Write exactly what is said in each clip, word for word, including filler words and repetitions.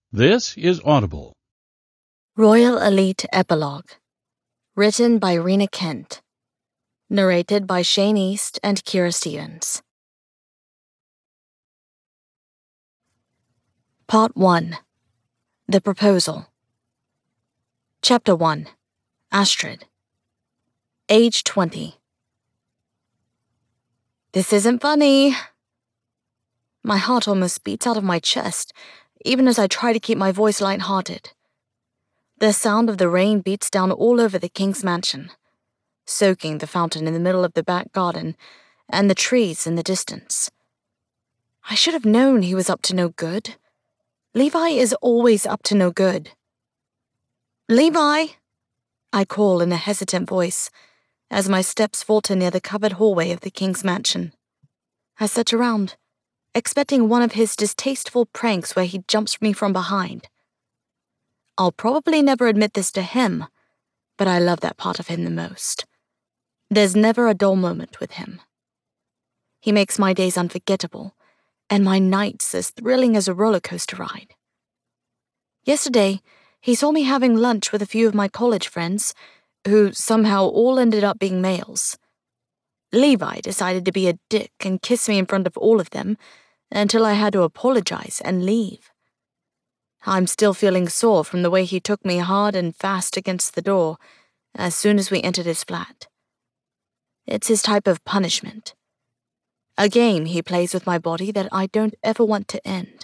This is Audible. Royal Elite Epilogue. Written by Rena Kent. Narrated by Shane East and Kira Stevens. Part one. The Proposal. Chapter one. Astrid. Age twenty. This isn't funny. My heart almost beats out of my chest, even as I try to keep my voice light-hearted. The sound of the rain beats down all over the king's mansion, soaking the fountain in the middle of the back garden and the trees in the distance. I should have known he was up to no good. Levi is always up to no good. Levi! I call in a hesitant voice as my steps falter near the covered hallway of the king's mansion. I sit around, expecting one of his distasteful pranks where he jumps me from behind. I'll probably never admit this to him, but I love that part of him the most. There's never a dull moment with him. He makes my days unforgettable, and my nights as thrilling as a roller coaster ride. Yesterday, he saw me having lunch with a few of my college friends, who somehow all ended up being males. Levi decided to be a dick and kiss me in front of all of them, until I had to apologize and leave. I'm still feeling sore from the way he took me hard and fast against the door as soon as we entered his flat. It's his type of punishment. A game he plays with my body that I don't ever want to end.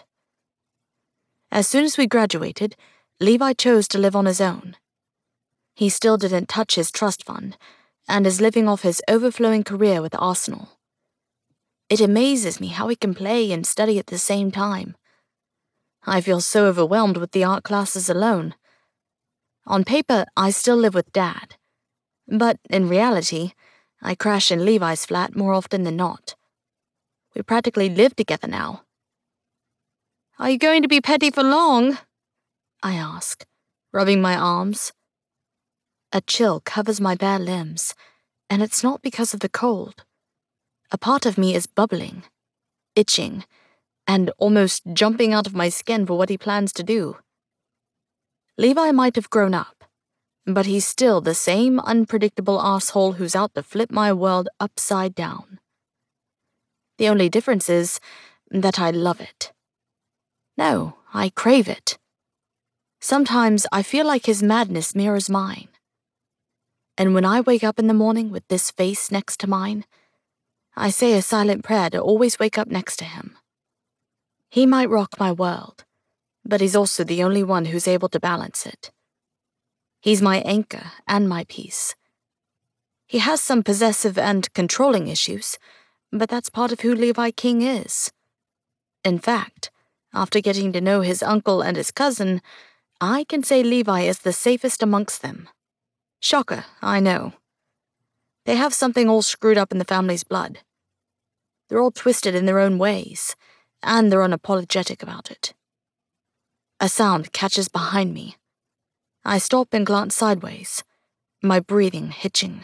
As soon as we graduated, Levi chose to live on his own. He still didn't touch his trust fund and is living off his overflowing career with Arsenal. It amazes me how he can play and study at the same time. I feel so overwhelmed with the art classes alone. On paper, I still live with Dad, but in reality, I crash in Levi's flat more often than not. We practically live together now. Are you going to be petty for long? I ask, rubbing my arms. A chill covers my bare limbs, and it's not because of the cold. A part of me is bubbling, itching, and almost jumping out of my skin for what he plans to do. Levi might have grown up, but he's still the same unpredictable asshole who's out to flip my world upside down. The only difference is that I love it. No, I crave it. Sometimes I feel like his madness mirrors mine. And when I wake up in the morning with this face next to mine, I say a silent prayer to always wake up next to him. He might rock my world, but he's also the only one who's able to balance it. He's my anchor and my peace. He has some possessive and controlling issues, but that's part of who Levi King is. In fact, after getting to know his uncle and his cousin, I can say Levi is the safest amongst them. Shocker, I know. They have something all screwed up in the family's blood. They're all twisted in their own ways, and they're unapologetic about it. A sound catches behind me. I stop and glance sideways, my breathing hitching.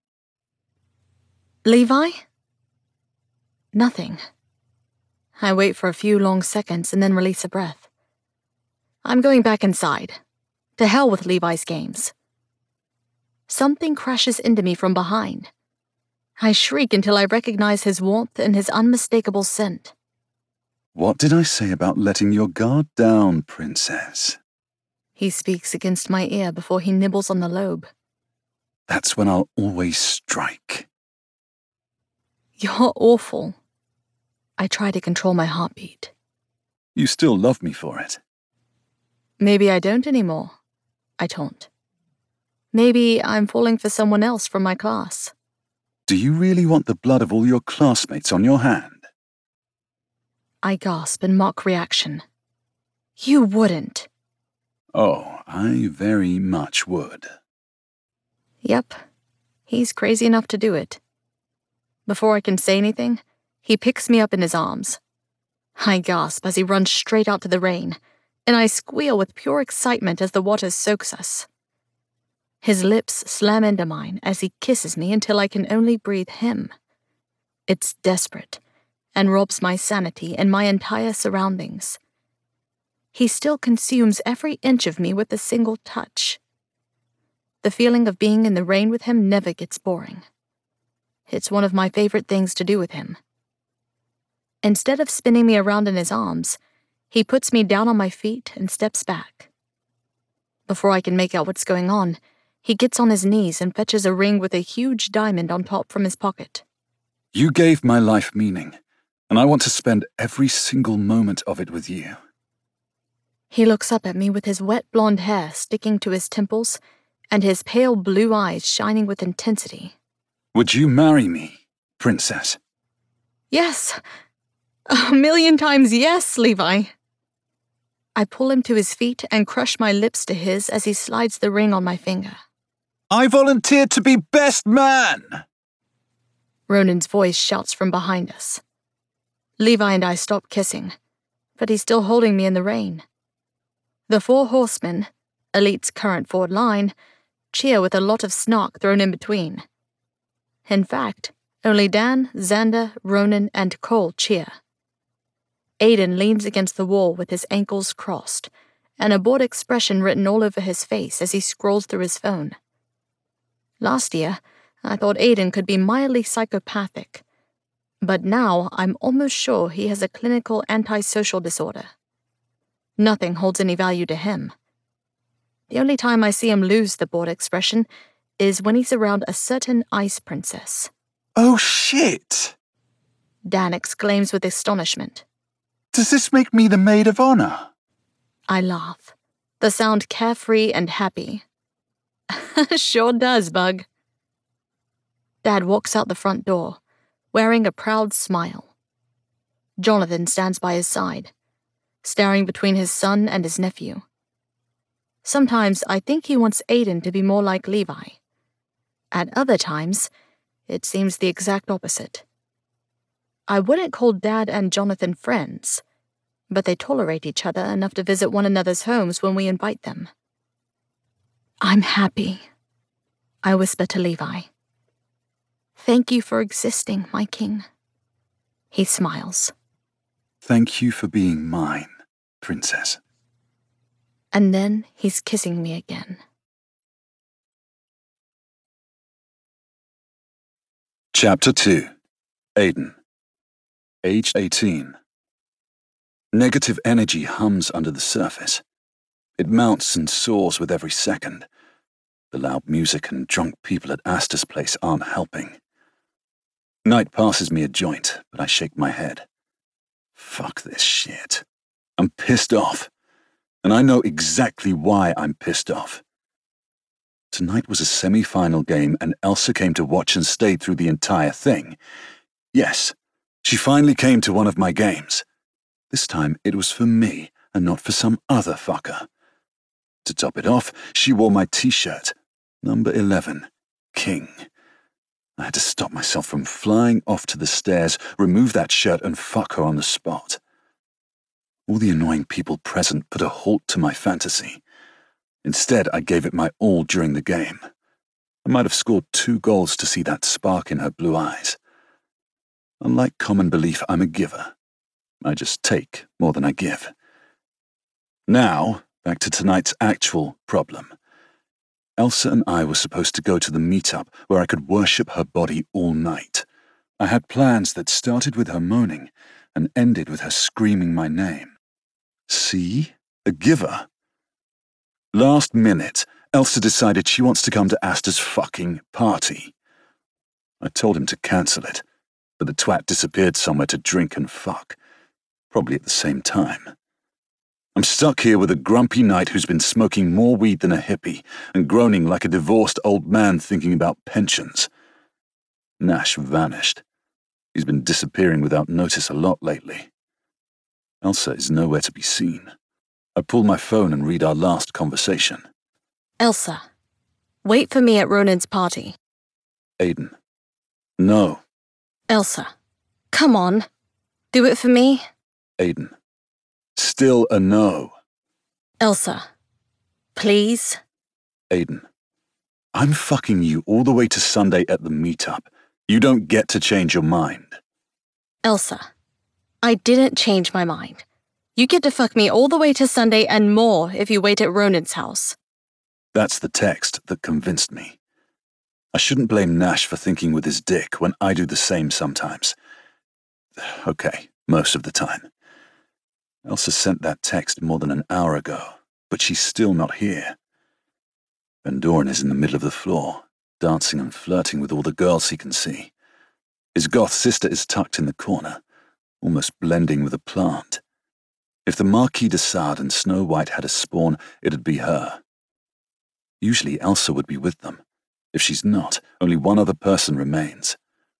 Levi? Nothing. I wait for a few long seconds and then release a breath. I'm going back inside. To hell with Levi's games. Something crashes into me from behind. I shriek until I recognize his warmth and his unmistakable scent. What did I say about letting your guard down, princess? He speaks against my ear before he nibbles on the lobe. That's when I'll always strike. You're awful. I try to control my heartbeat. You still love me for it. Maybe I don't anymore, I taunt. Maybe I'm falling for someone else from my class. Do you really want the blood of all your classmates on your hand? I gasp in mock reaction. You wouldn't. Oh, I very much would. Yep, he's crazy enough to do it. Before I can say anything, he picks me up in his arms. I gasp as he runs straight out to the rain, and I squeal with pure excitement as the water soaks us. His lips slam into mine as he kisses me until I can only breathe him. It's desperate, and robs my sanity and my entire surroundings. he still consumes every inch of me with a single touch. The feeling of being in the rain with him never gets boring. It's one of my favorite things to do with him. Instead of spinning me around in his arms, he puts me down on my feet and steps back. Before I can make out what's going on, he gets on his knees and fetches a ring with a huge diamond on top from his pocket. You gave my life meaning, and I want to spend every single moment of it with you. He looks up at me with his wet blonde hair sticking to his temples and his pale blue eyes shining with intensity. Would you marry me, princess? Yes. A million times yes, Levi. I pull him to his feet and crush my lips to his as he slides the ring on my finger. I volunteered to be best man! Ronan's voice shouts from behind us. Levi and I stop kissing, but he's still holding me in the rain. The four horsemen, Elite's current forward line, cheer with a lot of snark thrown in between. In fact, only Dan, Xander, Ronan, and Cole cheer. Aiden leans against the wall with his ankles crossed, and a bored expression written all over his face as he scrolls through his phone. Last year, I thought Aiden could be mildly psychopathic, but now I'm almost sure he has a clinical antisocial disorder. Nothing holds any value to him. The only time I see him lose the bored expression is when he's around a certain ice princess. Oh shit! Dan exclaims with astonishment. Does this make me the maid of honor? I laugh, the sound carefree and happy. Sure does, Bug. Dad walks out the front door, wearing a proud smile. Jonathan stands by his side, staring between his son and his nephew. Sometimes I think he wants Aiden to be more like Levi. At other times, it seems the exact opposite. I wouldn't call Dad and Jonathan friends, but they tolerate each other enough to visit one another's homes when we invite them. I'm happy, I whisper to Levi. Thank you for existing, my king. He smiles. Thank you for being mine, princess. And then he's kissing me again. Chapter two. Aiden. Age eighteen. Negative energy hums under the surface. It mounts and soars with every second. The loud music and drunk people at Asta's place aren't helping. Night passes me a joint, but I shake my head. Fuck this shit. I'm pissed off. And I know exactly why I'm pissed off. Tonight was a semi-final game and Elsa came to watch and stayed through the entire thing. Yes, she finally came to one of my games. This time it was for me and not for some other fucker. To top it off, she wore my t-shirt, number eleven, King. I had to stop myself from flying off to the stairs, remove that shirt and fuck her on the spot. All the annoying people present put a halt to my fantasy. Instead, I gave it my all during the game. I might have scored two goals to see that spark in her blue eyes. Unlike common belief, I'm a giver. I just take more than I give. Now, back to tonight's actual problem. Elsa and I were supposed to go to the meetup where I could worship her body all night. I had plans that started with her moaning and ended with her screaming my name. See? A giver. Last minute, Elsa decided she wants to come to Asta's fucking party. I told him to cancel it, but the twat disappeared somewhere to drink and fuck. Probably at the same time. I'm stuck here with a grumpy knight who's been smoking more weed than a hippie and groaning like a divorced old man thinking about pensions. Nash vanished. He's been disappearing without notice a lot lately. Elsa is nowhere to be seen. I pull my phone and read our last conversation. Elsa, wait for me at Ronan's party. Aiden. No. Elsa, come on. Do it for me. Aiden. Still a no. Elsa, please. Aiden. I'm fucking you all the way to Sunday at the meetup. You don't get to change your mind. Elsa, I didn't change my mind. You get to fuck me all the way to Sunday and more if you wait at Ronan's house. That's the text that convinced me. I shouldn't blame Nash for thinking with his dick when I do the same sometimes. Okay, most of the time. Elsa sent that text more than an hour ago, but she's still not here. Van Doren is in the middle of the floor, dancing and flirting with all the girls he can see. His goth sister is tucked in the corner, almost blending with a plant. If the Marquis de Sade and Snow White had a spawn, it'd be her. Usually Elsa would be with them. If she's not, only one other person remains.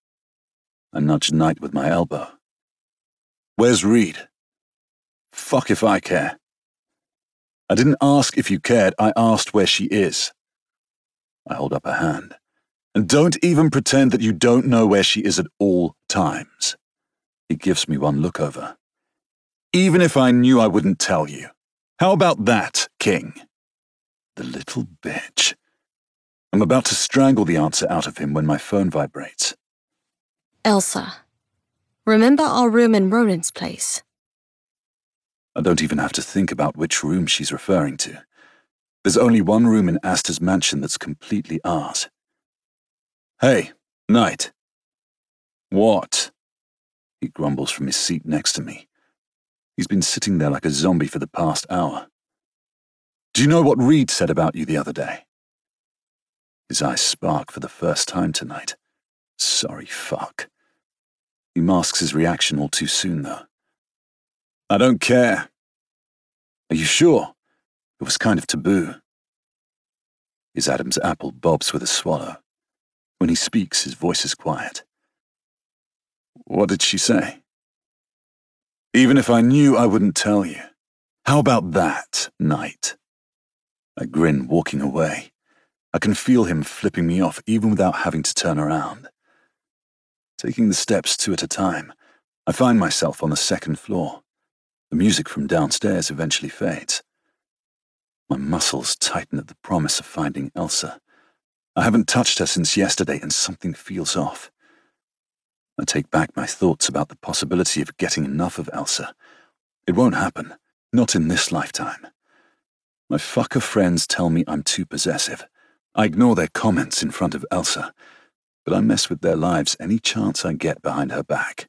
I nudged Knight with my elbow. Where's Reed? Fuck if I care. I didn't ask if you cared, I asked where she is. I hold up a hand. And don't even pretend that you don't know where she is at all times. He gives me one look over. Even if I knew, I wouldn't tell you. How about that, King? The little bitch. I'm about to strangle the answer out of him when my phone vibrates. Elsa, remember our room in Ronan's place? I don't even have to think about which room she's referring to. There's only one room in Asta's mansion that's completely ours. Hey, Knight. What? He grumbles from his seat next to me. He's been sitting there like a zombie for the past hour. Do you know what Reed said about you the other day? His eyes spark for the first time tonight. Sorry fuck. He masks his reaction all too soon, though. I don't care. Are you sure? It was kind of taboo. His Adam's apple bobs with a swallow. When he speaks, his voice is quiet. What did she say? Even if I knew, I wouldn't tell you. How about that, Knight? I grin, walking away. I can feel him flipping me off even without having to turn around. Taking the steps two at a time, I find myself on the second floor. The music from downstairs eventually fades. My muscles tighten at the promise of finding Elsa. I haven't touched her since yesterday and something feels off. I take back my thoughts about the possibility of getting enough of Elsa. It won't happen, not in this lifetime. My fucker friends tell me I'm too possessive. I ignore their comments in front of Elsa, but I mess with their lives any chance I get behind her back.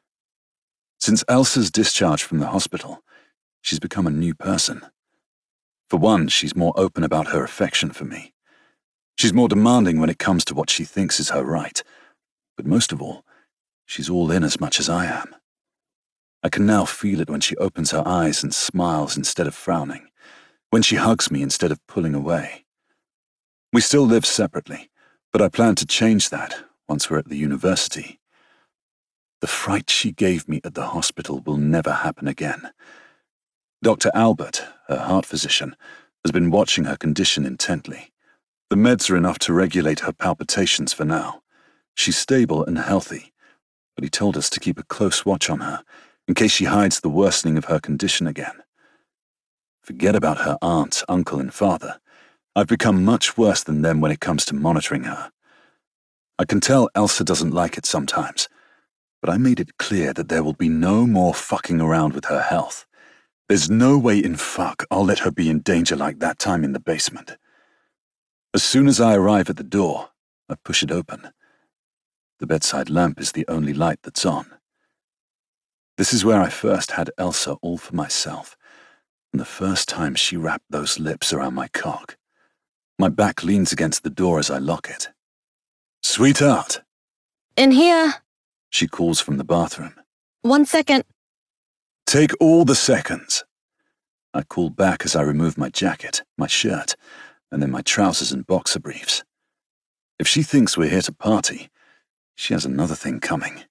Since Elsa's discharge from the hospital, she's become a new person. For one, she's more open about her affection for me. She's more demanding when it comes to what she thinks is her right. But most of all, she's all in as much as I am. I can now feel it when she opens her eyes and smiles instead of frowning, when she hugs me instead of pulling away. We still live separately, but I plan to change that once we're at the university. The fright she gave me at the hospital will never happen again. Doctor Albert, her heart physician, has been watching her condition intently. The meds are enough to regulate her palpitations for now. She's stable and healthy, but he told us to keep a close watch on her in case she hides the worsening of her condition again. Forget about her aunt, uncle, and father. I've become much worse than them when it comes to monitoring her. I can tell Elsa doesn't like it sometimes, but I made it clear that there will be no more fucking around with her health. There's no way in fuck I'll let her be in danger like that time in the basement. As soon as I arrive at the door, I push it open. The bedside lamp is the only light that's on. This is where I first had Elsa all for myself, and the first time she wrapped those lips around my cock. My back leans against the door as I lock it. Sweetheart! In here. She calls from the bathroom. One second. Take all the seconds. I call back as I remove my jacket, my shirt, and then my trousers and boxer briefs. If she thinks we're here to party, she has another thing coming.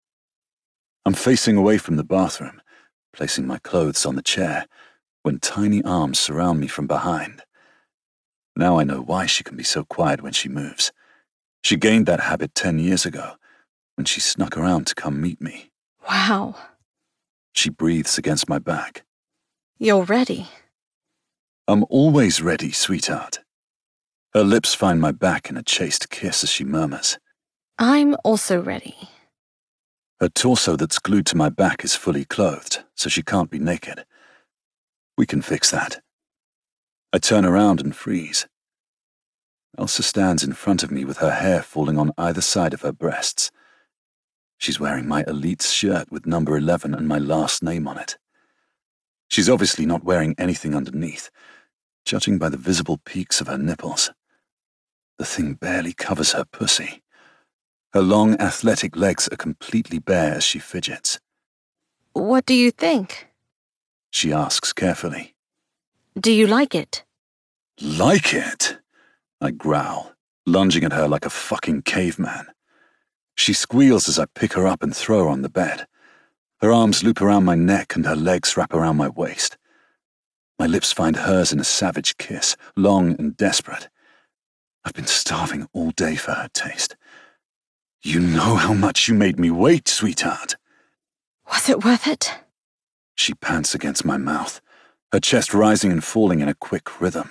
I'm facing away from the bathroom, placing my clothes on the chair, when tiny arms surround me from behind. Now I know why she can be so quiet when she moves. She gained that habit ten years ago, when she snuck around to come meet me. Wow. She breathes against my back. You're ready. I'm always ready, sweetheart. Her lips find my back in a chaste kiss as she murmurs. I'm also ready. Her torso that's glued to my back is fully clothed, so she can't be naked. We can fix that. I turn around and freeze. Elsa stands in front of me with her hair falling on either side of her breasts. She's wearing my Elite's shirt with number eleven and my last name on it. She's obviously not wearing anything underneath, judging by the visible peaks of her nipples. The thing barely covers her pussy. Her long, athletic legs are completely bare as she fidgets. What do you think? She asks carefully. Do you like it? Like it? I growl, lunging at her like a fucking caveman. She squeals as I pick her up and throw her on the bed. Her arms loop around my neck and her legs wrap around my waist. My lips find hers in a savage kiss, long and desperate. I've been starving all day for her taste. You know how much you made me wait, sweetheart. Was it worth it? She pants against my mouth, her chest rising and falling in a quick rhythm.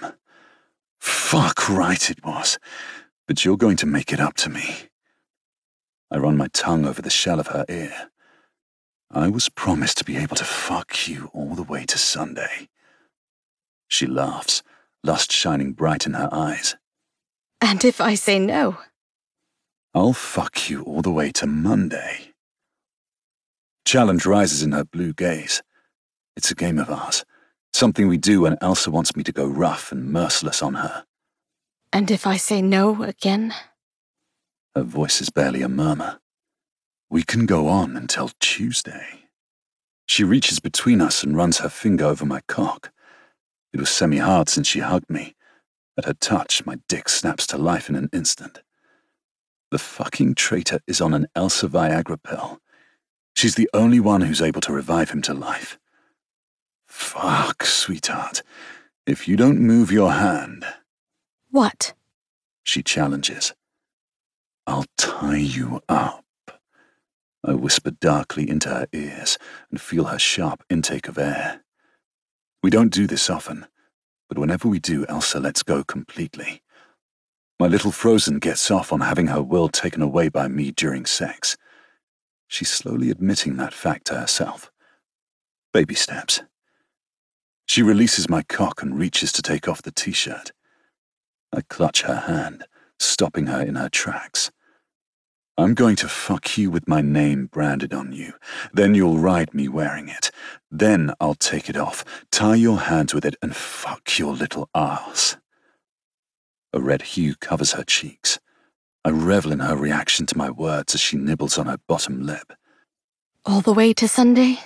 Fuck right it was, but you're going to make it up to me. I run my tongue over the shell of her ear. I was promised to be able to fuck you all the way to Sunday. She laughs, lust shining bright in her eyes. And if I say no? I'll fuck you all the way to Monday. Challenge rises in her blue gaze. It's a game of ours, something we do when Elsa wants me to go rough and merciless on her. And if I say no again? Her voice is barely a murmur. We can go on until Tuesday. She reaches between us and runs her finger over my cock. It was semi-hard since she hugged me. At her touch, my dick snaps to life in an instant. The fucking traitor is on an Elsa Viagra pill. She's the only one who's able to revive him to life. Fuck, sweetheart. If you don't move your hand... What? She challenges. I'll tie you up. I whisper darkly into her ears and feel her sharp intake of air. We don't do this often, but whenever we do, Elsa lets go completely. My little Frozen gets off on having her will taken away by me during sex. She's slowly admitting that fact to herself. Baby steps. She releases my cock and reaches to take off the t-shirt. I clutch her hand, stopping her in her tracks. I'm going to fuck you with my name branded on you. Then you'll ride me wearing it. Then I'll take it off, tie your hands with it, and fuck your little ass. A red hue covers her cheeks. I revel in her reaction to my words as she nibbles on her bottom lip. All the way to Sunday?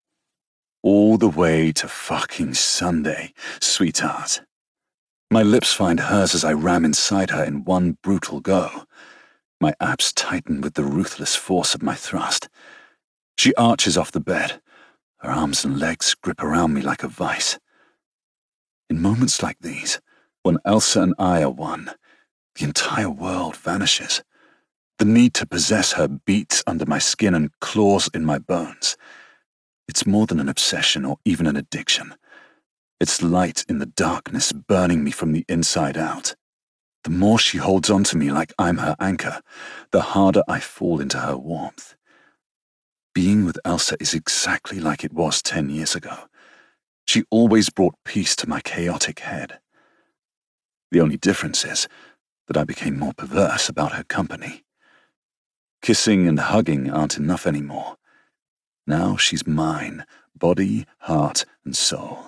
All the way to fucking Sunday, sweetheart. My lips find hers as I ram inside her in one brutal go. My abs tighten with the ruthless force of my thrust. She arches off the bed. Her arms and legs grip around me like a vice. In moments like these, when Elsa and I are one, the entire world vanishes. The need to possess her beats under my skin and claws in my bones. It's more than an obsession or even an addiction. It's light in the darkness burning me from the inside out. The more she holds on to me like I'm her anchor, the harder I fall into her warmth. Being with Elsa is exactly like it was ten years ago. She always brought peace to my chaotic head. The only difference is that I became more perverse about her company. Kissing and hugging aren't enough anymore. Now she's mine, body, heart, and soul.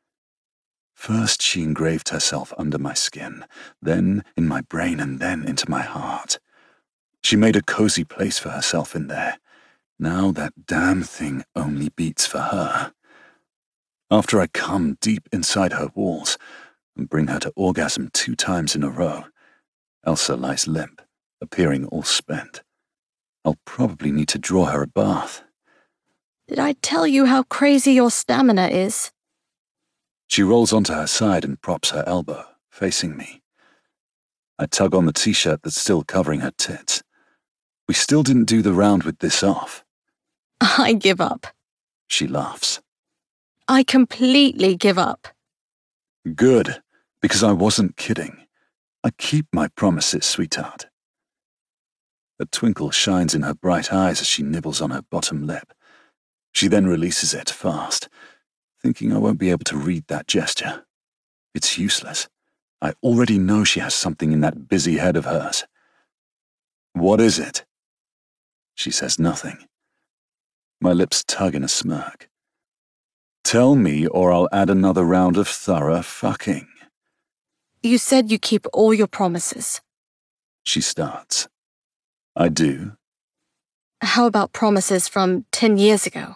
First she engraved herself under my skin, then in my brain, and then into my heart. She made a cozy place for herself in there. Now that damn thing only beats for her. After I come deep inside her walls and bring her to orgasm two times in a row, Elsa lies limp, appearing all spent. I'll probably need to draw her a bath. Did I tell you how crazy your stamina is? She rolls onto her side and props her elbow, facing me. I tug on the t-shirt that's still covering her tits. We still didn't do the round with this off. I give up. She laughs. I completely give up. Good, because I wasn't kidding. I keep my promises, sweetheart. A twinkle shines in her bright eyes as she nibbles on her bottom lip. She then releases it fast, thinking I won't be able to read that gesture. It's useless. I already know she has something in that busy head of hers. What is it? She says nothing. My lips tug in a smirk. Tell me, or I'll add another round of thorough fucking. You said you keep all your promises. She starts. I do. How about promises from ten years ago?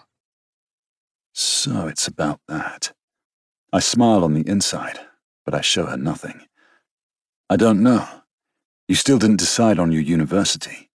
So it's about that. I smile on the inside, but I show her nothing. I don't know. You still didn't decide on your university.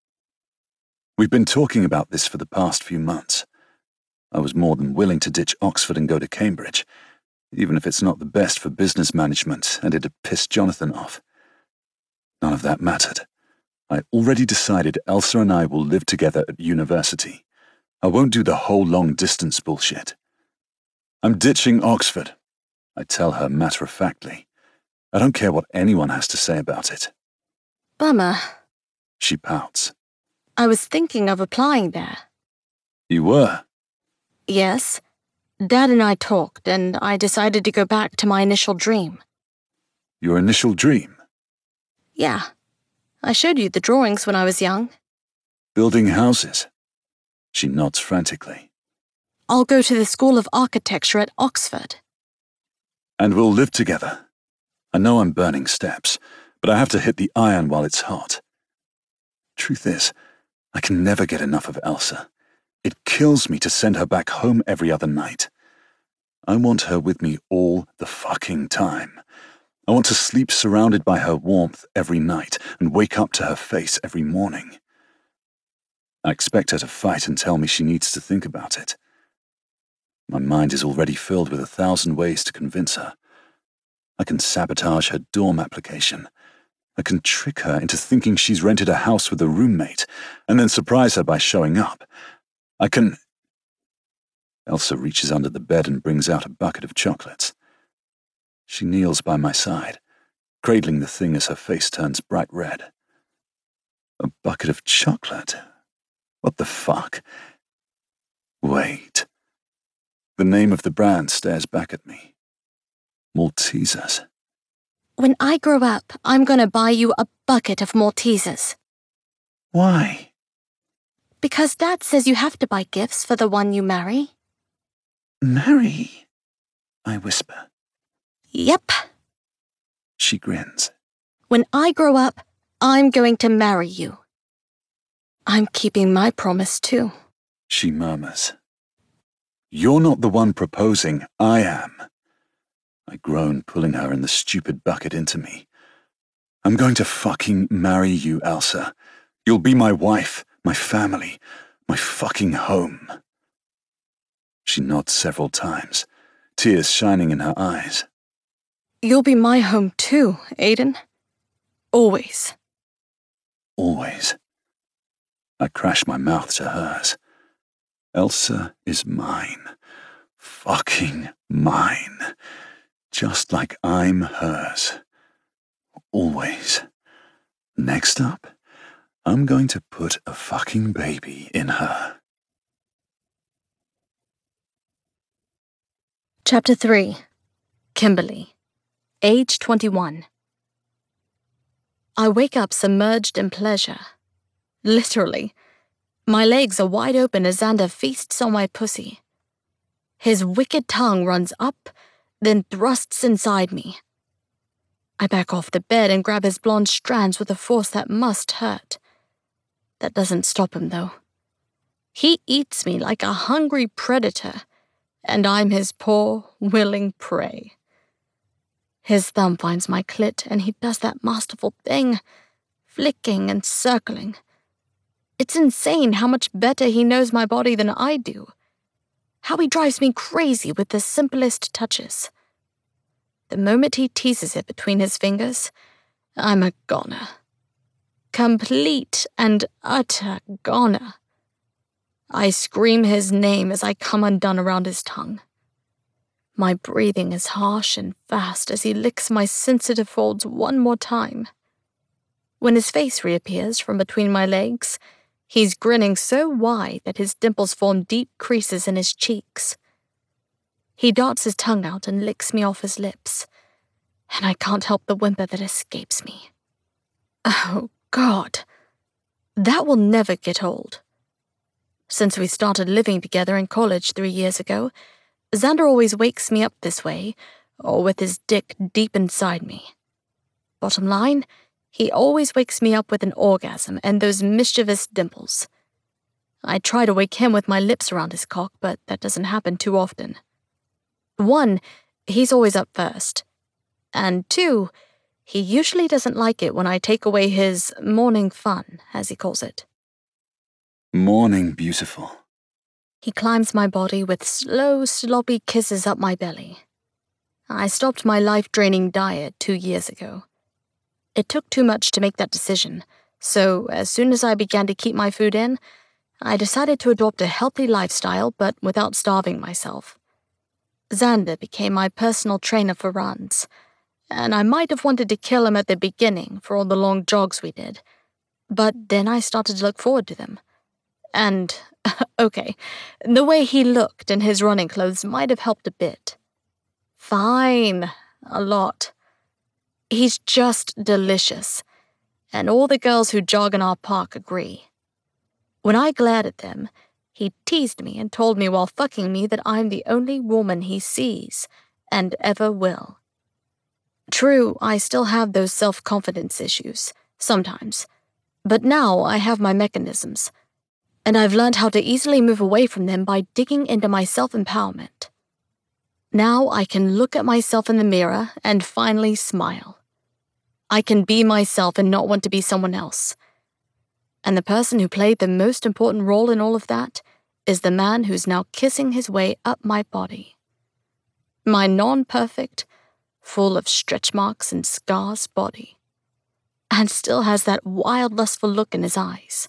We've been talking about this for the past few months. I was more than willing to ditch Oxford and go to Cambridge, even if it's not the best for business management and it'd piss Jonathan off. None of that mattered. I already decided Elsa and I will live together at university. I won't do the whole long-distance bullshit. I'm ditching Oxford, I tell her matter-of-factly. I don't care what anyone has to say about it. Bummer. She pouts. I was thinking of applying there. You were? Yes. Dad and I talked, and I decided to go back to my initial dream. Your initial dream? Yeah. I showed you the drawings when I was young. Building houses? She nods frantically. I'll go to the School of Architecture at Oxford. And we'll live together. I know I'm burning steps, but I have to hit the iron while it's hot. Truth is, I can never get enough of Elsa. It kills me to send her back home every other night. I want her with me all the fucking time. I want to sleep surrounded by her warmth every night and wake up to her face every morning. I expect her to fight and tell me she needs to think about it. My mind is already filled with a thousand ways to convince her. I can sabotage her dorm application. I can trick her into thinking she's rented a house with a roommate and then surprise her by showing up. I can... Elsa reaches under the bed and brings out a bucket of chocolates. She kneels by my side, cradling the thing as her face turns bright red. A bucket of chocolate? What the fuck? Wait. The name of the brand stares back at me. Maltesers. When I grow up, I'm gonna buy you a bucket of Maltesers. Why? Because Dad says you have to buy gifts for the one you marry. Marry? I whisper. Yep. She grins. When I grow up, I'm going to marry you. I'm keeping my promise too. She murmurs. You're not the one proposing, I am. I groan, pulling her and the stupid bucket into me. I'm going to fucking marry you, Elsa. You'll be my wife, my family, my fucking home. She nods several times, tears shining in her eyes. You'll be my home too, Aiden. Always. Always. I crash my mouth to hers. Elsa is mine. Fucking mine. Just like I'm hers. Always. Next up, I'm going to put a fucking baby in her. Chapter three. Kimberly. Age twenty-one. I wake up submerged in pleasure. Literally. My legs are wide open as Xander feasts on my pussy. His wicked tongue runs up, then thrusts inside me. I back off the bed and grab his blonde strands with a force that must hurt. That doesn't stop him, though. He eats me like a hungry predator, and I'm his poor, willing prey. His thumb finds my clit, and he does that masterful thing, flicking and circling. It's insane how much better he knows my body than I do. How he drives me crazy with the simplest touches. The moment he teases it between his fingers, I'm a goner. Complete and utter goner. I scream his name as I come undone around his tongue. My breathing is harsh and fast as he licks my sensitive folds one more time. When his face reappears from between my legs, he's grinning so wide that his dimples form deep creases in his cheeks. He darts his tongue out and licks me off his lips, and I can't help the whimper that escapes me. Oh, God. That will never get old. Since we started living together in college three years ago, Xander always wakes me up this way, or with his dick deep inside me. Bottom line, he always wakes me up with an orgasm and those mischievous dimples. I try to wake him with my lips around his cock, but that doesn't happen too often. One, he's always up first. And two, he usually doesn't like it when I take away his morning fun, as he calls it. Morning beautiful. He climbs my body with slow, sloppy kisses up my belly. I stopped my life-draining diet two years ago. It took too much to make that decision, so as soon as I began to keep my food in, I decided to adopt a healthy lifestyle but without starving myself. Xander became my personal trainer for runs, and I might have wanted to kill him at the beginning for all the long jogs we did, but then I started to look forward to them. And, okay, the way he looked in his running clothes might have helped a bit. Fine, a lot. He's just delicious, and all the girls who jog in our park agree. When I glared at them, he teased me and told me while fucking me that I'm the only woman he sees, and ever will. True, I still have those self-confidence issues, sometimes, but now I have my mechanisms, and I've learned how to easily move away from them by digging into my self-empowerment. Now I can look at myself in the mirror and finally smile. I can be myself and not want to be someone else. And the person who played the most important role in all of that is the man who's now kissing his way up my body. My non-perfect, full of stretch marks and scars body. And still has that wild, lustful look in his eyes.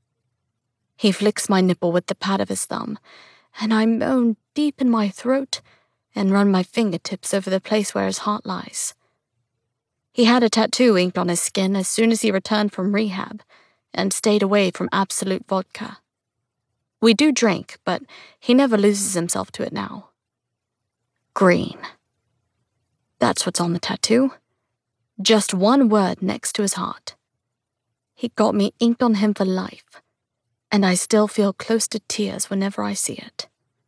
He flicks my nipple with the pad of his thumb, and I moan deep in my throat and run my fingertips over the place where his heart lies. He had a tattoo inked on his skin as soon as he returned from rehab and stayed away from Absolute vodka. We do drink, but he never loses himself to it now. Green. That's what's on the tattoo. Just one word next to his heart. He got me inked on him for life, and I still feel close to tears whenever I see it.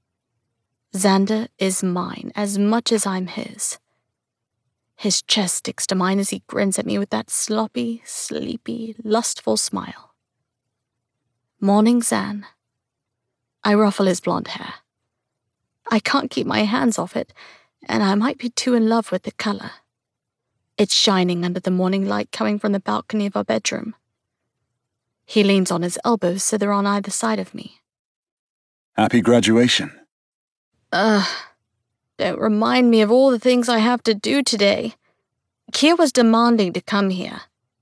Xander is mine as much as I'm his. His chest sticks to mine as he grins at me with that sloppy, sleepy, lustful smile. Morning, Xan. I ruffle his blonde hair. I can't keep my hands off it, and I might be too in love with the color. It's shining under the morning light coming from the balcony of our bedroom. He leans on his elbows so they're on either side of me. Happy graduation. Ugh. Don't remind me of all the things I have to do today. Kier was demanding to come here.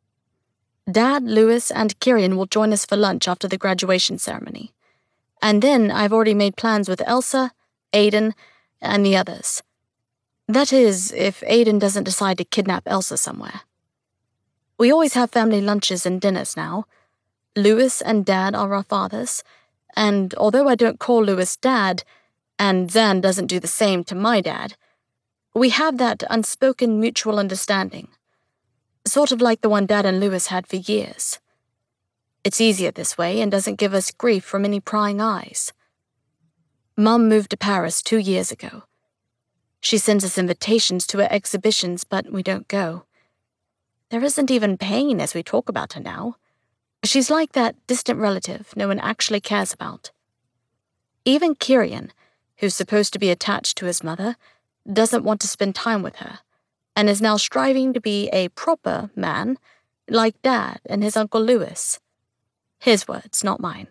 Dad, Lewis, and Kirian will join us for lunch after the graduation ceremony. And then I've already made plans with Elsa, Aiden, and the others. That is, if Aiden doesn't decide to kidnap Elsa somewhere. We always have family lunches and dinners now. Lewis and Dad are our fathers, and although I don't call Lewis Dad, and Xan doesn't do the same to my dad, we have that unspoken mutual understanding, sort of like the one Dad and Lewis had for years. It's easier this way and doesn't give us grief from any prying eyes. Mum moved to Paris two years ago. She sends us invitations to her exhibitions, but we don't go. There isn't even pain as we talk about her now. She's like that distant relative no one actually cares about. Even Kirian, who's supposed to be attached to his mother, doesn't want to spend time with her, and is now striving to be a proper man, like Dad and his Uncle Lewis. His words, not mine.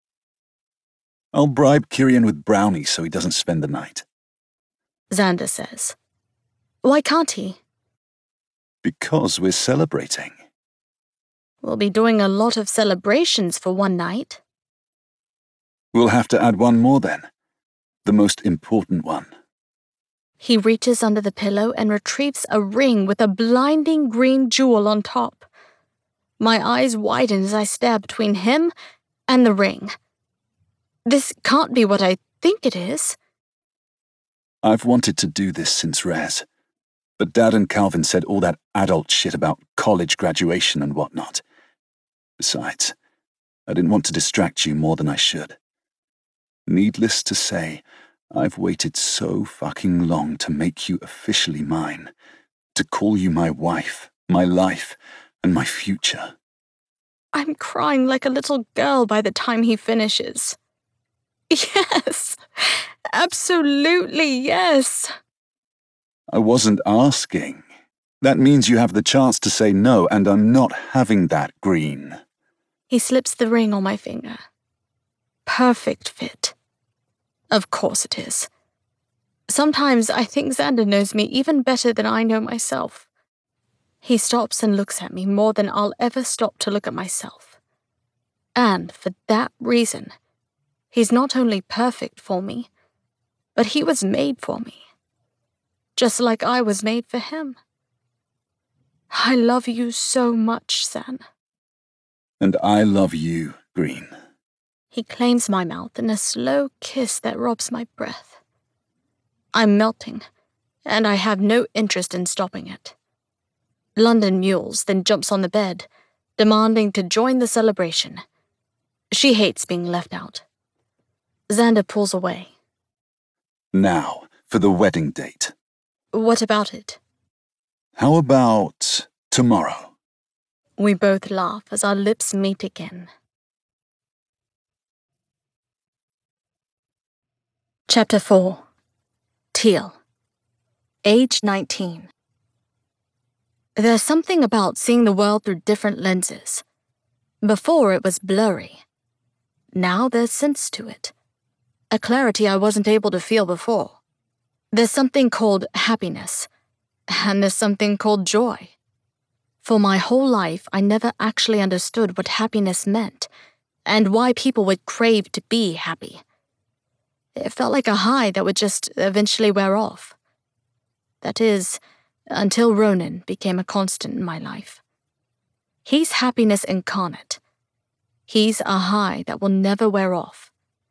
I'll bribe Kirian with brownies so he doesn't spend the night. Xander says. Why can't he? Because we're celebrating. We'll be doing a lot of celebrations for one night. We'll have to add one more then. The most important one. He reaches under the pillow and retrieves a ring with a blinding green jewel on top. My eyes widen as I stare between him and the ring. This can't be what I think it is. I've wanted to do this since res, but Dad and Calvin said all that adult shit about college graduation and whatnot. Besides, I didn't want to distract you more than I should. Needless to say, I've waited so fucking long to make you officially mine, to call you my wife, my life, and my future. I'm crying like a little girl by the time he finishes. Yes, absolutely yes. I wasn't asking. That means you have the chance to say no, and I'm not having that, Green. He slips the ring on my finger. Perfect fit. Of course it is. Sometimes I think Xander knows me even better than I know myself. He stops and looks at me more than I'll ever stop to look at myself. And for that reason, he's not only perfect for me, but he was made for me. Just like I was made for him. I love you so much, Zan. And I love you, Green. He claims my mouth in a slow kiss that robs my breath. I'm melting, and I have no interest in stopping it. London mules, then jumps on the bed, demanding to join the celebration. She hates being left out. Xander pulls away. Now, for the wedding date. What about it? How about tomorrow? We both laugh as our lips meet again. Chapter four. Teal. Age nineteen. There's something about seeing the world through different lenses. Before it was blurry. Now there's sense to it. A clarity I wasn't able to feel before. There's something called happiness. And there's something called joy. For my whole life, I never actually understood what happiness meant, and why people would crave to be happy. It felt like a high that would just eventually wear off. That is, until Ronan became a constant in my life. He's happiness incarnate. He's a high that will never wear off.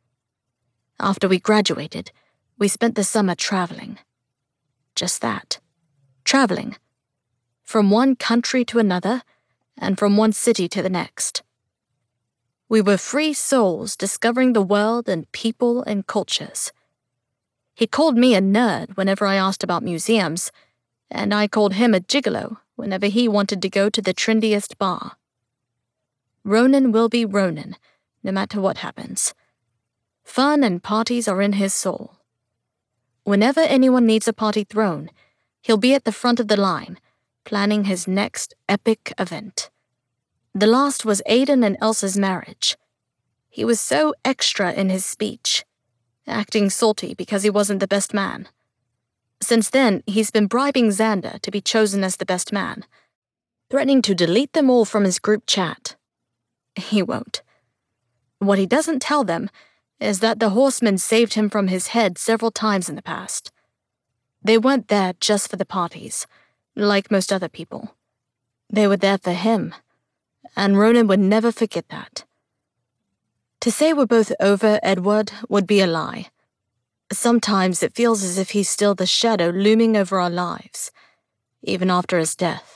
After we graduated, we spent the summer traveling. Just that. Traveling. From one country to another, and from one city to the next. We were free souls discovering the world and people and cultures. He called me a nerd whenever I asked about museums, and I called him a gigolo whenever he wanted to go to the trendiest bar. Ronan will be Ronan, no matter what happens. Fun and parties are in his soul. Whenever anyone needs a party thrown, he'll be at the front of the line, planning his next epic event. The last was Aiden and Elsa's marriage. He was so extra in his speech, acting salty because he wasn't the best man. Since then, he's been bribing Xander to be chosen as the best man, threatening to delete them all from his group chat. He won't. What he doesn't tell them is that the horsemen saved him from his head several times in the past. They weren't there just for the parties, like most other people. They were there for him, and Ronan would never forget that. To say we're both over Edward would be a lie. Sometimes it feels as if he's still the shadow looming over our lives, even after his death.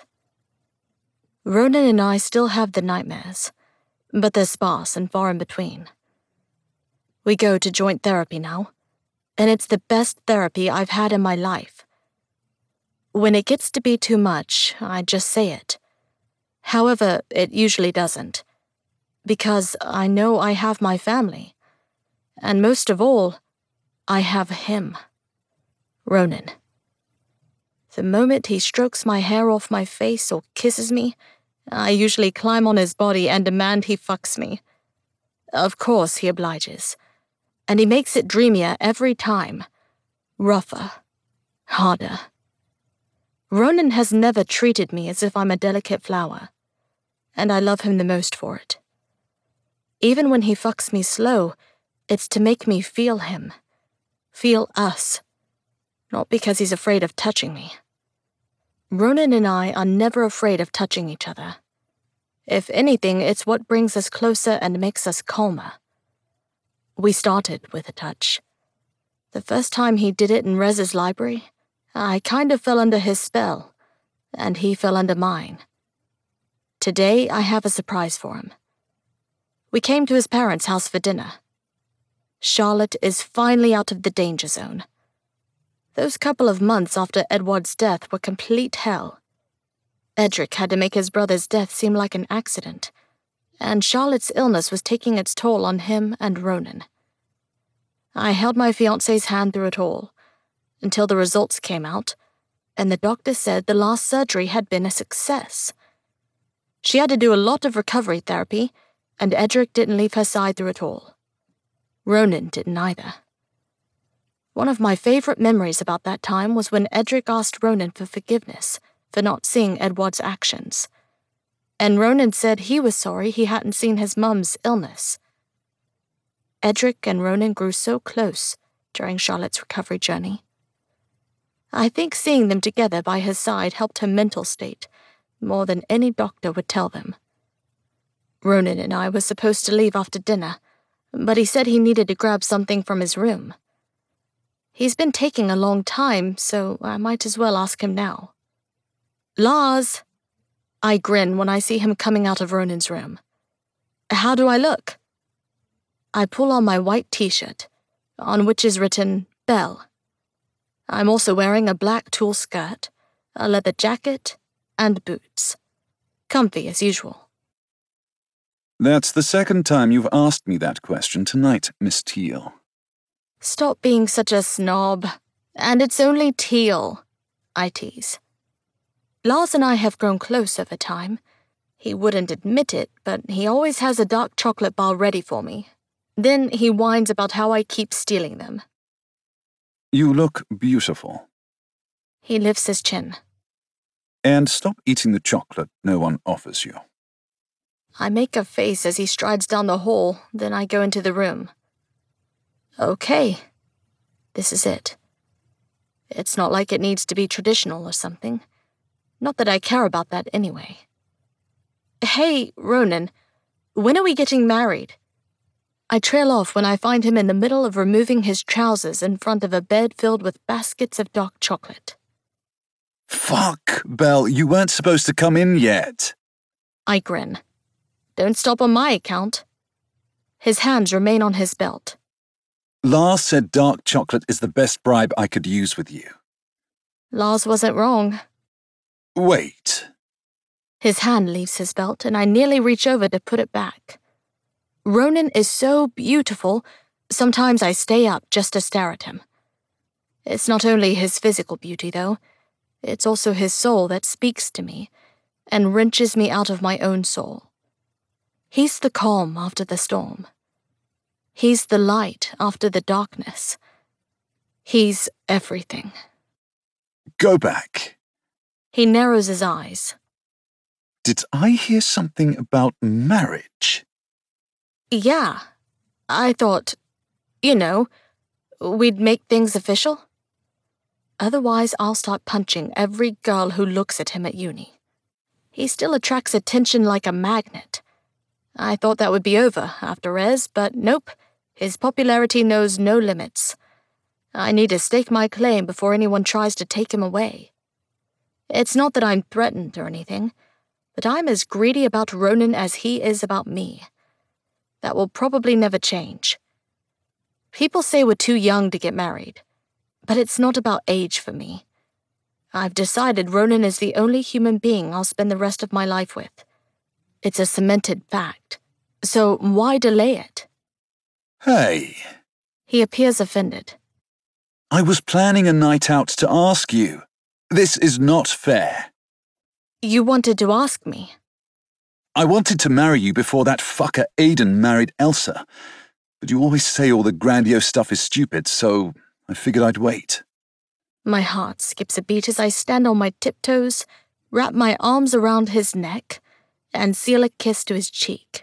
Ronan and I still have the nightmares, but they're sparse and far in between. We go to joint therapy now, and it's the best therapy I've had in my life. When it gets to be too much, I just say it. However, it usually doesn't, because I know I have my family, and most of all, I have him, Ronan. The moment he strokes my hair off my face or kisses me, I usually climb on his body and demand he fucks me. Of course he obliges, and he makes it dreamier every time. Rougher. Harder. Ronan has never treated me as if I'm a delicate flower, and I love him the most for it. Even when he fucks me slow, it's to make me feel him. Feel us. Not because he's afraid of touching me. Ronan and I are never afraid of touching each other. If anything, it's what brings us closer and makes us calmer. We started with a touch. The first time he did it in Rez's library, I kind of fell under his spell, and he fell under mine. Today, I have a surprise for him. We came to his parents' house for dinner. Charlotte is finally out of the danger zone. Those couple of months after Edward's death were complete hell. Edric had to make his brother's death seem like an accident, and Charlotte's illness was taking its toll on him and Ronan. I held my fiancé's hand through it all, until the results came out, and the doctor said the last surgery had been a success. She had to do a lot of recovery therapy, and Edric didn't leave her side through it all. Ronan didn't either. One of my favorite memories about that time was when Edric asked Ronan for forgiveness for not seeing Edward's actions, and Ronan said he was sorry he hadn't seen his mum's illness. Edric and Ronan grew so close during Charlotte's recovery journey. I think seeing them together by his side helped her mental state more than any doctor would tell them. Ronan and I were supposed to leave after dinner, but he said he needed to grab something from his room. He's been taking a long time, so I might as well ask him now. Lars! I grin when I see him coming out of Ronan's room. How do I look? I pull on my white t-shirt, on which is written Belle. I'm also wearing a black tulle skirt, a leather jacket, and boots. Comfy as usual. That's the second time you've asked me that question tonight, Miss Teal. Stop being such a snob. And it's only Teal, I tease. Lars and I have grown close over time. He wouldn't admit it, but he always has a dark chocolate bar ready for me. Then he whines about how I keep stealing them. You look beautiful. He lifts his chin. And stop eating the chocolate no one offers you. I make a face as he strides down the hall, then I go into the room. Okay, this is it. It's not like it needs to be traditional or something. Not that I care about that anyway. Hey, Ronan, when are we getting married? I trail off when I find him in the middle of removing his trousers in front of a bed filled with baskets of dark chocolate. Fuck, Belle, you weren't supposed to come in yet. I grin. Don't stop on my account. His hands remain on his belt. Lars said dark chocolate is the best bribe I could use with you. Lars wasn't wrong. Wait. His hand leaves his belt, and I nearly reach over to put it back. Ronan is so beautiful, sometimes I stay up just to stare at him. It's not only his physical beauty, though. It's also his soul that speaks to me and wrenches me out of my own soul. He's the calm after the storm. He's the light after the darkness. He's everything. Go back. He narrows his eyes. Did I hear something about marriage? Yeah. I thought, you know, we'd make things official. Otherwise, I'll start punching every girl who looks at him at uni. He still attracts attention like a magnet. I thought that would be over after Rez, but nope. His popularity knows no limits. I need to stake my claim before anyone tries to take him away. It's not that I'm threatened or anything, but I'm as greedy about Ronan as he is about me. That will probably never change. People say we're too young to get married, but it's not about age for me. I've decided Ronan is the only human being I'll spend the rest of my life with. It's a cemented fact, so why delay it? Hey. He appears offended. I was planning a night out to ask you. This is not fair. You wanted to ask me? I wanted to marry you before that fucker Aiden married Elsa, but you always say all the grandiose stuff is stupid, so I figured I'd wait. My heart skips a beat as I stand on my tiptoes, wrap my arms around his neck, and seal a kiss to his cheek.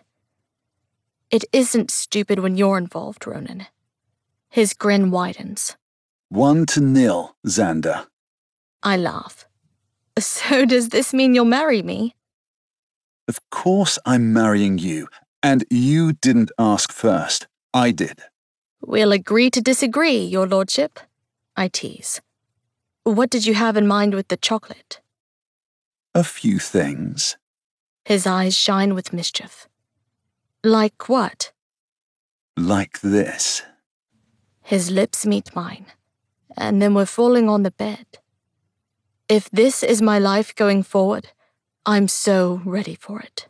It isn't stupid when you're involved, Ronan. His grin widens. One to nil, Xander. I laugh. So does this mean you'll marry me? Of course I'm marrying you, and you didn't ask first. I did. We'll agree to disagree, your lordship, I tease. What did you have in mind with the chocolate? A few things. His eyes shine with mischief. Like what? Like this. His lips meet mine, and then we're falling on the bed. If this is my life going forward, I'm so ready for it.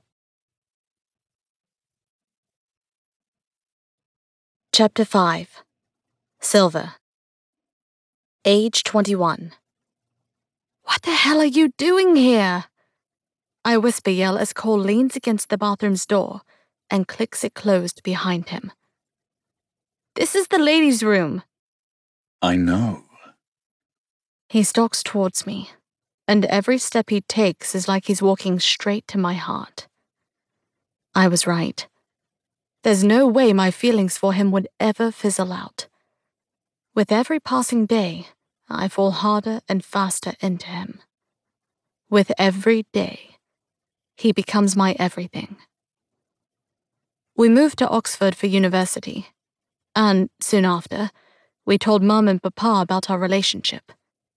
Chapter five. Silver. Age twenty-one. What the hell are you doing here? I whisper yell as Cole leans against the bathroom's door and clicks it closed behind him. This is the ladies' room. I know. He stalks towards me, and every step he takes is like he's walking straight to my heart. I was right. There's no way my feelings for him would ever fizzle out. With every passing day, I fall harder and faster into him. With every day, he becomes my everything. We moved to Oxford for university, and soon after, we told Mum and Papa about our relationship.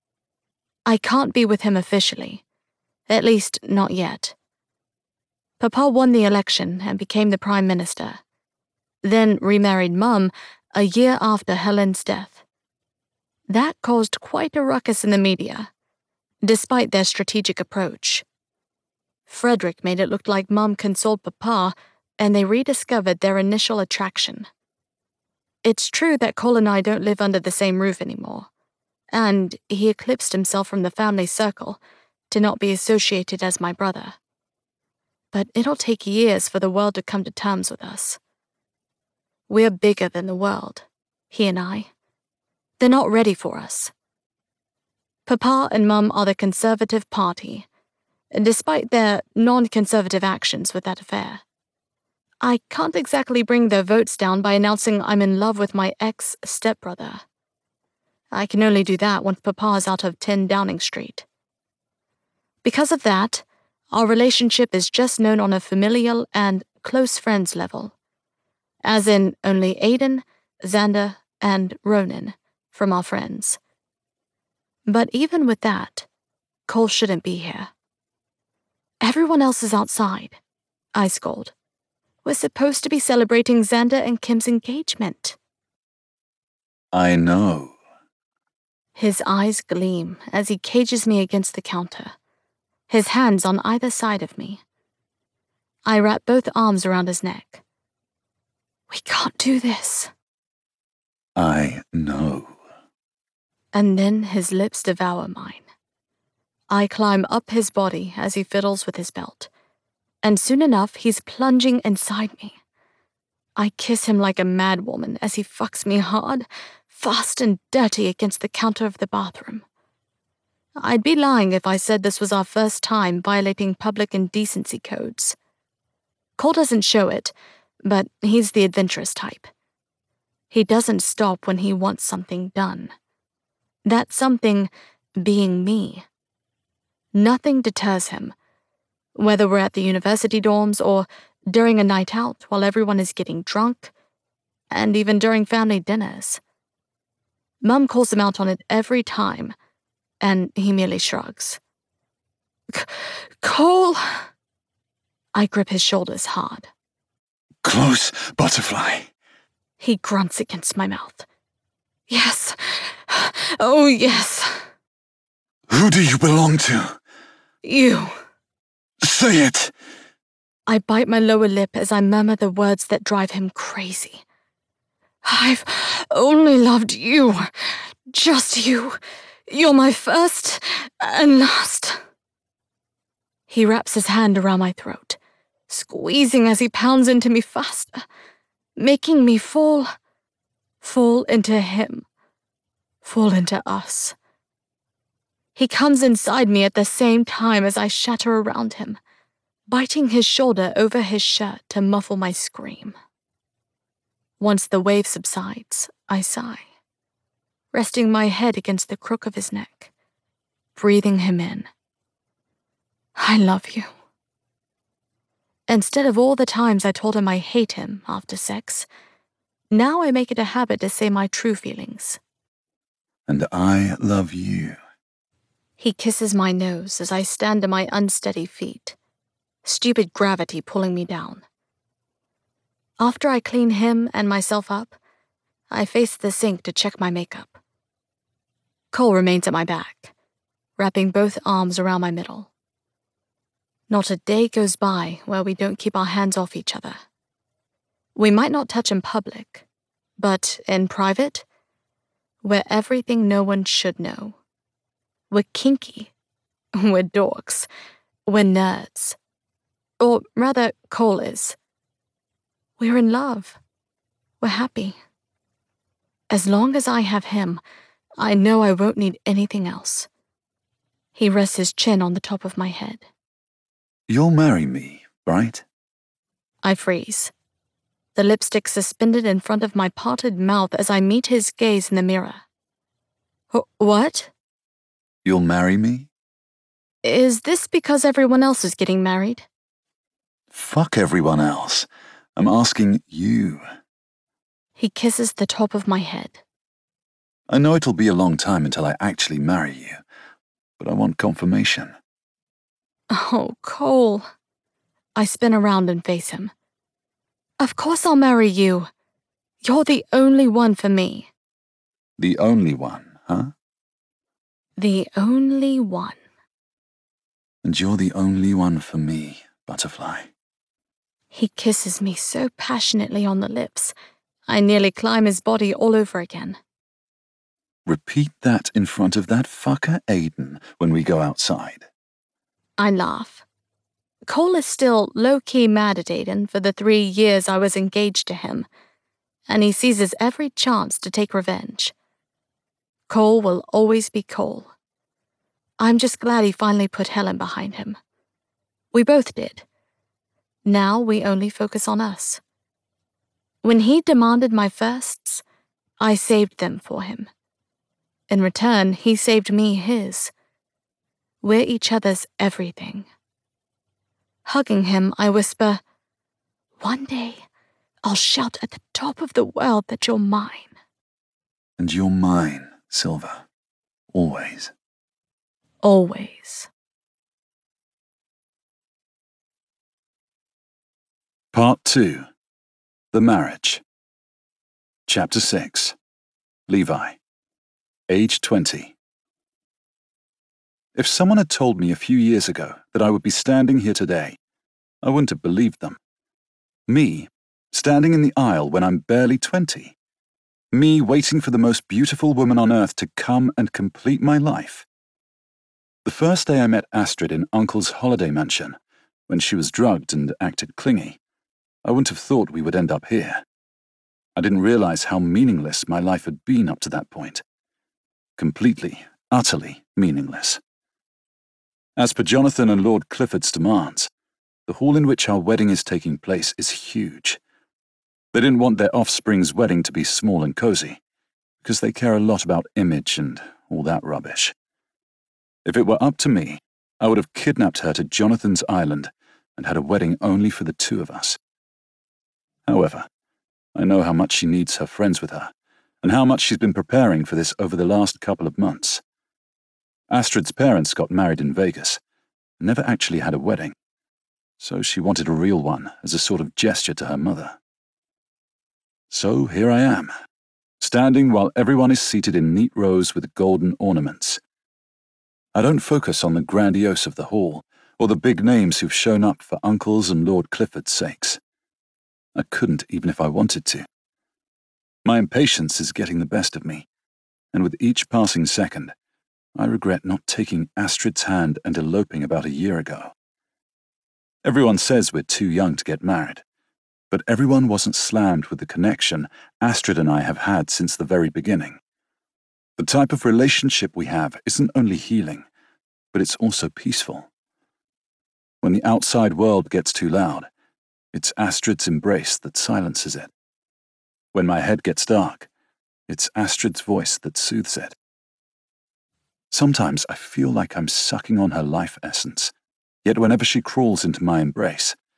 I can't be with him officially, at least not yet. Papa won the election and became the Prime Minister, then remarried Mum a year after Helen's death. That caused quite a ruckus in the media, despite their strategic approach. Frederick made it look like Mum consoled Papa, and they rediscovered their initial attraction. It's true that Cole and I don't live under the same roof anymore, and he eclipsed himself from the family circle to not be associated as my brother. But it'll take years for the world to come to terms with us. We're bigger than the world, he and I. They're not ready for us. Papa and Mum are the Conservative Party, despite their non-conservative actions with that affair. I can't exactly bring their votes down by announcing I'm in love with my ex-stepbrother. I can only do that once Papa's out of ten Downing Street. Because of that, our relationship is just known on a familial and close friends level, as in only Aiden, Xander, and Ronan from our friends. But even with that, Cole shouldn't be here. Everyone else is outside, I scold. We're supposed to be celebrating Xander and Kim's engagement. I know. His eyes gleam as he cages me against the counter, his hands on either side of me. I wrap both arms around his neck. We can't do this. I know. And then his lips devour mine. I climb up his body as he fiddles with his belt, and soon enough he's plunging inside me. I kiss him like a madwoman as he fucks me hard, fast and dirty against the counter of the bathroom. I'd be lying if I said this was our first time violating public indecency codes. Cole doesn't show it, but he's the adventurous type. He doesn't stop when he wants something done. That something being me. Nothing deters him, whether we're at the university dorms or during a night out while everyone is getting drunk, and even during family dinners. Mum calls him out on it every time, and he merely shrugs. Cole! I grip his shoulders hard. Close, butterfly. He grunts against my mouth. Yes. Oh, yes. Who do you belong to? You. Say it. I bite my lower lip as I murmur the words that drive him crazy. I've only loved you. Just you. You're my first and last. He wraps his hand around my throat, squeezing as he pounds into me faster, making me fall, fall into him, fall into us. He comes inside me at the same time as I shatter around him, biting his shoulder over his shirt to muffle my scream. Once the wave subsides, I sigh, resting my head against the crook of his neck, breathing him in. I love you. Instead of all the times I told him I hate him after sex, now I make it a habit to say my true feelings. And I love you. He kisses my nose as I stand on my unsteady feet, stupid gravity pulling me down. After I clean him and myself up, I face the sink to check my makeup. Cole remains at my back, wrapping both arms around my middle. Not a day goes by where we don't keep our hands off each other. We might not touch in public, but in private, we're everything no one should know. We're kinky. We're dorks. We're nerds. Or rather, Cole is. We're in love. We're happy. As long as I have him, I know I won't need anything else. He rests his chin on the top of my head. You'll marry me, right? I freeze, the lipstick suspended in front of my parted mouth as I meet his gaze in the mirror. Wh- what? You'll marry me? Is this because everyone else is getting married? Fuck everyone else. I'm asking you. He kisses the top of my head. I know it'll be a long time until I actually marry you, but I want confirmation. Oh, Cole. I spin around and face him. Of course I'll marry you. You're the only one for me. The only one, huh? The only one. And you're the only one for me, Butterfly. He kisses me so passionately on the lips, I nearly climb his body all over again. Repeat that in front of that fucker Aiden when we go outside. I laugh. Cole is still low-key mad at Aiden for the three years I was engaged to him, and he seizes every chance to take revenge. Cole will always be Cole. I'm just glad he finally put Helen behind him. We both did. Now we only focus on us. When he demanded my firsts, I saved them for him. In return, he saved me his. We're each other's everything. Hugging him, I whisper, "One day, I'll shout at the top of the world that you're mine." And you're mine, Silver. Always. Always. Part two. The Marriage. Chapter six. Levi. Age twenty. If someone had told me a few years ago that I would be standing here today, I wouldn't have believed them. Me, standing in the aisle when I'm barely twenty. Me waiting for the most beautiful woman on earth to come and complete my life. The first day I met Astrid in Uncle's holiday mansion, when she was drugged and acted clingy, I wouldn't have thought we would end up here. I didn't realize how meaningless my life had been up to that point. Completely, utterly meaningless. As per Jonathan and Lord Clifford's demands, the hall in which our wedding is taking place is huge. They didn't want their offspring's wedding to be small and cozy, because they care a lot about image and all that rubbish. If it were up to me, I would have kidnapped her to Jonathan's island and had a wedding only for the two of us. However, I know how much she needs her friends with her, and how much she's been preparing for this over the last couple of months. Astrid's parents got married in Vegas, and never actually had a wedding, so she wanted a real one as a sort of gesture to her mother. So here I am, standing while everyone is seated in neat rows with golden ornaments. I don't focus on the grandiose of the hall, or the big names who've shown up for Uncle's and Lord Clifford's sakes. I couldn't even if I wanted to. My impatience is getting the best of me, and with each passing second, I regret not taking Astrid's hand and eloping about a year ago. Everyone says we're too young to get married, but everyone wasn't slammed with the connection Astrid and I have had since the very beginning. The type of relationship we have isn't only healing, but it's also peaceful. When the outside world gets too loud, it's Astrid's embrace that silences it. When my head gets dark, it's Astrid's voice that soothes it. Sometimes I feel like I'm sucking on her life essence, yet whenever she crawls into my embrace,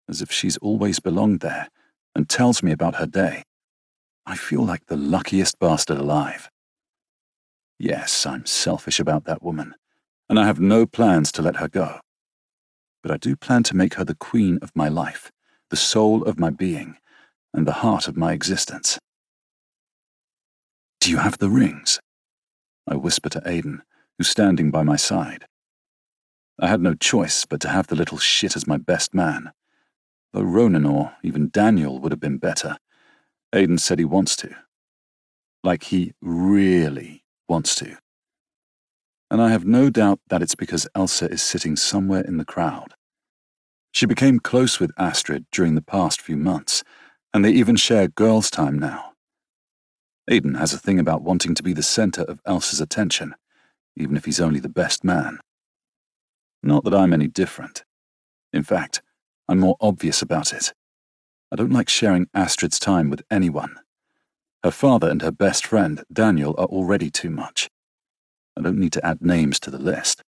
as if she's always belonged there, and tells me about her day, I feel like the luckiest bastard alive. Yes, I'm selfish about that woman, and I have no plans to let her go. But I do plan to make her the queen of my life, the soul of my being, and the heart of my existence. Do you have the rings? I whisper to Aidan, who's standing by my side. I had no choice but to have the little shit as my best man. Though Ronan or even Daniel would have been better, Aidan said he wants to. Like he really wants to. And I have no doubt that it's because Elsa is sitting somewhere in the crowd. She became close with Astrid during the past few months, and they even share girls' time now. Aidan has a thing about wanting to be the center of Elsa's attention, even if he's only the best man. Not that I'm any different. In fact, I'm more obvious about it. I don't like sharing Astrid's time with anyone. Her father and her best friend, Daniel, are already too much. I don't need to add names to the list.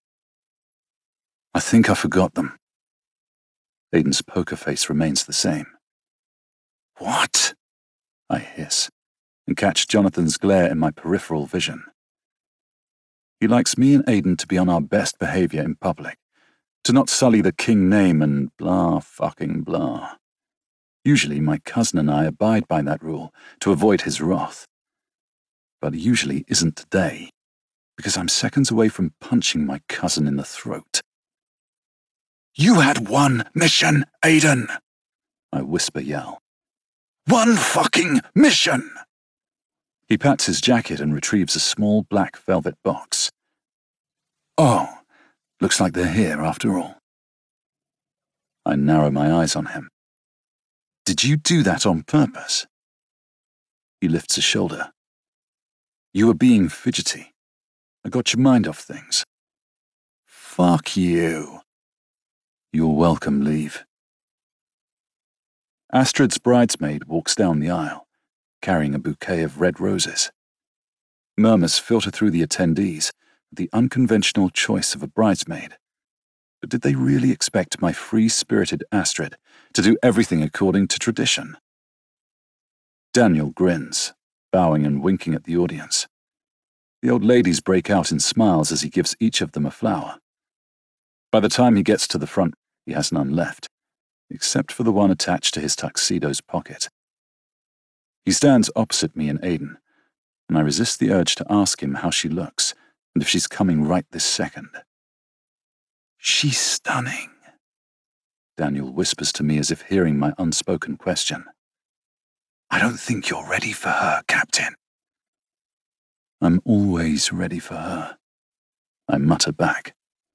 I think I forgot them. Aidan's poker face remains the same. What? I hiss, and catch Jonathan's glare in my peripheral vision. He likes me and Aidan to be on our best behavior in public, to not sully the king name and blah fucking blah. Usually my cousin and I abide by that rule to avoid his wrath. But it usually isn't today, because I'm seconds away from punching my cousin in the throat. You had one mission, Aidan, I whisper yell. One fucking mission! He pats his jacket and retrieves a small black velvet box. Oh, looks like they're here after all. I narrow my eyes on him. Did you do that on purpose? He lifts a shoulder. You were being fidgety. I got your mind off things. Fuck you. You're welcome, Leave. Astrid's bridesmaid walks down the aisle, carrying a bouquet of red roses. Murmurs filter through the attendees at the unconventional choice of a bridesmaid. But did they really expect my free-spirited Astrid to do everything according to tradition? Daniel grins, bowing and winking at the audience. The old ladies break out in smiles as he gives each of them a flower. By the time he gets to the front, he has none left, except for the one attached to his tuxedo's pocket. He stands opposite me and Aidan, and I resist the urge to ask him how she looks and if she's coming right this second. She's stunning, Daniel whispers to me as if hearing my unspoken question. I don't think you're ready for her, Captain. I'm always ready for her, I mutter back.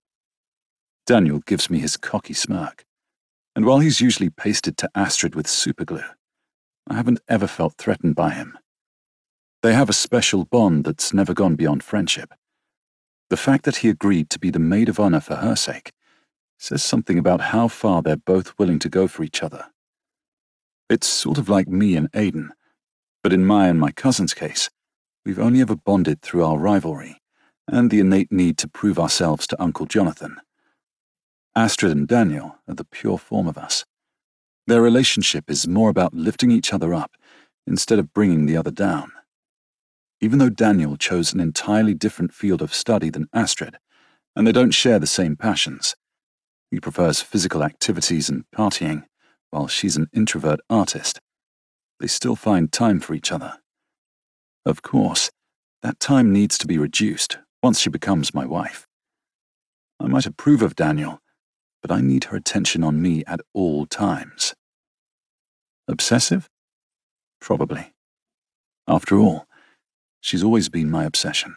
Daniel gives me his cocky smirk, and while he's usually pasted to Astrid with superglue, I haven't ever felt threatened by him. They have a special bond that's never gone beyond friendship. The fact that he agreed to be the maid of honor for her sake says something about how far they're both willing to go for each other. It's sort of like me and Aidan, but in my and my cousin's case, we've only ever bonded through our rivalry and the innate need to prove ourselves to Uncle Jonathan. Astrid and Daniel are the pure form of us. Their relationship is more about lifting each other up instead of bringing the other down. Even though Daniel chose an entirely different field of study than Astrid, and they don't share the same passions. He prefers physical activities and partying, while she's an introvert artist. They still find time for each other. Of course, that time needs to be reduced once she becomes my wife. I might approve of Daniel, but I need her attention on me at all times. Obsessive? Probably. After all, she's always been my obsession.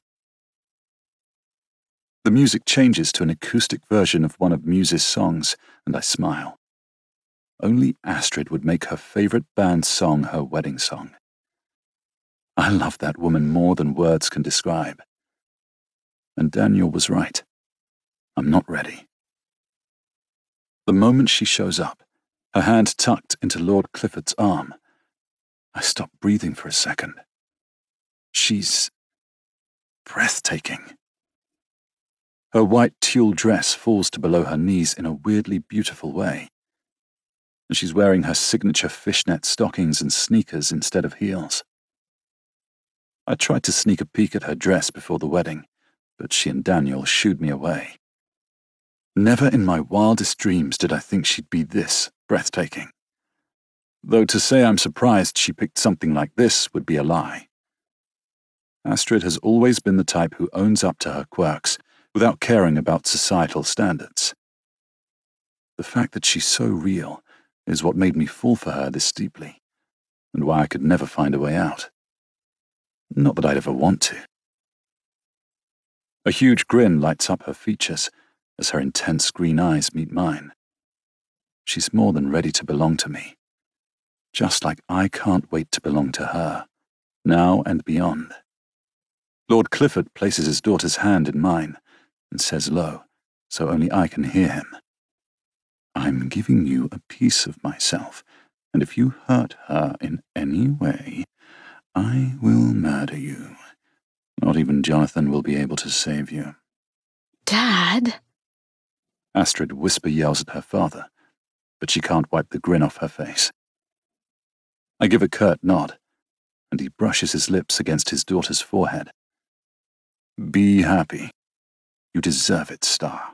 The music changes to an acoustic version of one of Muse's songs, and I smile. Only Astrid would make her favorite band's song her wedding song. I love that woman more than words can describe. And Daniel was right. I'm not ready. The moment she shows up, her hand tucked into Lord Clifford's arm, I stop breathing for a second. She's breathtaking. Her white tulle dress falls to below her knees in a weirdly beautiful way. and she's wearing her signature fishnet stockings and sneakers instead of heels. I tried to sneak a peek at her dress before the wedding, but she and Daniel shooed me away. Never in my wildest dreams did I think she'd be this breathtaking. Though to say I'm surprised she picked something like this would be a lie. Astrid has always been the type who owns up to her quirks without caring about societal standards. The fact that she's so real is what made me fall for her this deeply, and why I could never find a way out. Not that I'd ever want to. A huge grin lights up her features as her intense green eyes meet mine. She's more than ready to belong to me, just like I can't wait to belong to her, now and beyond. Lord Clifford places his daughter's hand in mine and says low, so only I can hear him. I'm giving you a piece of myself, and if you hurt her in any way, I will murder you. Not even Jonathan will be able to save you. Dad? Astrid whisper yells at her father, but she can't wipe the grin off her face. I give a curt nod, and he brushes his lips against his daughter's forehead. Be happy. You deserve it, Star.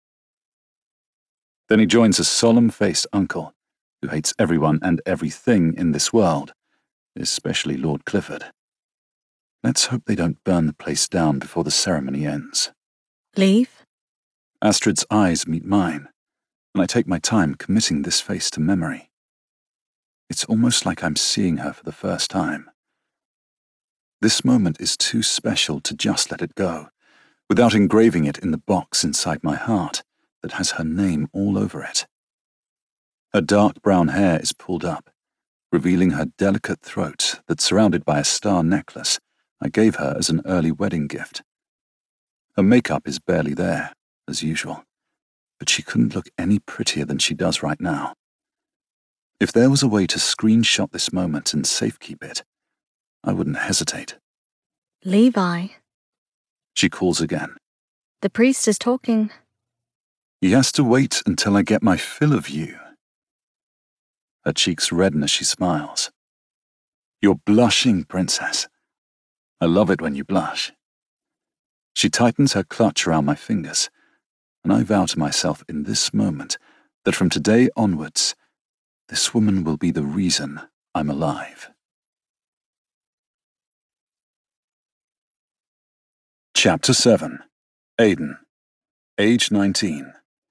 Then he joins a solemn-faced uncle who hates everyone and everything in this world, especially Lord Clifford. Let's hope they don't burn the place down before the ceremony ends. Leave? Astrid's eyes meet mine, and I take my time committing this face to memory. It's almost like I'm seeing her for the first time. This moment is too special to just let it go, without engraving it in the box inside my heart that has her name all over it. Her dark brown hair is pulled up, revealing her delicate throat that's surrounded by a star necklace I gave her as an early wedding gift. Her makeup is barely there, as usual, but she couldn't look any prettier than she does right now. If there was a way to screenshot this moment and safekeep it, I wouldn't hesitate. Levi. She calls again. The priest is talking. He has to wait until I get my fill of you. Her cheeks redden as she smiles. You're blushing, princess. I love it when you blush. She tightens her clutch around my fingers, and I vow to myself in this moment that from today onwards, this woman will be the reason I'm alive. Chapter seven. Aiden. Age nineteen.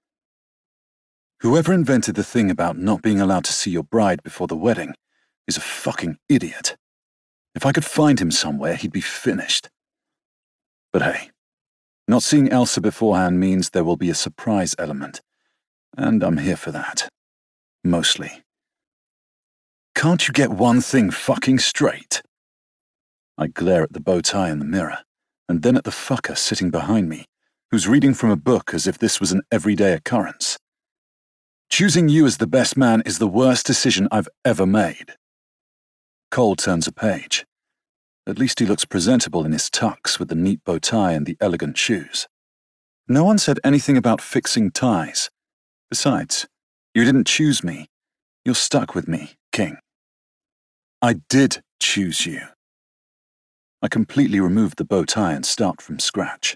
Whoever invented the thing about not being allowed to see your bride before the wedding is a fucking idiot. If I could find him somewhere, he'd be finished. But hey, not seeing Elsa beforehand means there will be a surprise element, and I'm here for that. Mostly. Can't you get one thing fucking straight? I glare at the bow tie in the mirror, and then at the fucker sitting behind me, who's reading from a book as if this was an everyday occurrence. Choosing you as the best man is the worst decision I've ever made. Cole turns a page. At least he looks presentable in his tux with the neat bow tie and the elegant shoes. No one said anything about fixing ties. Besides, you didn't choose me. You're stuck with me, King. I did choose you. I completely removed the bow tie and start from scratch.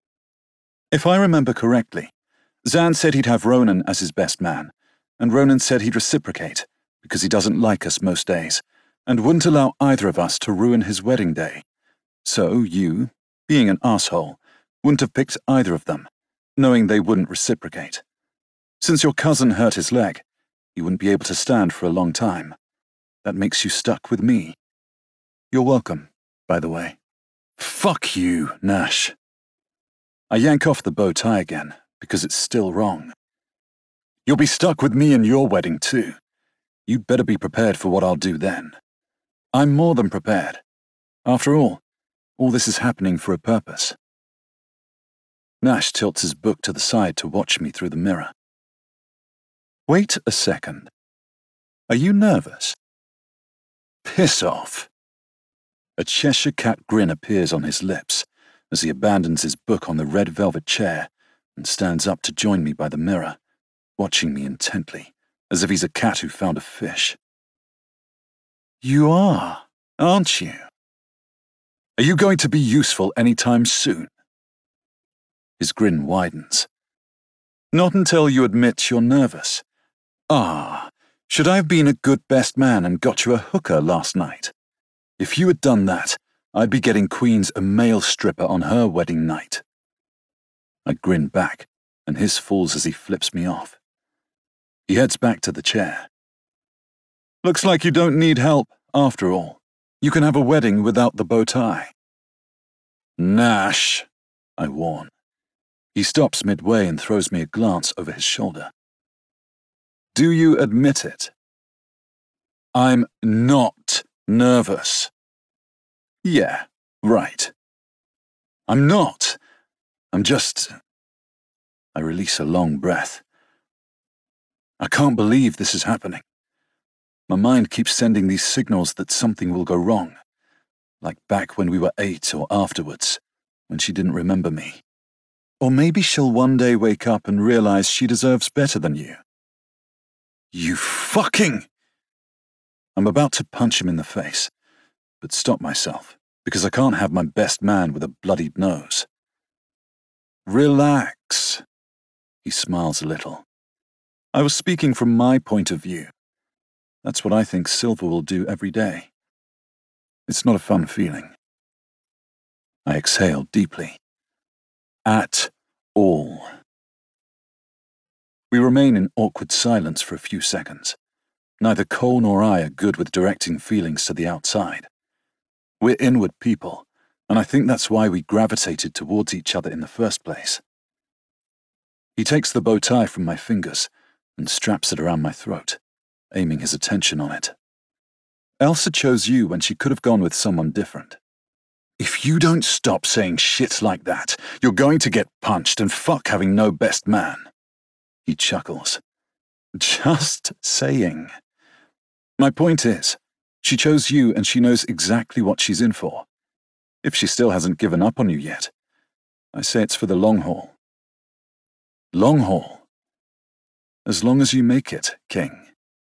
If I remember correctly, Zan said he'd have Ronan as his best man, and Ronan said he'd reciprocate because he doesn't like us most days, and wouldn't allow either of us to ruin his wedding day. So you, being an asshole, wouldn't have picked either of them, knowing they wouldn't reciprocate. Since your cousin hurt his leg, he wouldn't be able to stand for a long time. That makes you stuck with me. You're welcome, by the way. Fuck you, Nash. I yank off the bow tie again, because it's still wrong. You'll be stuck with me in your wedding, too. You'd better be prepared for what I'll do then. I'm more than prepared. After all, all this is happening for a purpose. Nash tilts his book to the side to watch me through the mirror. Wait a second. Are you nervous? Piss off. A Cheshire Cat grin appears on his lips as he abandons his book on the red velvet chair and stands up to join me by the mirror, watching me intently as if he's a cat who found a fish. You are, aren't you? Are you going to be useful any time soon? His grin widens. Not until you admit you're nervous. Ah, should I have been a good best man and got you a hooker last night? If you had done that, I'd be getting Queens a male stripper on her wedding night. I grin back, and his falls as he flips me off. He heads back to the chair. Looks like you don't need help, after all. You can have a wedding without the bow tie. Nash, I warn. He stops midway and throws me a glance over his shoulder. Do you admit it? I'm not nervous. Yeah, right. I'm not. I'm just... I release a long breath. I can't believe this is happening. My mind keeps sending these signals that something will go wrong, like back when we were eight or afterwards, when she didn't remember me. Or maybe she'll one day wake up and realize she deserves better than you. You fucking... I'm about to punch him in the face, but stop myself, because I can't have my best man with a bloodied nose. Relax. He smiles a little. I was speaking from my point of view. That's what I think Silver will do every day. It's not a fun feeling. I exhale deeply. At all. We remain in awkward silence for a few seconds. Neither Cole nor I are good with directing feelings to the outside. We're inward people, and I think that's why we gravitated towards each other in the first place. He takes the bow tie from my fingers and straps it around my throat, aiming his attention on it. Elsa chose you when she could have gone with someone different. If you don't stop saying shit like that, you're going to get punched and fuck having no best man. He chuckles. Just saying. My point is, she chose you and she knows exactly what she's in for. If she still hasn't given up on you yet, I say it's for the long haul. Long haul. As long as you make it, King.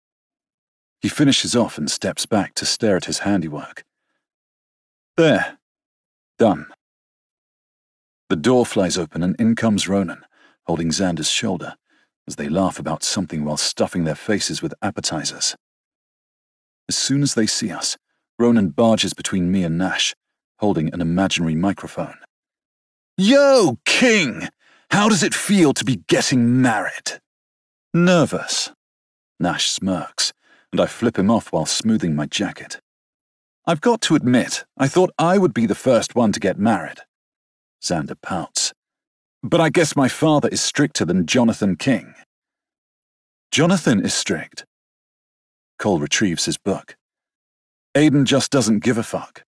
He finishes off and steps back to stare at his handiwork. There. Done. The door flies open and in comes Ronan, holding Xander's shoulder, as they laugh about something while stuffing their faces with appetizers. As soon as they see us, Ronan barges between me and Nash, holding an imaginary microphone. Yo, King! How does it feel to be getting married? Nervous. Nash smirks, and I flip him off while smoothing my jacket. I've got to admit, I thought I would be the first one to get married. Xander pouts. But I guess my father is stricter than Jonathan King. Jonathan is strict. Cole retrieves his book. Aiden just doesn't give a fuck.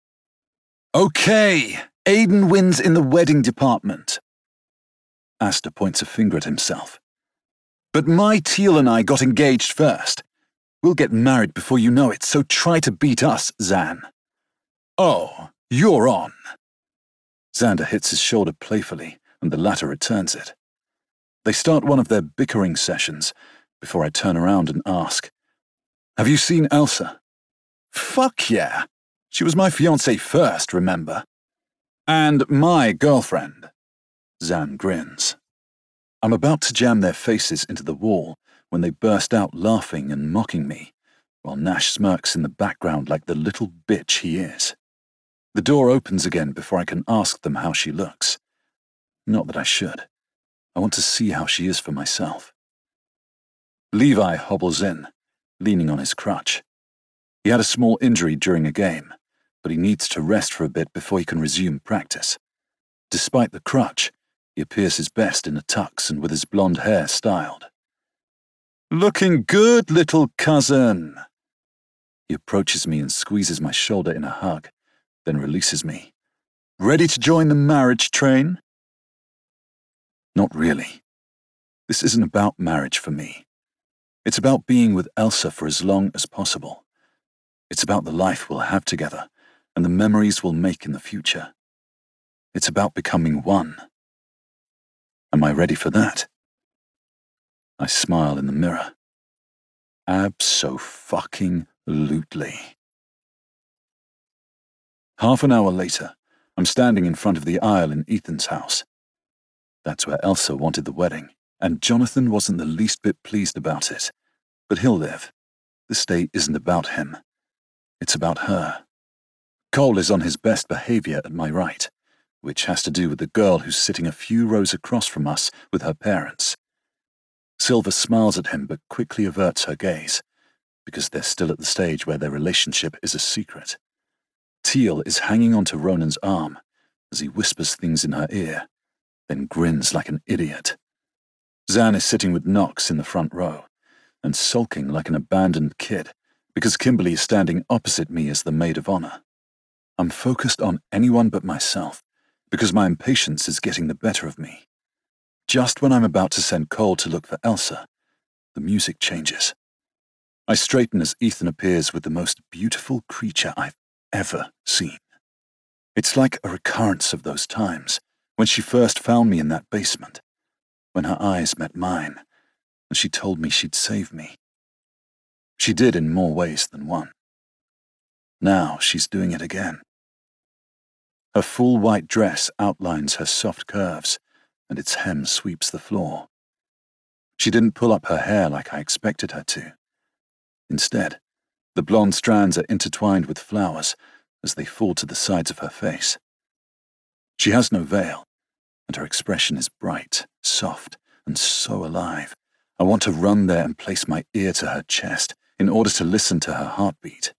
Okay, Aiden wins in the wedding department. Asta points a finger at himself. But my Teal and I got engaged first. We'll get married before you know it, so try to beat us, Zan. Oh, you're on. Xander hits his shoulder playfully, and the latter returns it. They start one of their bickering sessions before I turn around and ask, Have you seen Elsa? Fuck yeah. She was my fiancée first, remember? And my girlfriend. Zan grins. I'm about to jam their faces into the wall when they burst out laughing and mocking me, while Nash smirks in the background like the little bitch he is. The door opens again before I can ask them how she looks. Not that I should. I want to see how she is for myself. Levi hobbles in, leaning on his crutch. He had a small injury during a game, but he needs to rest for a bit before he can resume practice. Despite the crutch, he appears his best in a tux and with his blonde hair styled. Looking good, little cousin. He approaches me and squeezes my shoulder in a hug, then releases me. Ready to join the marriage train? Not really. This isn't about marriage for me. It's about being with Elsa for as long as possible. It's about the life we'll have together and the memories we'll make in the future. It's about becoming one. Am I ready for that? I smile in the mirror. Abso-fucking-lutely. Half an hour later, I'm standing in front of the aisle in Ethan's house. That's where Elsa wanted the wedding, and Jonathan wasn't the least bit pleased about it. But he'll live. This day isn't about him. It's about her. Cole is on his best behavior at my right, which has to do with the girl who's sitting a few rows across from us with her parents. Silver smiles at him but quickly averts her gaze, because they're still at the stage where their relationship is a secret. Teal is hanging onto Ronan's arm as he whispers things in her ear, then grins like an idiot. Zan is sitting with Knox in the front row and sulking like an abandoned kid because Kimberly is standing opposite me as the maid of honor. I'm focused on anyone but myself because my impatience is getting the better of me. Just when I'm about to send Cole to look for Elsa, the music changes. I straighten as Ethan appears with the most beautiful creature I've ever seen. It's like a recurrence of those times when she first found me in that basement, when her eyes met mine, and she told me she'd save me. She did in more ways than one. Now she's doing it again. Her full white dress outlines her soft curves, and its hem sweeps the floor. She didn't pull up her hair like I expected her to. Instead, the blonde strands are intertwined with flowers as they fall to the sides of her face. She has no veil, and her expression is bright, soft, and so alive. I want to run there and place my ear to her chest in order to listen to her heartbeat.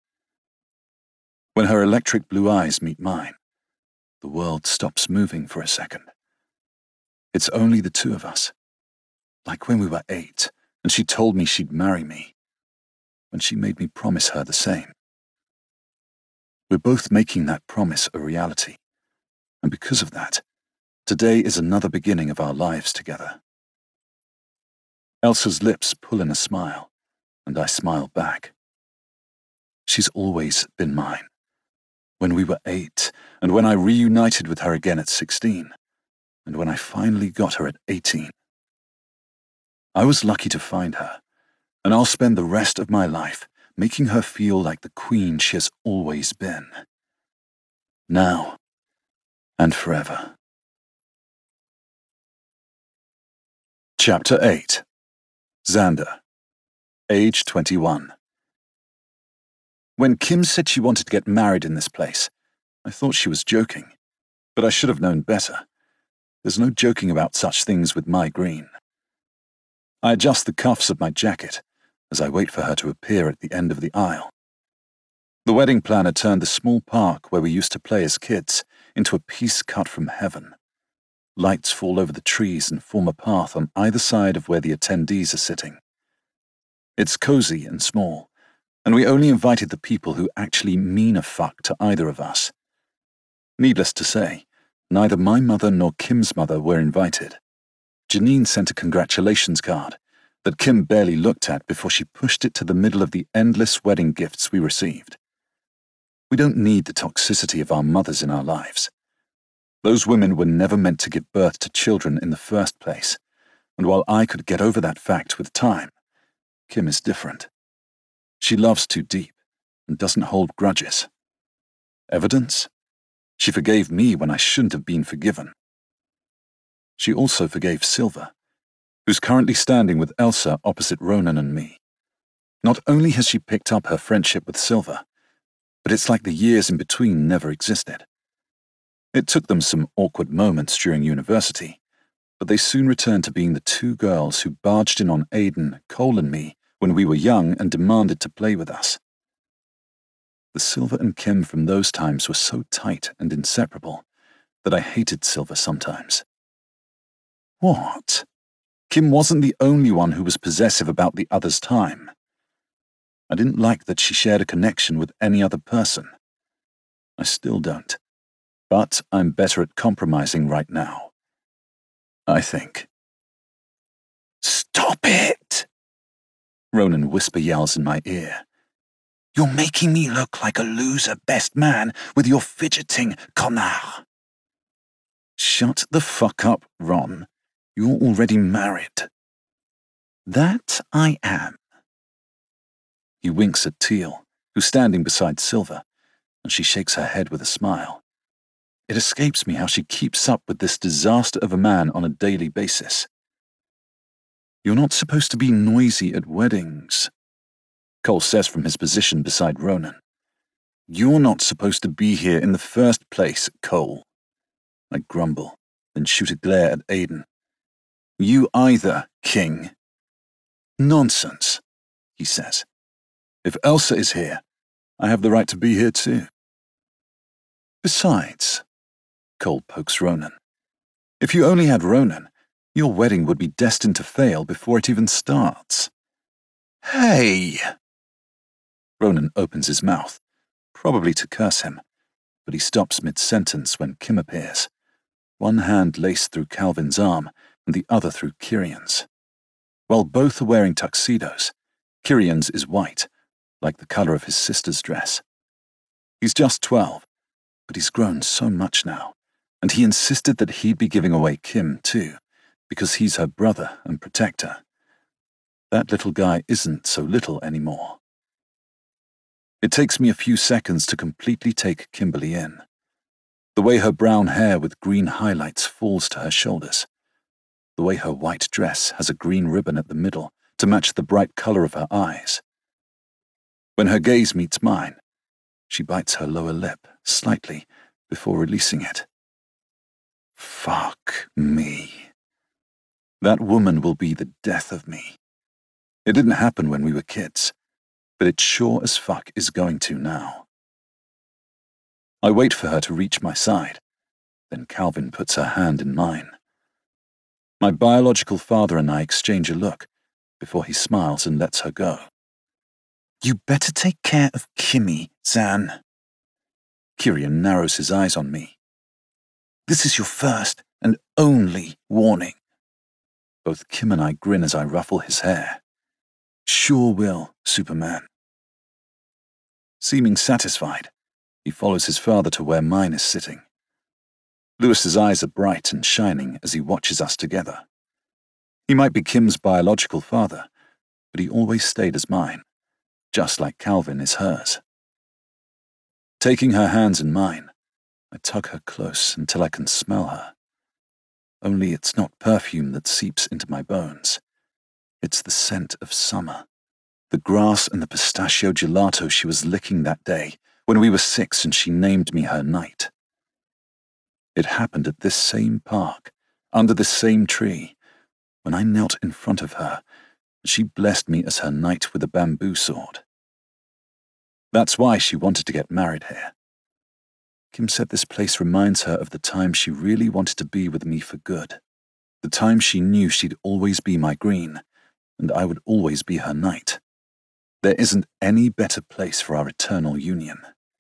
When her electric blue eyes meet mine, the world stops moving for a second. It's only the two of us, like when we were eight, and she told me she'd marry me, when she made me promise her the same. We're both making that promise a reality, and because of that, today is another beginning of our lives together. Elsa's lips pull in a smile, and I smile back. She's always been mine. When we were eight, and when I reunited with her again at sixteen, and when I finally got her at eighteen. I was lucky to find her, and I'll spend the rest of my life making her feel like the queen she has always been. Now and forever. Chapter eight. Xander, age twenty-one. When Kim said she wanted to get married in this place, I thought she was joking, but I should have known better. There's no joking about such things with my green. I adjust the cuffs of my jacket as I wait for her to appear at the end of the aisle. The wedding planner turned the small park where we used to play as kids into a piece cut from heaven. Lights fall over the trees and form a path on either side of where the attendees are sitting. It's cozy and small, and we only invited the people who actually mean a fuck to either of us. Needless to say, neither my mother nor Kim's mother were invited. Janine sent a congratulations card that Kim barely looked at before she pushed it to the middle of the endless wedding gifts we received. We don't need the toxicity of our mothers in our lives. Those women were never meant to give birth to children in the first place, and while I could get over that fact with time, Kim is different. She loves too deep and doesn't hold grudges. Evidence? She forgave me when I shouldn't have been forgiven. She also forgave Silver, who's currently standing with Elsa opposite Ronan and me. Not only has she picked up her friendship with Silver, but it's like the years in between never existed. It took them some awkward moments during university, but they soon returned to being the two girls who barged in on Aiden, Cole, and me when we were young and demanded to play with us. The Silver and Kim from those times were so tight and inseparable that I hated Silver sometimes. What? Kim wasn't the only one who was possessive about the other's time. I didn't like that she shared a connection with any other person. I still don't. But I'm better at compromising right now. I think. Stop it! Ronan whisper yells in my ear. You're making me look like a loser best man with your fidgeting, connard. Shut the fuck up, Ron. You're already married. That I am. He winks at Teal, who's standing beside Silver, and she shakes her head with a smile. It escapes me how she keeps up with this disaster of a man on a daily basis. "You're not supposed to be noisy at weddings," Cole says from his position beside Ronan. "You're not supposed to be here in the first place, Cole." I grumble, then shoot a glare at Aiden. "You either, King." "Nonsense," he says. "If Elsa is here, I have the right to be here too." "Besides," Cole pokes Ronan, "if you only had Ronan, your wedding would be destined to fail before it even starts." "Hey!" Ronan opens his mouth, probably to curse him, but he stops mid-sentence when Kim appears, one hand laced through Calvin's arm and the other through Kirian's. While both are wearing tuxedos, Kirian's is white, like the color of his sister's dress. He's just twelve, but he's grown so much now, and he insisted that he'd be giving away Kim too, because he's her brother and protector. That little guy isn't so little anymore. It takes me a few seconds to completely take Kimberly in. The way her brown hair with green highlights falls to her shoulders. The way her white dress has a green ribbon at the middle to match the bright color of her eyes. When her gaze meets mine, she bites her lower lip slightly before releasing it. Fuck me. That woman will be the death of me. It didn't happen when we were kids, but it sure as fuck is going to now. I wait for her to reach my side, then Calvin puts her hand in mine. My biological father and I exchange a look before he smiles and lets her go. "You better take care of Kimmy, Zan." Kirian narrows his eyes on me. "This is your first and only warning." Both Kim and I grin as I ruffle his hair. "Sure will, Superman." Seeming satisfied, he follows his father to where mine is sitting. Lewis's eyes are bright and shining as he watches us together. He might be Kim's biological father, but he always stayed as mine, just like Calvin is hers. Taking her hands in mine, I tug her close until I can smell her. Only it's not perfume that seeps into my bones. It's the scent of summer. The grass and the pistachio gelato she was licking that day when we were six and she named me her knight. It happened at this same park, under this same tree, when I knelt in front of her and she blessed me as her knight with a bamboo sword. That's why she wanted to get married here. Kim said this place reminds her of the time she really wanted to be with me for good, the time she knew she'd always be my green, and I would always be her knight. There isn't any better place for our eternal union.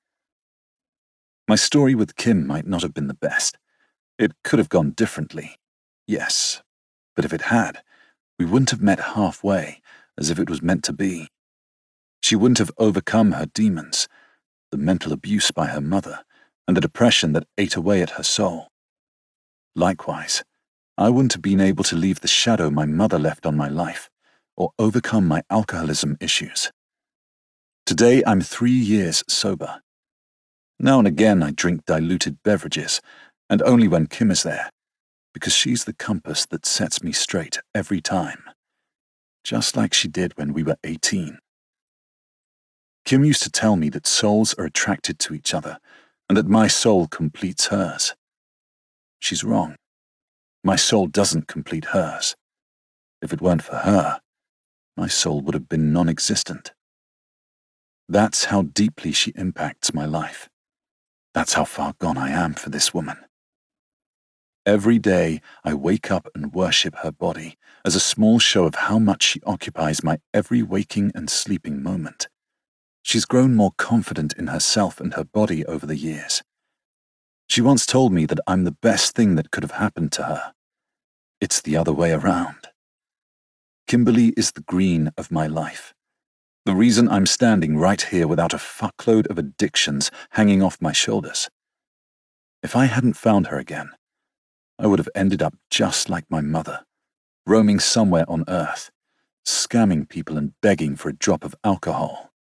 My story with Kim might not have been the best. It could have gone differently, yes, but if it had, we wouldn't have met halfway, as if it was meant to be. She wouldn't have overcome her demons, the mental abuse by her mother, and the depression that ate away at her soul. Likewise, I wouldn't have been able to leave the shadow my mother left on my life, or overcome my alcoholism issues. Today I'm three years sober. Now and again I drink diluted beverages, and only when Kim is there, because she's the compass that sets me straight every time, just like she did when we were eighteen. Kim used to tell me that souls are attracted to each other, and that my soul completes hers. She's wrong. My soul doesn't complete hers. If it weren't for her, my soul would have been non-existent. That's how deeply she impacts my life. That's how far gone I am for this woman. Every day I wake up and worship her body as a small show of how much she occupies my every waking and sleeping moment. She's grown more confident in herself and her body over the years. She once told me that I'm the best thing that could have happened to her. It's the other way around. Kimberly is the green of my life. The reason I'm standing right here without a fuckload of addictions hanging off my shoulders. If I hadn't found her again, I would have ended up just like my mother, roaming somewhere on earth, scamming people and begging for a drop of alcohol.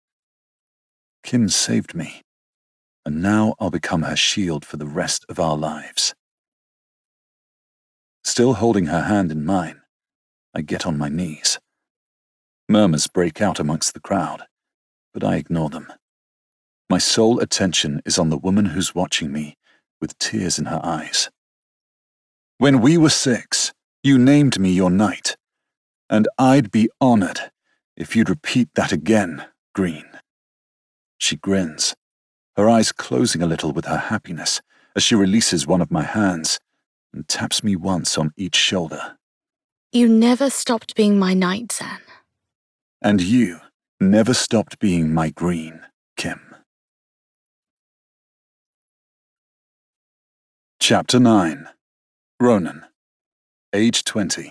Kim saved me, and now I'll become her shield for the rest of our lives. Still holding her hand in mine, I get on my knees. Murmurs break out amongst the crowd, but I ignore them. My sole attention is on the woman who's watching me with tears in her eyes. When we were six, you named me your knight, and I'd be honored if you'd repeat that again, Green. She grins, her eyes closing a little with her happiness as she releases one of my hands and taps me once on each shoulder. You never stopped being my knight, Zan. And you never stopped being my Green, Kim. Chapter nine. Ronan, age twenty.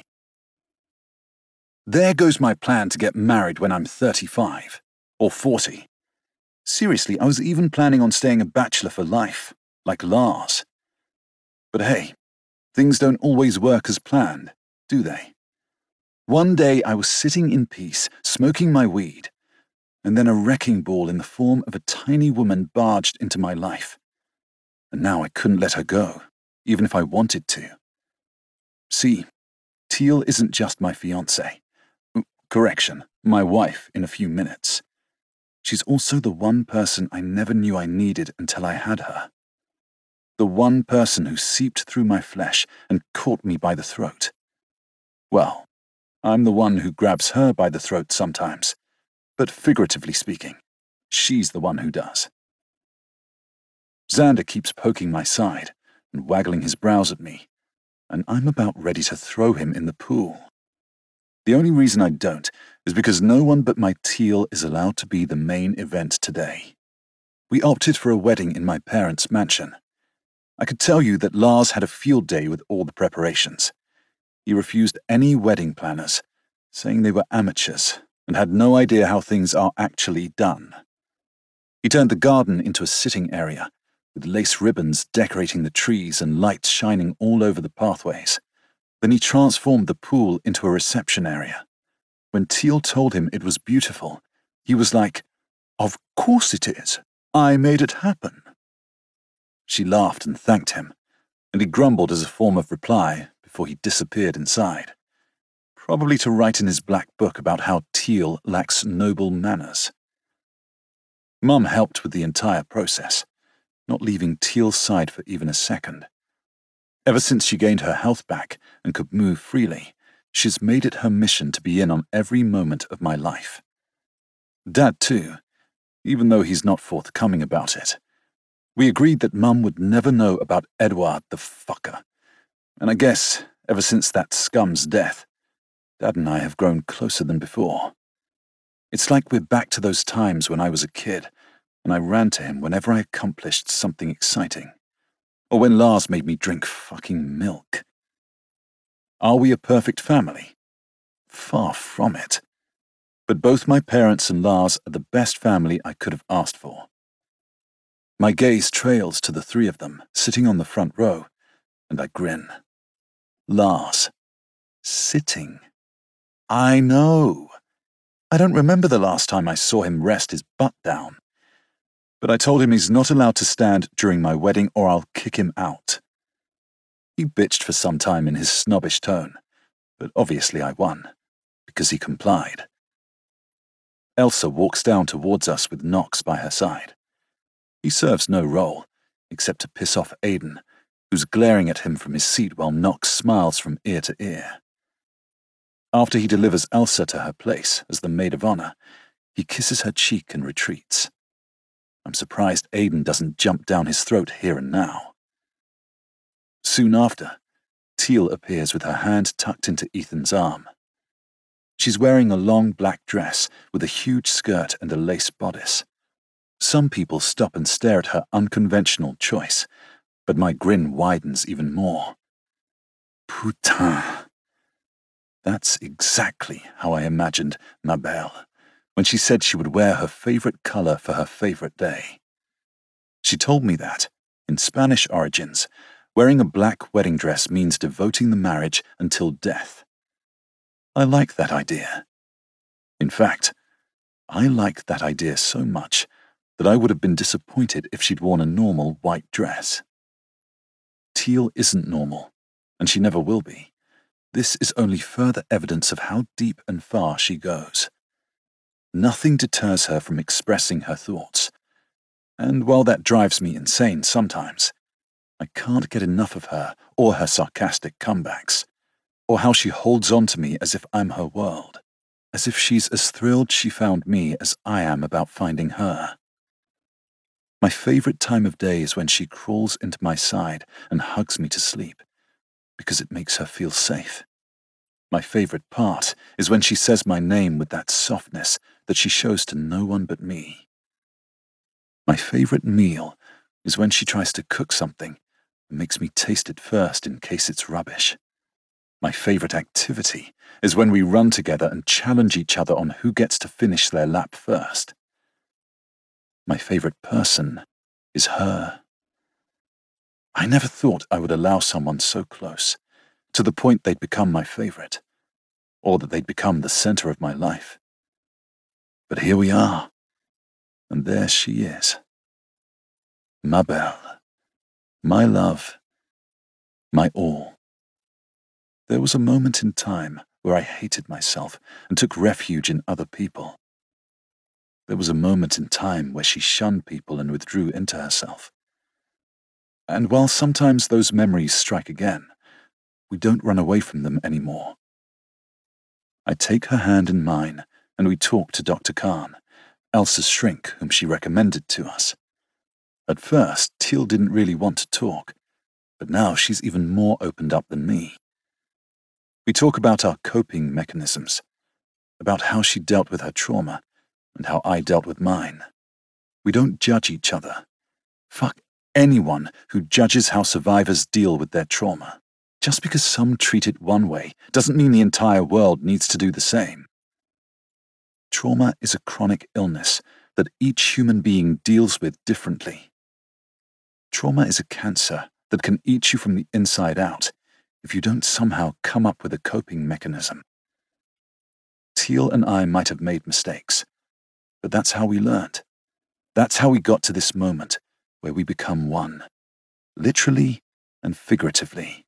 There goes my plan to get married when I'm thirty-five, or forty. Seriously, I was even planning on staying a bachelor for life, like Lars. But hey, things don't always work as planned, do they? One day I was sitting in peace, smoking my weed, and then a wrecking ball in the form of a tiny woman barged into my life. And now I couldn't let her go, even if I wanted to. See, Teal isn't just my fiancée. Correction, my wife in a few minutes. She's also the one person I never knew I needed until I had her. The one person who seeped through my flesh and caught me by the throat. Well, I'm the one who grabs her by the throat sometimes, but figuratively speaking, she's the one who does. Xander keeps poking my side and waggling his brows at me, and I'm about ready to throw him in the pool. The only reason I don't is because no one but my Teal is allowed to be the main event today. We opted for a wedding in my parents' mansion. I could tell you that Lars had a field day with all the preparations. He refused any wedding planners, saying they were amateurs and had no idea how things are actually done. He turned the garden into a sitting area, with lace ribbons decorating the trees and lights shining all over the pathways. Then he transformed the pool into a reception area. When Teal told him it was beautiful, he was like, "Of course it is. I made it happen." She laughed and thanked him, and he grumbled as a form of reply before he disappeared inside, probably to write in his black book about how Teal lacks noble manners. Mum helped with the entire process, not leaving Teal's side for even a second. Ever since she gained her health back and could move freely, she's made it her mission to be in on every moment of my life. Dad, too, even though he's not forthcoming about it. We agreed that Mum would never know about Edward the fucker. And I guess, ever since that scum's death, Dad and I have grown closer than before. It's like we're back to those times when I was a kid, and I ran to him whenever I accomplished something exciting. Or when Lars made me drink fucking milk. Are we a perfect family? Far from it. But both my parents and Lars are the best family I could have asked for. My gaze trails to the three of them, sitting on the front row, and I grin. Lars. Sitting. I know. I don't remember the last time I saw him rest his butt down. But I told him he's not allowed to stand during my wedding or I'll kick him out. He bitched for some time in his snobbish tone, but obviously I won, because he complied. Elsa walks down towards us with Nox by her side. He serves no role, except to piss off Aiden, who's glaring at him from his seat while Nox smiles from ear to ear. After he delivers Elsa to her place as the maid of honor, he kisses her cheek and retreats. I'm surprised Aiden doesn't jump down his throat here and now. Soon after, Teal appears with her hand tucked into Ethan's arm. She's wearing a long black dress with a huge skirt and a lace bodice. Some people stop and stare at her unconventional choice, but my grin widens even more. Putain. That's exactly how I imagined Ma Belle when she said she would wear her favorite color for her favorite day. She told me that, in Spanish origins, wearing a black wedding dress means devoting the marriage until death. I like that idea. In fact, I like that idea so much, that I would have been disappointed if she'd worn a normal white dress. Teal isn't normal, and she never will be. This is only further evidence of how deep and far she goes. Nothing deters her from expressing her thoughts, and while that drives me insane sometimes, I can't get enough of her or her sarcastic comebacks, or how she holds on to me as if I'm her world, as if she's as thrilled she found me as I am about finding her. My favorite time of day is when she crawls into my side and hugs me to sleep, because it makes her feel safe. My favorite part is when she says my name with that softness that she shows to no one but me. My favorite meal is when she tries to cook something and makes me taste it first in case it's rubbish. My favorite activity is when we run together and challenge each other on who gets to finish their lap first. My favorite person is her. I never thought I would allow someone so close, to the point they'd become my favorite, or that they'd become the center of my life. But here we are, and there she is. Mabel, my love, my all. There was a moment in time where I hated myself and took refuge in other people. There was a moment in time where she shunned people and withdrew into herself. And while sometimes those memories strike again, we don't run away from them anymore. I take her hand in mine, and we talk to Doctor Khan, Elsa's shrink whom she recommended to us. At first, Teal didn't really want to talk, but now she's even more opened up than me. We talk about our coping mechanisms, about how she dealt with her trauma, and how I dealt with mine. We don't judge each other. Fuck anyone who judges how survivors deal with their trauma. Just because some treat it one way doesn't mean the entire world needs to do the same. Trauma is a chronic illness that each human being deals with differently. Trauma is a cancer that can eat you from the inside out if you don't somehow come up with a coping mechanism. Teal and I might have made mistakes, but that's how we learned. That's how we got to this moment where we become one, literally and figuratively.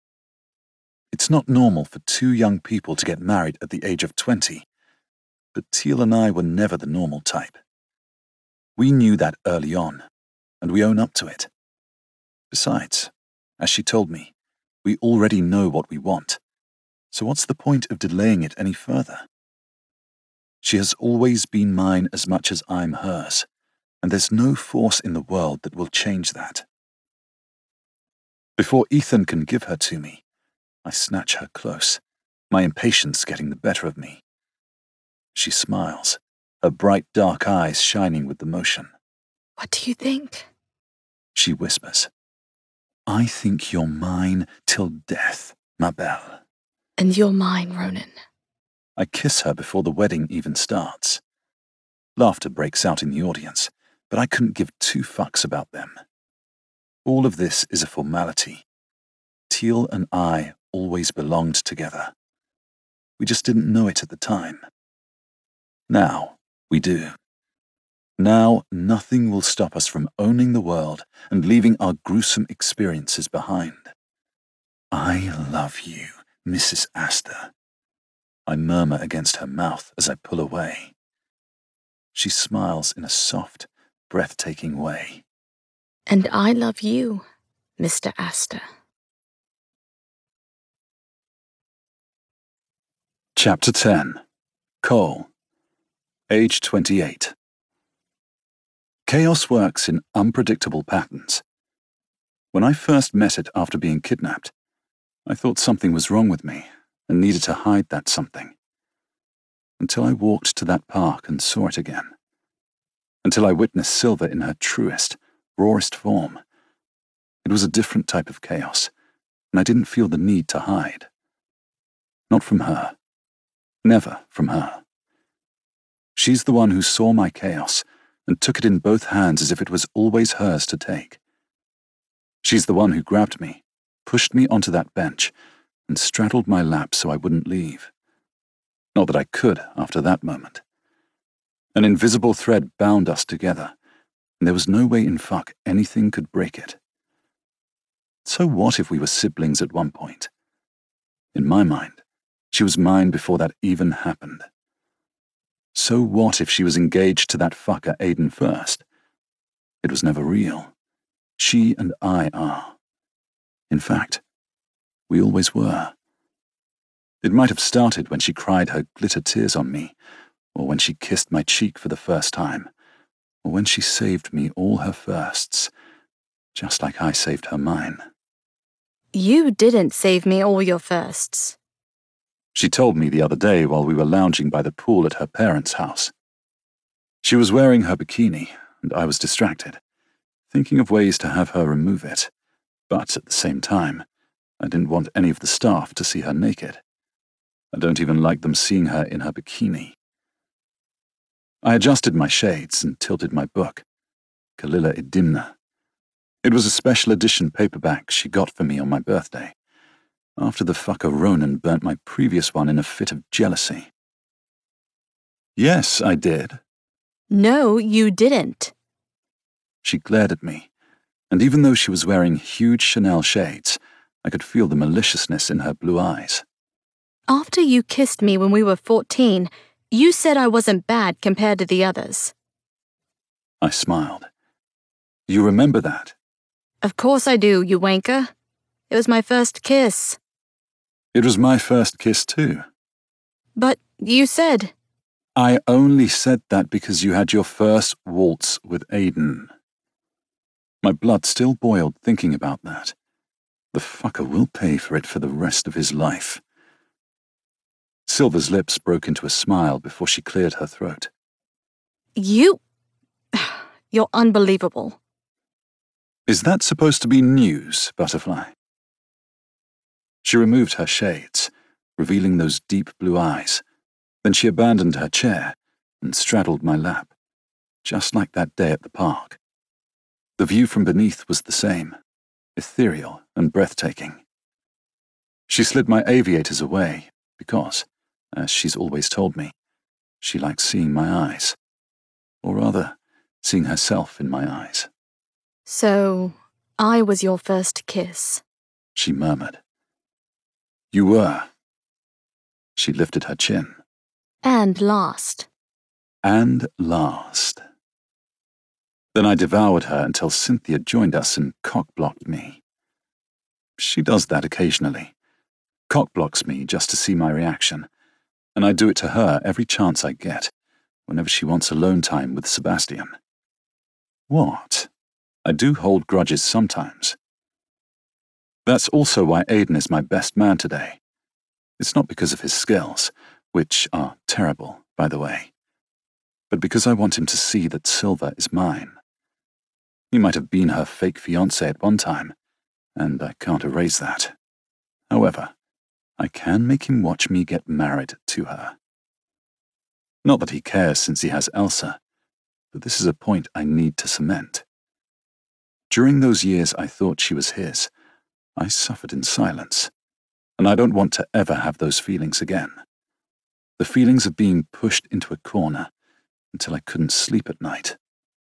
It's not normal for two young people to get married at the age of twenty, but Teal and I were never the normal type. We knew that early on, and we own up to it. Besides, as she told me, we already know what we want, so what's the point of delaying it any further? She has always been mine as much as I'm hers, and there's no force in the world that will change that. Before Ethan can give her to me, I snatch her close, my impatience getting the better of me. She smiles, her bright dark eyes shining with emotion. What do you think? She whispers, I think you're mine till death, Mabel. And you're mine, Ronan. I kiss her before the wedding even starts. Laughter breaks out in the audience, but I couldn't give two fucks about them. All of this is a formality. Teal and I always belonged together. We just didn't know it at the time. Now, we do. Now, nothing will stop us from owning the world and leaving our gruesome experiences behind. I love you, Missus Astor. I murmur against her mouth as I pull away. She smiles in a soft, breathtaking way. And I love you, Mister Astor. Chapter ten. Cole. Age twenty-eight. Chaos works in unpredictable patterns. When I first met it after being kidnapped, I thought something was wrong with me and needed to hide that something. Until I walked to that park and saw it again. Until I witnessed Silver in her truest, rawest form. It was a different type of chaos, and I didn't feel the need to hide. Not from her. Never from her. She's the one who saw my chaos and took it in both hands as if it was always hers to take. She's the one who grabbed me, pushed me onto that bench, and straddled my lap so I wouldn't leave. Not that I could after that moment. An invisible thread bound us together, and there was no way in fuck anything could break it. So what if we were siblings at one point? In my mind, she was mine before that even happened. So what if she was engaged to that fucker Aiden first? It was never real. She and I are. In fact, we always were. It might have started when she cried her glitter tears on me, or when she kissed my cheek for the first time, or when she saved me all her firsts, just like I saved her mine. You didn't save me all your firsts. She told me the other day while we were lounging by the pool at her parents' house. She was wearing her bikini, and I was distracted, thinking of ways to have her remove it, but at the same time, I didn't want any of the staff to see her naked. I don't even like them seeing her in her bikini. I adjusted my shades and tilted my book, Kalila Idimna. It was a special edition paperback she got for me on my birthday, after the fucker Ronan burnt my previous one in a fit of jealousy. Yes, I did. No, you didn't. She glared at me, and even though she was wearing huge Chanel shades, I could feel the maliciousness in her blue eyes. After you kissed me when we were fourteen, you said I wasn't bad compared to the others. I smiled. You remember that? Of course I do, you wanker. It was my first kiss. It was my first kiss too. But you said... I only said that because you had your first waltz with Aiden. My blood still boiled thinking about that. The fucker will pay for it for the rest of his life. Silver's lips broke into a smile before she cleared her throat. You... You're unbelievable. Is that supposed to be news, Butterfly? She removed her shades, revealing those deep blue eyes. Then she abandoned her chair and straddled my lap, just like that day at the park. The view from beneath was the same, ethereal and breathtaking. She slid my aviators away because, as she's always told me, she likes seeing my eyes. Or rather, seeing herself in my eyes. So, I was your first kiss. She murmured. You were. She lifted her chin. And last. And last. Then I devoured her until Cynthia joined us and cock-blocked me. She does that occasionally. Cock-blocks me just to see my reaction, and I do it to her every chance I get, whenever she wants alone time with Sebastian. What? I do hold grudges sometimes. That's also why Aiden is my best man today. It's not because of his skills, which are terrible, by the way, but because I want him to see that Silver is mine. He might have been her fake fiancé at one time, and I can't erase that. However, I can make him watch me get married to her. Not that he cares since he has Elsa, but this is a point I need to cement. During those years I thought she was his, I suffered in silence, and I don't want to ever have those feelings again. The feelings of being pushed into a corner until I couldn't sleep at night.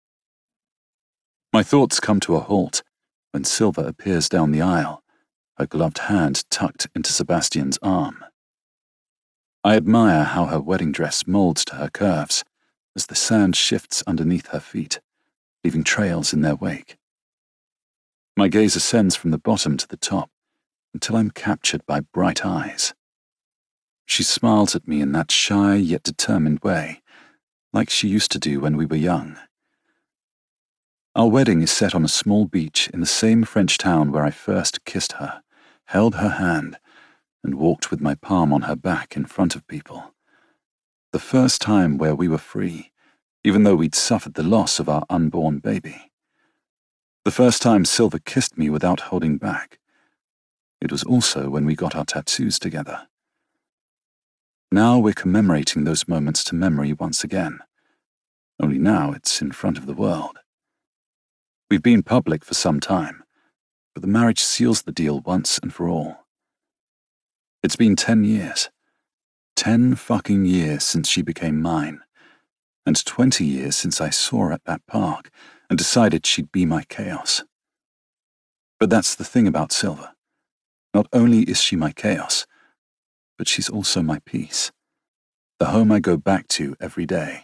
My thoughts come to a halt when Silver appears down the aisle, her gloved hand tucked into Sebastian's arm. I admire how her wedding dress molds to her curves as the sand shifts underneath her feet, leaving trails in their wake. My gaze ascends from the bottom to the top until I'm captured by bright eyes. She smiles at me in that shy yet determined way, like she used to do when we were young. Our wedding is set on a small beach in the same French town where I first kissed her, held her hand, and walked with my palm on her back in front of people. The first time where we were free, even though we'd suffered the loss of our unborn baby. The first time Silver kissed me without holding back. It was also when we got our tattoos together. Now we're commemorating those moments to memory once again. Only now it's in front of the world. We've been public for some time, but the marriage seals the deal once and for all. It's been ten years. Ten fucking years since she became mine, and twenty years since I saw her at that park and decided she'd be my chaos. But that's the thing about Silva. Not only is she my chaos, but she's also my peace, the home I go back to every day.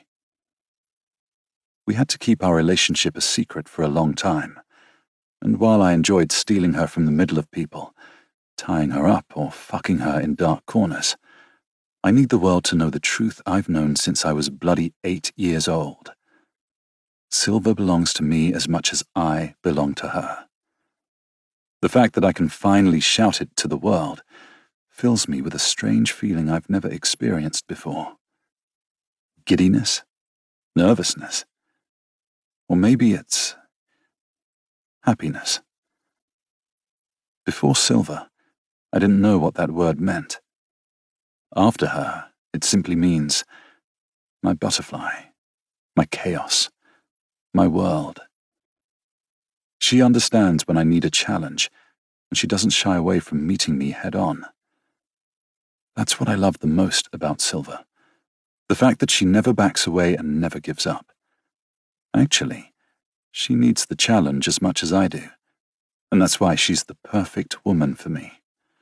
We had to keep our relationship a secret for a long time, and while I enjoyed stealing her from the middle of people, tying her up or fucking her in dark corners, I need the world to know the truth I've known since I was bloody eight years old. Silva belongs to me as much as I belong to her. The fact that I can finally shout it to the world fills me with a strange feeling I've never experienced before. Giddiness? Nervousness? Or maybe it's happiness. Before Silva, I didn't know what that word meant. After her, it simply means my butterfly, my chaos, my world. She understands when I need a challenge, and she doesn't shy away from meeting me head on. That's what I love the most about Silva, the fact that she never backs away and never gives up. Actually, she needs the challenge as much as I do, and that's why she's the perfect woman for me.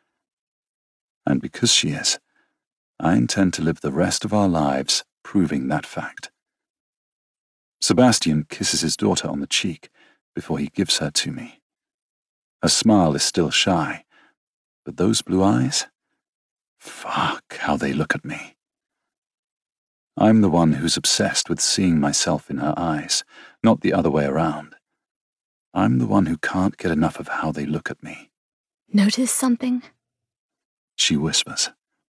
And because she is, I intend to live the rest of our lives proving that fact. Sebastian kisses his daughter on the cheek before he gives her to me. Her smile is still shy, but those blue eyes? Fuck how they look at me. I'm the one who's obsessed with seeing myself in her eyes, not the other way around. I'm the one who can't get enough of how they look at me. Notice something? She whispers.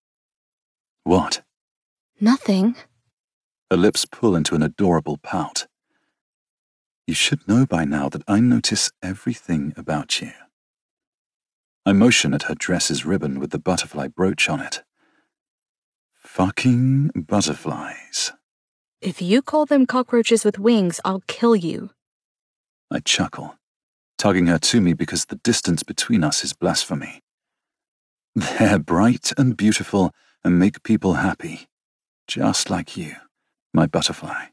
What? Nothing. Her lips pull into an adorable pout. You should know by now that I notice everything about you. I motion at her dress's ribbon with the butterfly brooch on it. Fucking butterflies. If you call them cockroaches with wings, I'll kill you. I chuckle, tugging her to me because the distance between us is blasphemy. They're bright and beautiful and make people happy, just like you, my butterfly.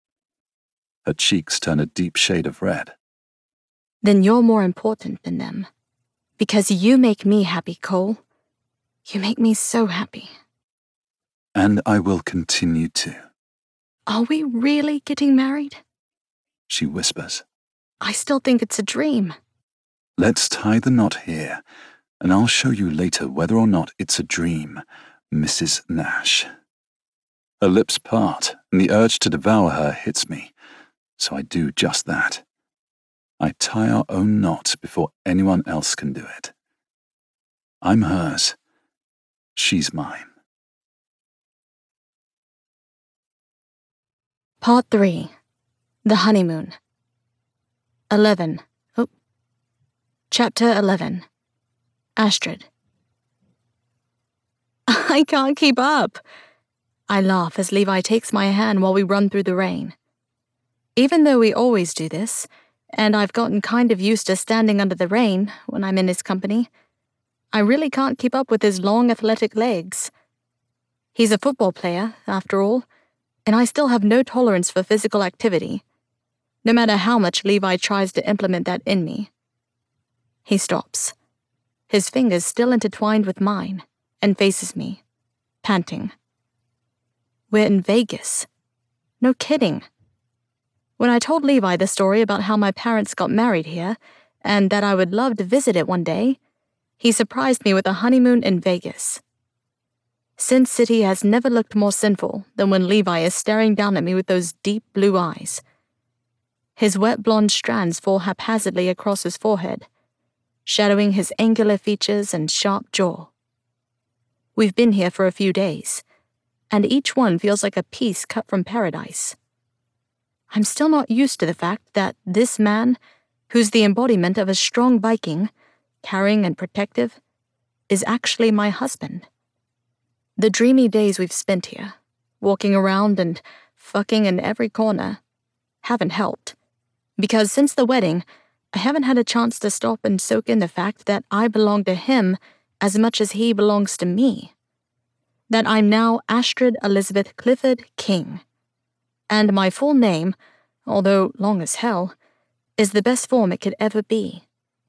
Her cheeks turn a deep shade of red. Then you're more important than them. Because you make me happy, Cole. You make me so happy. And I will continue to. Are we really getting married? She whispers. I still think it's a dream. Let's tie the knot here, and I'll show you later whether or not it's a dream, Missus Nash. Her lips part, and the urge to devour her hits me, so I do just that. I tie our own knot before anyone else can do it. I'm hers. She's mine. Part three. The Honeymoon. Eleven. Oh. Chapter eleven. Astrid. I can't keep up. I laugh as Levi takes my hand while we run through the rain. Even though we always do this, and I've gotten kind of used to standing under the rain when I'm in his company, I really can't keep up with his long athletic legs. He's a football player, after all, and I still have no tolerance for physical activity, no matter how much Levi tries to implement that in me. He stops, his fingers still intertwined with mine, and faces me, panting. We're in Vegas. No kidding. When I told Levi the story about how my parents got married here, and that I would love to visit it one day, he surprised me with a honeymoon in Vegas. Sin City has never looked more sinful than when Levi is staring down at me with those deep blue eyes. His wet blonde strands fall haphazardly across his forehead, shadowing his angular features and sharp jaw. We've been here for a few days, and each one feels like a piece cut from paradise. I'm still not used to the fact that this man, who's the embodiment of a strong Viking, caring and protective, is actually my husband. The dreamy days we've spent here, walking around and fucking in every corner, haven't helped, because since the wedding, I haven't had a chance to stop and soak in the fact that I belong to him as much as he belongs to me. That I'm now Astrid Elizabeth Clifford King. And my full name, although long as hell, is the best form it could ever be.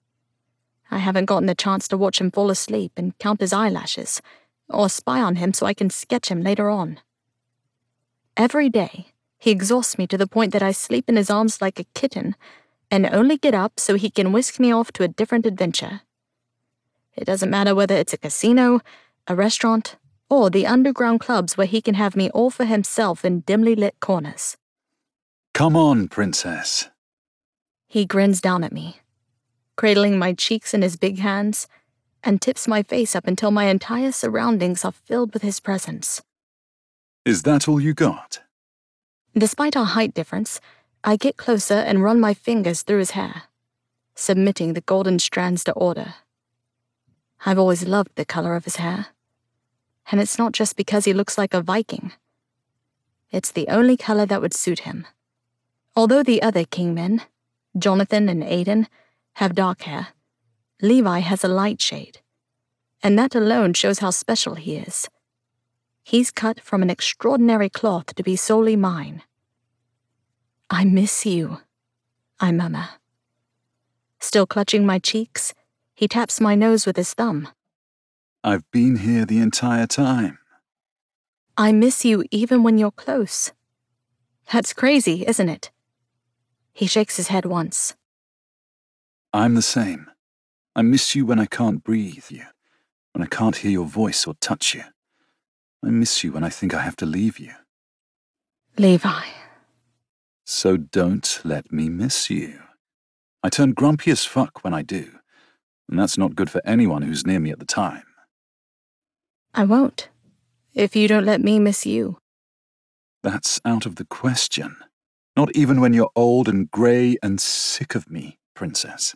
I haven't gotten the chance to watch him fall asleep and count his eyelashes, or spy on him so I can sketch him later on. Every day, he exhausts me to the point that I sleep in his arms like a kitten and only get up so he can whisk me off to a different adventure. It doesn't matter whether it's a casino, a restaurant, or the underground clubs where he can have me all for himself in dimly lit corners. Come on, princess. He grins down at me, cradling my cheeks in his big hands, and tips my face up until my entire surroundings are filled with his presence. Is that all you got? Despite our height difference, I get closer and run my fingers through his hair, submitting the golden strands to order. I've always loved the color of his hair, and it's not just because he looks like a Viking. It's the only color that would suit him. Although the other kingmen, Jonathan and Aiden, have dark hair, Levi has a light shade, and that alone shows how special he is. He's cut from an extraordinary cloth to be solely mine. I miss you, I murmur. Still clutching my cheeks, he taps my nose with his thumb. I've been here the entire time. I miss you even when you're close. That's crazy, isn't it? He shakes his head once. I'm the same. I miss you when I can't breathe you, when I can't hear your voice or touch you. I miss you when I think I have to leave you. Levi. So don't let me miss you. I turn grumpy as fuck when I do, and that's not good for anyone who's near me at the time. I won't, if you don't let me miss you. That's out of the question. Not even when you're old and grey and sick of me, princess.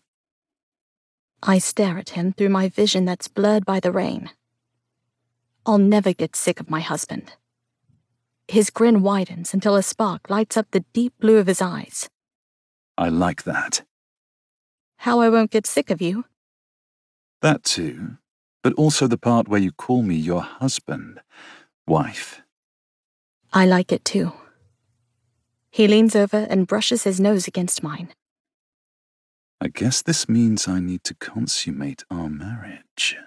I stare at him through my vision that's blurred by the rain. I'll never get sick of my husband. His grin widens until a spark lights up the deep blue of his eyes. I like that. How I won't get sick of you? That too, but also the part where you call me your husband, wife. I like it too. He leans over and brushes his nose against mine. I guess this means I need to consummate our marriage.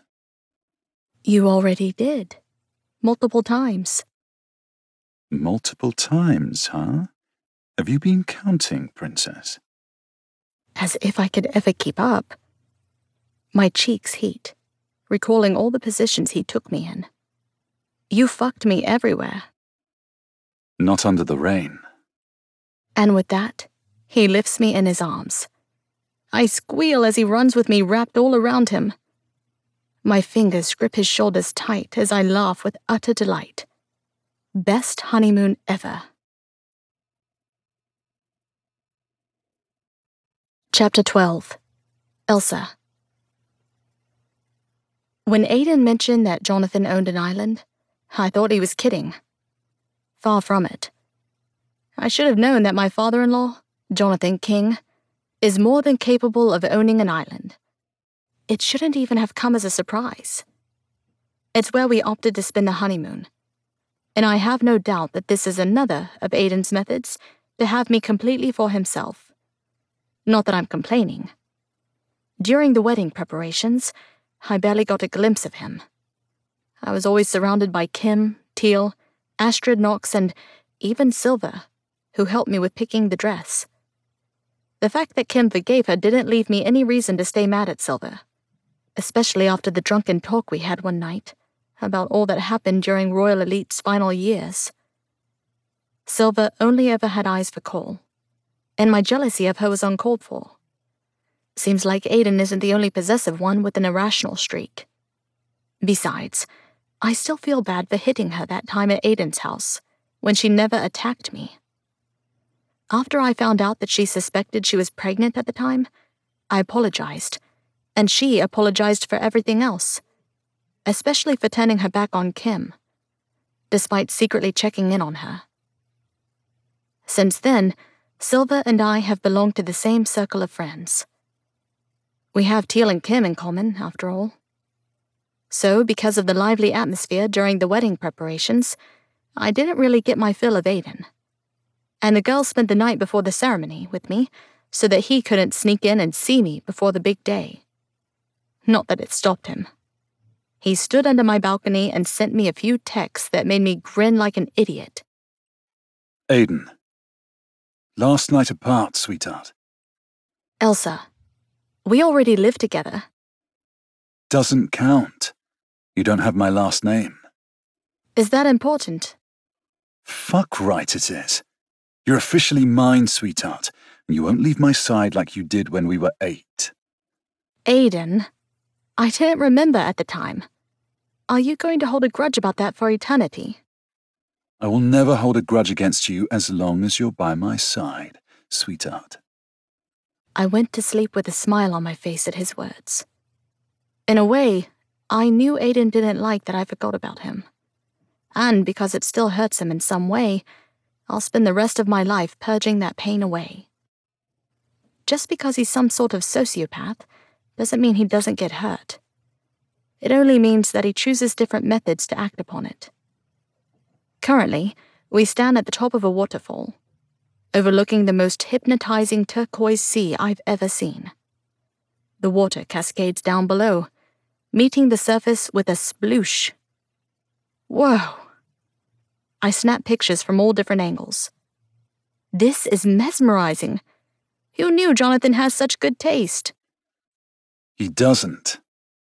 You already did. Multiple times. Multiple times, huh? Have you been counting, princess? As if I could ever keep up. My cheeks heat, recalling all the positions he took me in. You fucked me everywhere. Not under the rain. And with that, he lifts me in his arms. I squeal as he runs with me wrapped all around him. My fingers grip his shoulders tight as I laugh with utter delight. Best honeymoon ever. Chapter twelve. Elsa. When Aiden mentioned that Jonathan owned an island, I thought he was kidding. Far from it. I should have known that my father-in-law, Jonathan King, is more than capable of owning an island. It shouldn't even have come as a surprise. It's where we opted to spend the honeymoon, and I have no doubt that this is another of Aiden's methods to have me completely for himself. Not that I'm complaining. During the wedding preparations, I barely got a glimpse of him. I was always surrounded by Kim, Teal, Astrid Knox, and even Silver, who helped me with picking the dress. The fact that Kim forgave her didn't leave me any reason to stay mad at Silver, especially after the drunken talk we had one night about all that happened during Royal Elite's final years. Silver only ever had eyes for Cole, and my jealousy of her was uncalled for. Seems like Aiden isn't the only possessive one with an irrational streak. Besides, I still feel bad for hitting her that time at Aiden's house, when she never attacked me. After I found out that she suspected she was pregnant at the time, I apologized, and she apologized for everything else, especially for turning her back on Kim, despite secretly checking in on her. Since then, Silver and I have belonged to the same circle of friends. We have Teal and Kim in common, after all. So, because of the lively atmosphere during the wedding preparations, I didn't really get my fill of Aiden. And the girls spent the night before the ceremony with me, so that he couldn't sneak in and see me before the big day. Not that it stopped him. He stood under my balcony and sent me a few texts that made me grin like an idiot. Aiden. Last night apart, sweetheart. Elsa, we already live together. Doesn't count. You don't have my last name. Is that important? Fuck right it is. You're officially mine, sweetheart, and you won't leave my side like you did when we were eight. Aiden, I didn't remember at the time. Are you going to hold a grudge about that for eternity? I will never hold a grudge against you as long as you're by my side, sweetheart. I went to sleep with a smile on my face at his words. In a way, I knew Aiden didn't like that I forgot about him. And because it still hurts him in some way, I'll spend the rest of my life purging that pain away. Just because he's some sort of sociopath doesn't mean he doesn't get hurt. It only means that he chooses different methods to act upon it. Currently, we stand at the top of a waterfall, overlooking the most hypnotizing turquoise sea I've ever seen. The water cascades down below, meeting the surface with a sploosh. Whoa! I snap pictures from all different angles. This is mesmerizing. Who knew Jonathan has such good taste? He doesn't.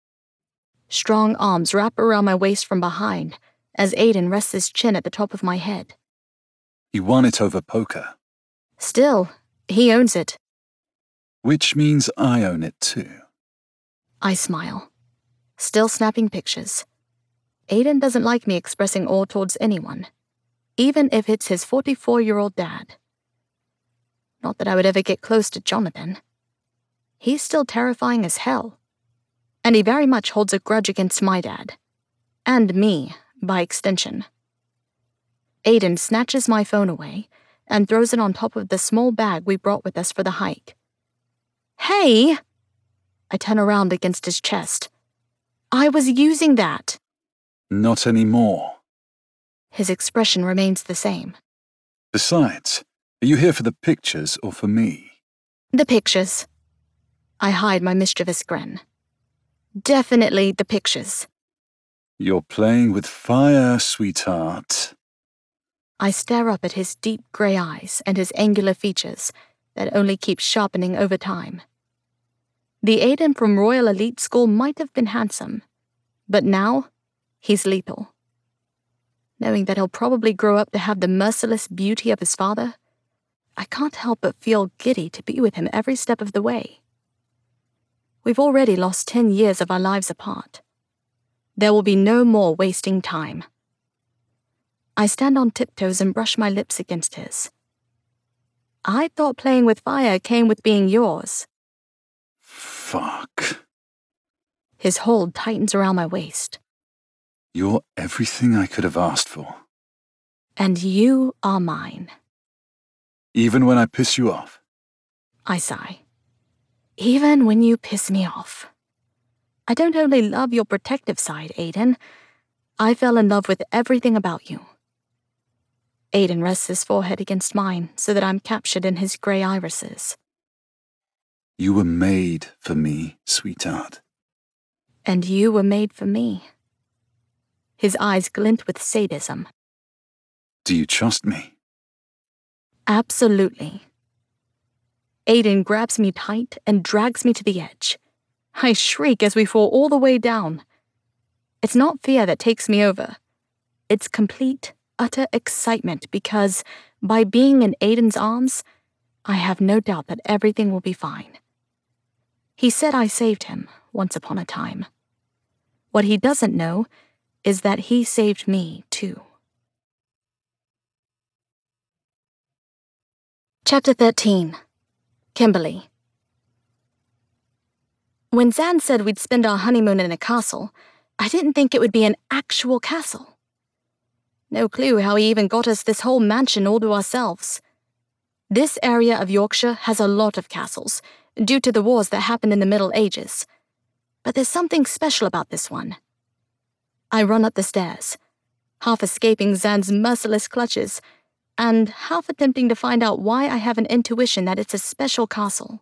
Strong arms wrap around my waist from behind as Aiden rests his chin at the top of my head. He won it over poker. Still, he owns it. Which means I own it too. I smile, still snapping pictures. Aiden doesn't like me expressing awe towards anyone, even if it's his forty-four-year-old dad. Not that I would ever get close to Jonathan. He's still terrifying as hell. And he very much holds a grudge against my dad. And me, by extension. Aiden snatches my phone away and throws it on top of the small bag we brought with us for the hike. Hey! I turn around against his chest. I was using that. Not anymore. His expression remains the same. Besides, are you here for the pictures or for me? The pictures. I hide my mischievous grin. Definitely the pictures. You're playing with fire, sweetheart. I stare up at his deep grey eyes and his angular features that only keep sharpening over time. The Aiden from Royal Elite School might have been handsome, but now he's lethal. Knowing that he'll probably grow up to have the merciless beauty of his father, I can't help but feel giddy to be with him every step of the way. We've already lost ten years of our lives apart. There will be no more wasting time. I stand on tiptoes and brush my lips against his. I thought playing with fire came with being yours. Fuck. His hold tightens around my waist. You're everything I could have asked for. And you are mine. Even when I piss you off? I sigh. Even when you piss me off. I don't only love your protective side, Aiden. I fell in love with everything about you. Aiden rests his forehead against mine so that I'm captured in his grey irises. You were made for me, sweetheart. And you were made for me. His eyes glint with sadism. Do you trust me? Absolutely. Aiden grabs me tight and drags me to the edge. I shriek as we fall all the way down. It's not fear that takes me over. It's complete, utter excitement because, by being in Aiden's arms, I have no doubt that everything will be fine. He said I saved him once upon a time. What he doesn't know is that he saved me, too. Chapter thirteen. Kimberly. When Zan said we'd spend our honeymoon in a castle, I didn't think it would be an actual castle. No clue how he even got us this whole mansion all to ourselves. This area of Yorkshire has a lot of castles, due to the wars that happened in the Middle Ages. But there's something special about this one. I run up the stairs, half escaping Zan's merciless clutches, and half attempting to find out why I have an intuition that it's a special castle.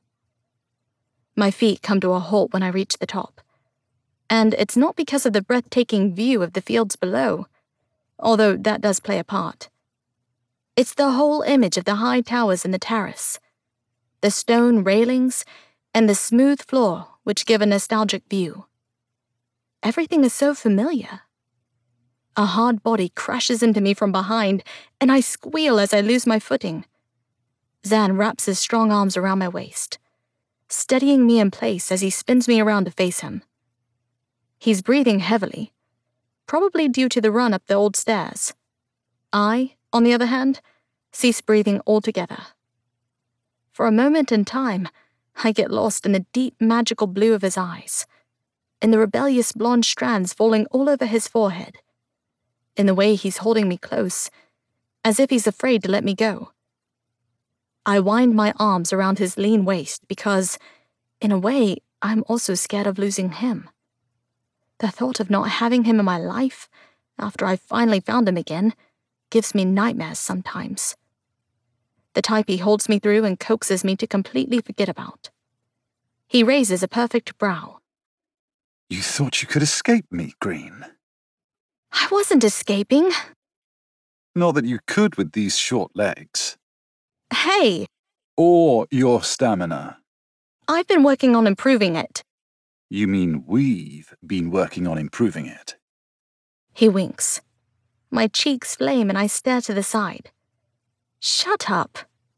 My feet come to a halt when I reach the top, and it's not because of the breathtaking view of the fields below, although that does play a part. It's the whole image of the high towers and the terrace, the stone railings, and the smooth floor which give a nostalgic view. Everything is so familiar. A hard body crashes into me from behind, and I squeal as I lose my footing. Zan wraps his strong arms around my waist, steadying me in place as he spins me around to face him. He's breathing heavily, probably due to the run up the old stairs. I, on the other hand, cease breathing altogether. For a moment in time, I get lost in the deep magical blue of his eyes, in the rebellious blonde strands falling all over his forehead, in the way he's holding me close, as if he's afraid to let me go. I wind my arms around his lean waist because, in a way, I'm also scared of losing him. The thought of not having him in my life, after I've finally found him again, gives me nightmares sometimes. The type he holds me through and coaxes me to completely forget about. He raises a perfect brow. You thought you could escape me, Green. I wasn't escaping. Not that you could with these short legs. Hey! Or your stamina. I've been working on improving it. You mean we've been working on improving it? He winks. My cheeks flame and I stare to the side. Shut up.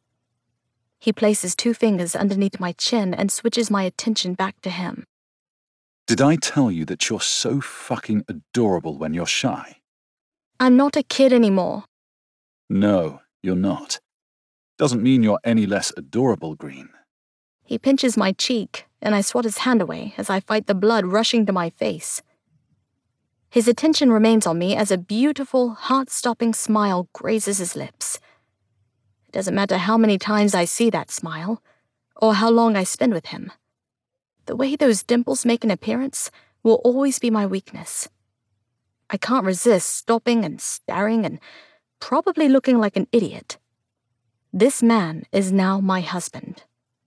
He places two fingers underneath my chin and switches my attention back to him. Did I tell you that you're so fucking adorable when you're shy? I'm not a kid anymore. No, you're not. Doesn't mean you're any less adorable, Green. He pinches my cheek, and I swat his hand away as I fight the blood rushing to my face. His attention remains on me as a beautiful, heart-stopping smile grazes his lips. It doesn't matter how many times I see that smile, or how long I spend with him. The way those dimples make an appearance will always be my weakness. I can't resist stopping and staring and probably looking like an idiot. This man is now my husband.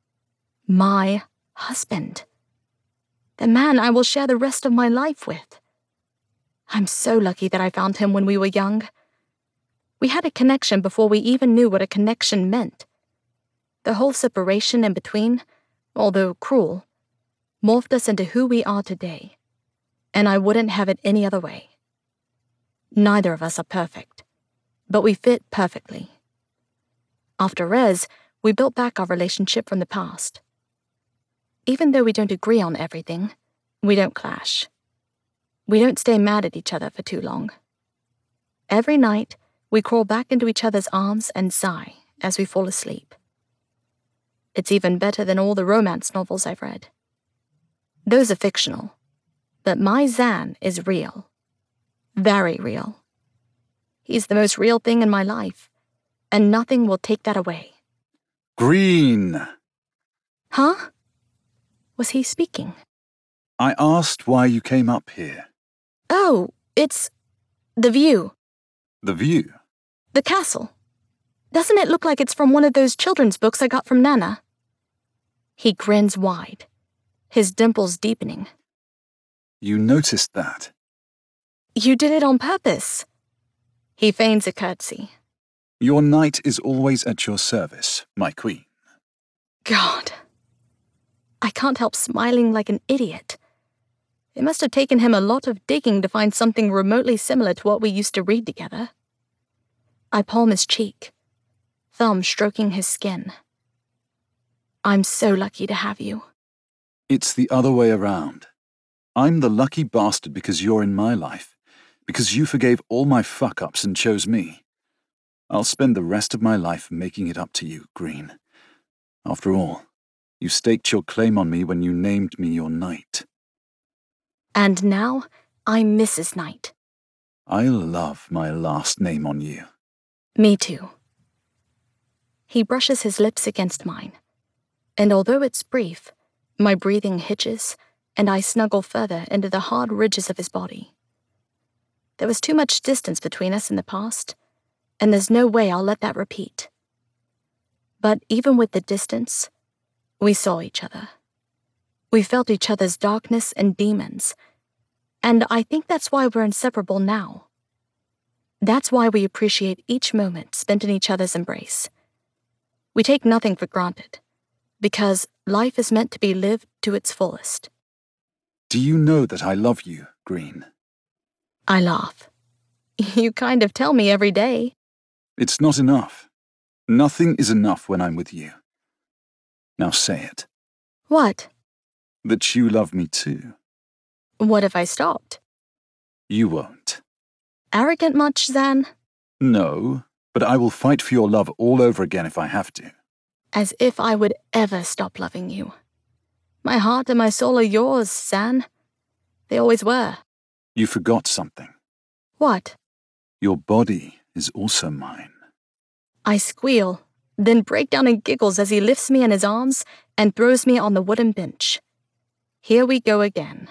My husband. The man I will share the rest of my life with. I'm so lucky that I found him when we were young. We had a connection before we even knew what a connection meant. The whole separation in between, although cruel, morphed us into who we are today, and I wouldn't have it any other way. Neither of us are perfect, but we fit perfectly. After Rez, we built back our relationship from the past. Even though we don't agree on everything, we don't clash. We don't stay mad at each other for too long. Every night, we crawl back into each other's arms and sigh as we fall asleep. It's even better than all the romance novels I've read. Those are fictional, but my Zan is real. Very real. He's the most real thing in my life, and nothing will take that away. Green! Huh? Was he speaking? I asked why you came up here. Oh, it's the view. The view? The castle. Doesn't it look like it's from one of those children's books I got from Nana? He grins wide, his dimples deepening. You noticed that? You did it on purpose. He feigns a curtsy. Your knight is always at your service, my queen. God. I can't help smiling like an idiot. It must have taken him a lot of digging to find something remotely similar to what we used to read together. I palm his cheek, thumb stroking his skin. I'm so lucky to have you. It's the other way around. I'm the lucky bastard because you're in my life, because you forgave all my fuck-ups and chose me. I'll spend the rest of my life making it up to you, Green. After all, you staked your claim on me when you named me your knight. And now, I'm Missus Knight. I love my last name on you. Me too. He brushes his lips against mine, and although it's brief, my breathing hitches, and I snuggle further into the hard ridges of his body. There was too much distance between us in the past, and there's no way I'll let that repeat. But even with the distance, we saw each other. We felt each other's darkness and demons, and I think that's why we're inseparable now. That's why we appreciate each moment spent in each other's embrace. We take nothing for granted, because life is meant to be lived to its fullest. Do you know that I love you, Green? I laugh. You kind of tell me every day. It's not enough. Nothing is enough when I'm with you. Now say it. What? That you love me too. What if I stopped? You won't. Arrogant much, Zan? No, but I will fight for your love all over again if I have to. As if I would ever stop loving you. My heart and my soul are yours, Zan. They always were. You forgot something. What? Your body is also mine. I squeal, then break down in giggles as he lifts me in his arms and throws me on the wooden bench. Here we go again.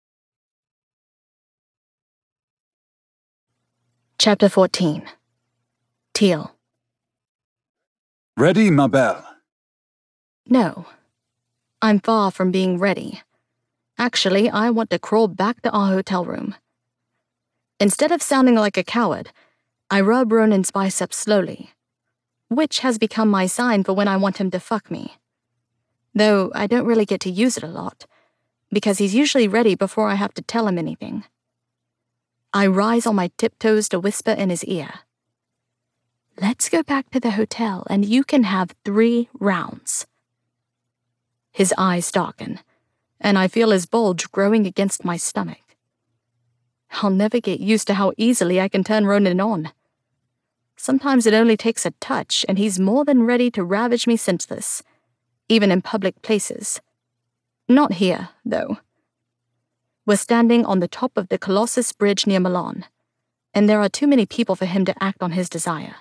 Chapter fourteen. Teal. Ready, ma belle? No. I'm far from being ready. Actually, I want to crawl back to our hotel room. Instead of sounding like a coward, I rub Ronan's biceps slowly, which has become my sign for when I want him to fuck me. Though I don't really get to use it a lot, because he's usually ready before I have to tell him anything. I rise on my tiptoes to whisper in his ear. Let's go back to the hotel and you can have three rounds. His eyes darken, and I feel his bulge growing against my stomach. I'll never get used to how easily I can turn Ronan on. Sometimes it only takes a touch, and he's more than ready to ravage me senseless, even in public places. Not here, though. We're standing on the top of the Colossus Bridge near Milan, and there are too many people for him to act on his desire.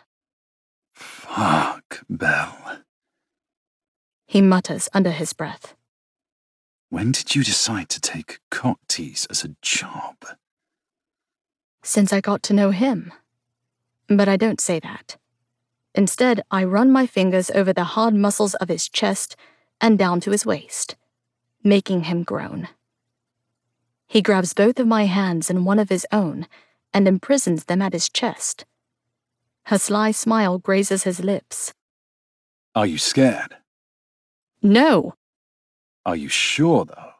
Fuck, Belle. He mutters under his breath. When did you decide to take cock tease as a job? Since I got to know him. But I don't say that. Instead, I run my fingers over the hard muscles of his chest and down to his waist, making him groan. He grabs both of my hands in one of his own and imprisons them at his chest. Her sly smile grazes his lips. Are you scared? No. Are you sure, though?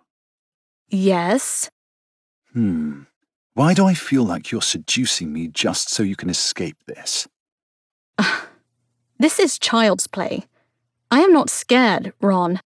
Yes. Hmm. Why do I feel like you're seducing me just so you can escape this? Uh, this is child's play. I am not scared, Ron.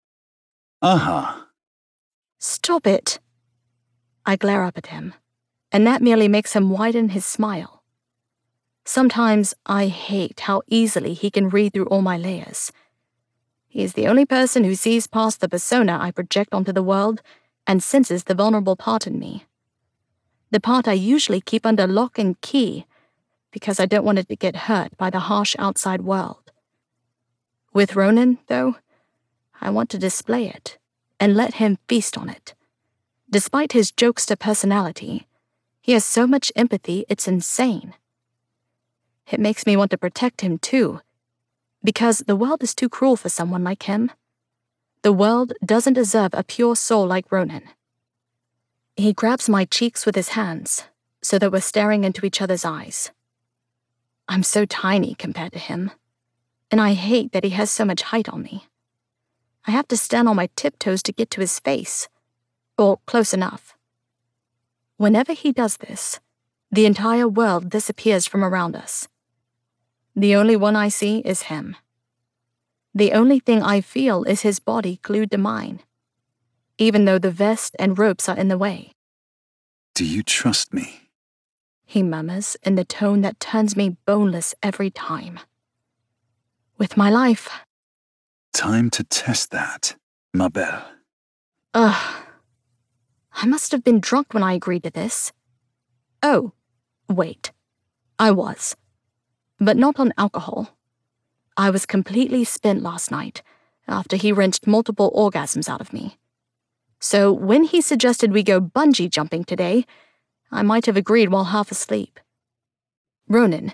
Uh-huh. Stop it. I glare up at him, and that merely makes him widen his smile. Sometimes I hate how easily he can read through all my layers. He is the only person who sees past the persona I project onto the world and senses the vulnerable part in me. The part I usually keep under lock and key because I don't want it to get hurt by the harsh outside world. With Ronan, though, I want to display it and let him feast on it. Despite his jokester personality, he has so much empathy it's insane. It makes me want to protect him too, because the world is too cruel for someone like him. The world doesn't deserve a pure soul like Ronan. He grabs my cheeks with his hands, so that we're staring into each other's eyes. I'm so tiny compared to him, and I hate that he has so much height on me. I have to stand on my tiptoes to get to his face, or close enough. Whenever he does this, the entire world disappears from around us. The only one I see is him. The only thing I feel is his body glued to mine, even though the vest and ropes are in the way. Do you trust me? He murmurs in the tone that turns me boneless every time. With my life. Time to test that, ma belle. Ugh. I must have been drunk when I agreed to this. Oh, wait. I was. But not on alcohol. I was completely spent last night, after he wrenched multiple orgasms out of me. So when he suggested we go bungee jumping today, I might have agreed while half asleep. Ronan,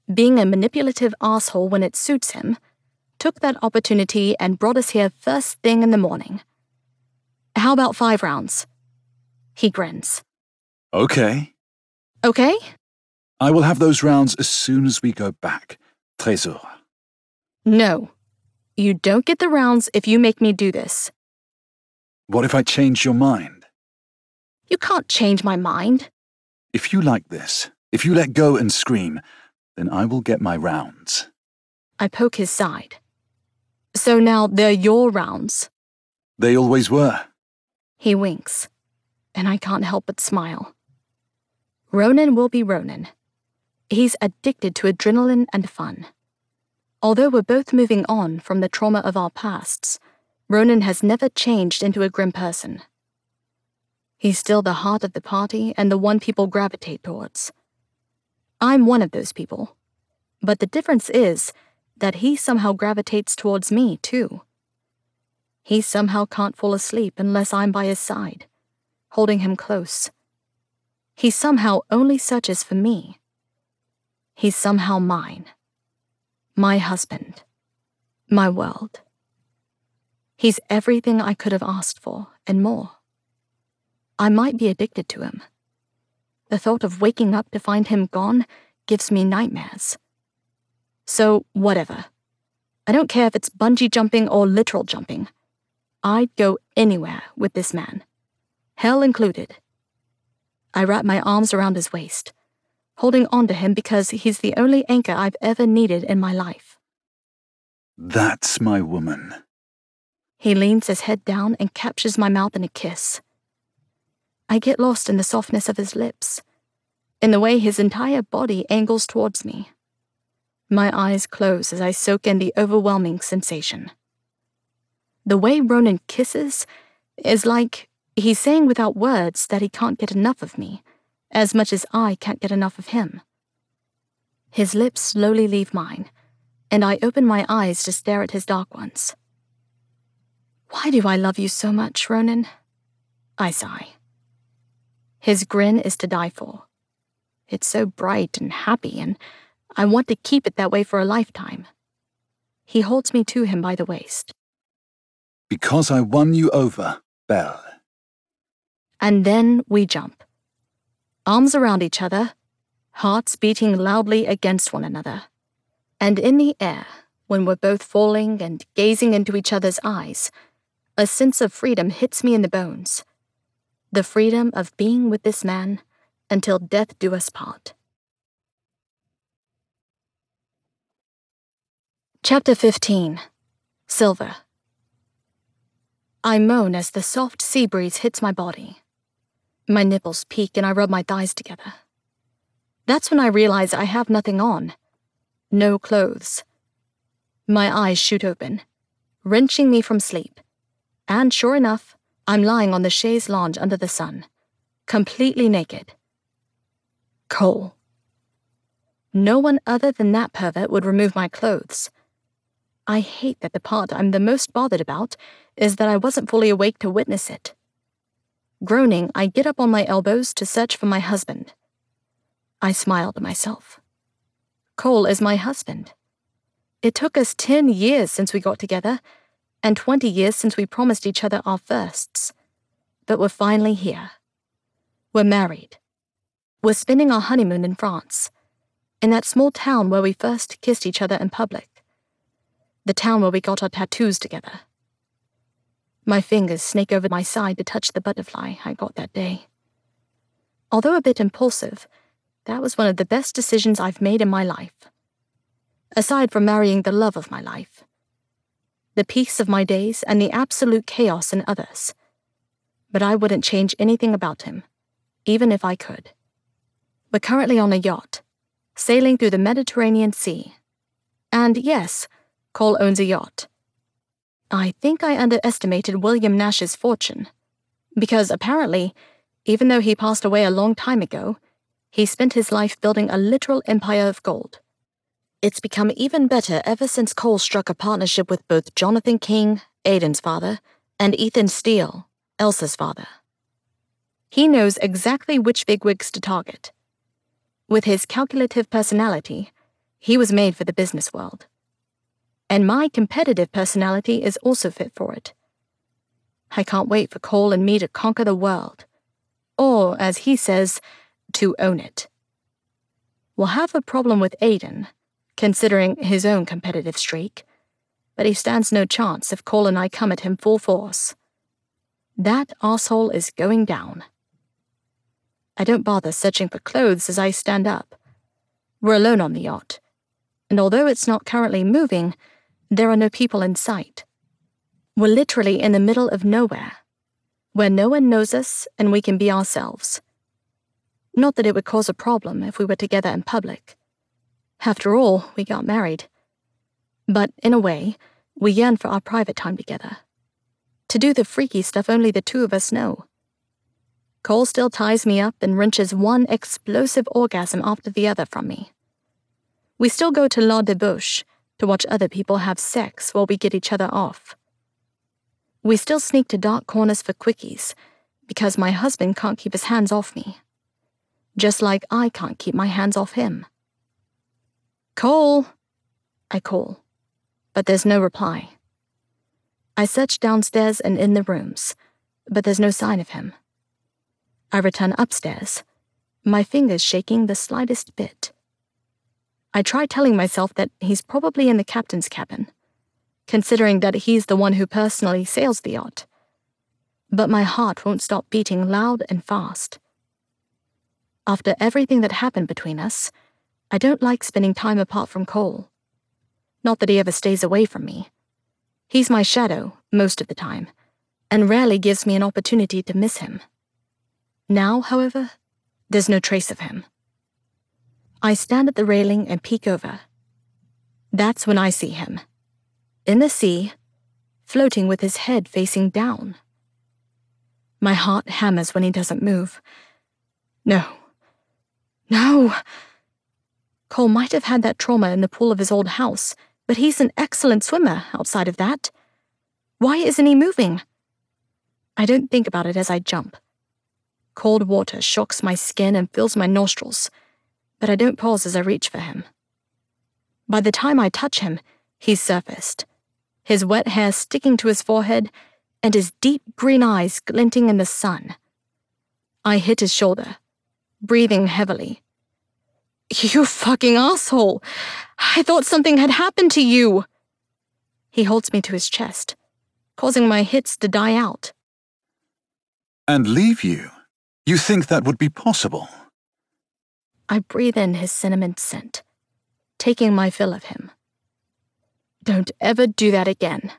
being a manipulative asshole when it suits him, took that opportunity and brought us here first thing in the morning. How about five rounds? He grins. Okay. Okay? I will have those rounds as soon as we go back. Trésor. No. You don't get the rounds if you make me do this. What if I change your mind? You can't change my mind. If you like this, if you let go and scream, then I will get my rounds. I poke his side. So now they're your rounds. They always were. He winks, and I can't help but smile. Ronan will be Ronan. He's addicted to adrenaline and fun. Although we're both moving on from the trauma of our pasts, Ronan has never changed into a grim person. He's still the heart of the party and the one people gravitate towards. I'm one of those people, but the difference is that he somehow gravitates towards me, too. He somehow can't fall asleep unless I'm by his side, holding him close. He somehow only searches for me. He's somehow mine. My husband. My world. He's everything I could have asked for, and more. I might be addicted to him. The thought of waking up to find him gone gives me nightmares. So, whatever. I don't care if it's bungee jumping or literal jumping. I'd go anywhere with this man. Hell included. I wrap my arms around his waist, holding on to him because he's the only anchor I've ever needed in my life. That's my woman. He leans his head down and captures my mouth in a kiss. I get lost in the softness of his lips, in the way his entire body angles towards me. My eyes close as I soak in the overwhelming sensation. The way Ronan kisses is like he's saying without words that he can't get enough of me, as much as I can't get enough of him. His lips slowly leave mine, and I open my eyes to stare at his dark ones. Why do I love you so much, Ronan? I sigh. His grin is to die for. It's so bright and happy, and I want to keep it that way for a lifetime. He holds me to him by the waist. Because I won you over, Belle. And then we jump. Arms around each other, hearts beating loudly against one another. And in the air, when we're both falling and gazing into each other's eyes, a sense of freedom hits me in the bones. The freedom of being with this man until death do us part. Chapter fifteen. Silver. I moan as the soft sea breeze hits my body. My nipples peak and I rub my thighs together. That's when I realize I have nothing on. No clothes. My eyes shoot open, wrenching me from sleep. And sure enough, I'm lying on the chaise lounge under the sun, completely naked. Cole. No one other than that pervert would remove my clothes. I hate that the part I'm the most bothered about is that I wasn't fully awake to witness it. Groaning, I get up on my elbows to search for my husband. I smile to myself. Cole is my husband. It took us ten years since we got together, and twenty years since we promised each other our firsts. But we're finally here. We're married. We're spending our honeymoon in France, in that small town where we first kissed each other in public. The town where we got our tattoos together. My fingers snake over my side to touch the butterfly I got that day. Although a bit impulsive, that was one of the best decisions I've made in my life. Aside from marrying the love of my life. The peace of my days and the absolute chaos in others. But I wouldn't change anything about him, even if I could. We're currently on a yacht, sailing through the Mediterranean Sea. And yes, Cole owns a yacht. I think I underestimated William Nash's fortune, because apparently, even though he passed away a long time ago, he spent his life building a literal empire of gold. It's become even better ever since Cole struck a partnership with both Jonathan King, Aiden's father, and Ethan Steele, Elsa's father. He knows exactly which bigwigs to target. With his calculative personality, He was made for the business world. And my competitive personality is also fit for it. I can't wait for Cole and me to conquer the world. Or, as he says, to own it. We'll have a problem with Aiden, considering his own competitive streak, but he stands no chance if Cole and I come at him full force. That arsehole is going down. I don't bother searching for clothes as I stand up. We're alone on the yacht, and although it's not currently moving, there are no people in sight. We're literally in the middle of nowhere, where no one knows us and we can be ourselves. Not that it would cause a problem if we were together in public. After all, we got married. But in a way, we yearn for our private time together. To do the freaky stuff only the two of us know. Cole still ties me up and wrenches one explosive orgasm after the other from me. We still go to La Debauche to watch other people have sex while we get each other off. We still sneak to dark corners for quickies because my husband can't keep his hands off me. Just like I can't keep my hands off him. Cole, I call, but there's no reply. I search downstairs and in the rooms, but there's no sign of him. I return upstairs, my fingers shaking the slightest bit. I try telling myself that he's probably in the captain's cabin, considering that he's the one who personally sails the yacht. But my heart won't stop beating loud and fast. After everything that happened between us, I don't like spending time apart from Cole. Not that he ever stays away from me. He's my shadow most of the time, and rarely gives me an opportunity to miss him. Now, however, there's no trace of him. I stand at the railing and peek over. That's when I see him. In the sea, floating with his head facing down. My heart hammers when he doesn't move. No. No! Cole might have had that trauma in the pool of his old house, but he's an excellent swimmer outside of that. Why isn't he moving? I don't think about it as I jump. Cold water shocks my skin and fills my nostrils, but I don't pause as I reach for him. By the time I touch him, he's surfaced, his wet hair sticking to his forehead and his deep green eyes glinting in the sun. I hit his shoulder, breathing heavily. You fucking asshole! I thought something had happened to you! He holds me to his chest, causing my hits to die out. And leave you? You think that would be possible? I breathe in his cinnamon scent, taking my fill of him. Don't ever do that again.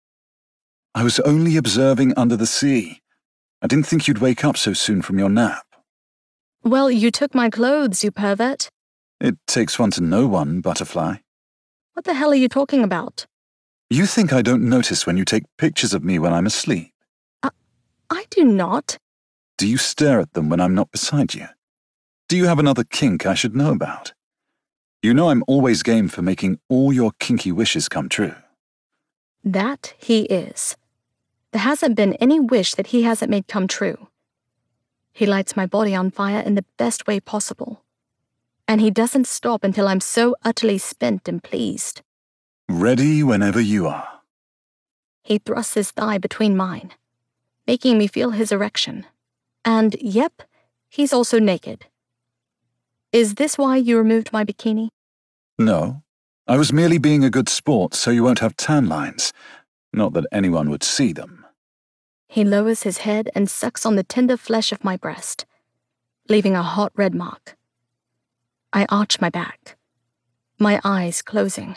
I was only observing under the sea. I didn't think you'd wake up so soon from your nap. Well, you took my clothes, you pervert. It takes one to know one, Butterfly. What the hell are you talking about? You think I don't notice when you take pictures of me when I'm asleep? I, I do not. Do you stare at them when I'm not beside you? Do you have another kink I should know about? You know I'm always game for making all your kinky wishes come true. That he is. There hasn't been any wish that he hasn't made come true. He lights my body on fire in the best way possible. And he doesn't stop until I'm so utterly spent and pleased. Ready whenever you are. He thrusts his thigh between mine, making me feel his erection. And, yep, he's also naked. Is this why you removed my bikini? No. I was merely being a good sport so you won't have tan lines. Not that anyone would see them. He lowers his head and sucks on the tender flesh of my breast, leaving a hot red mark. I arch my back, my eyes closing.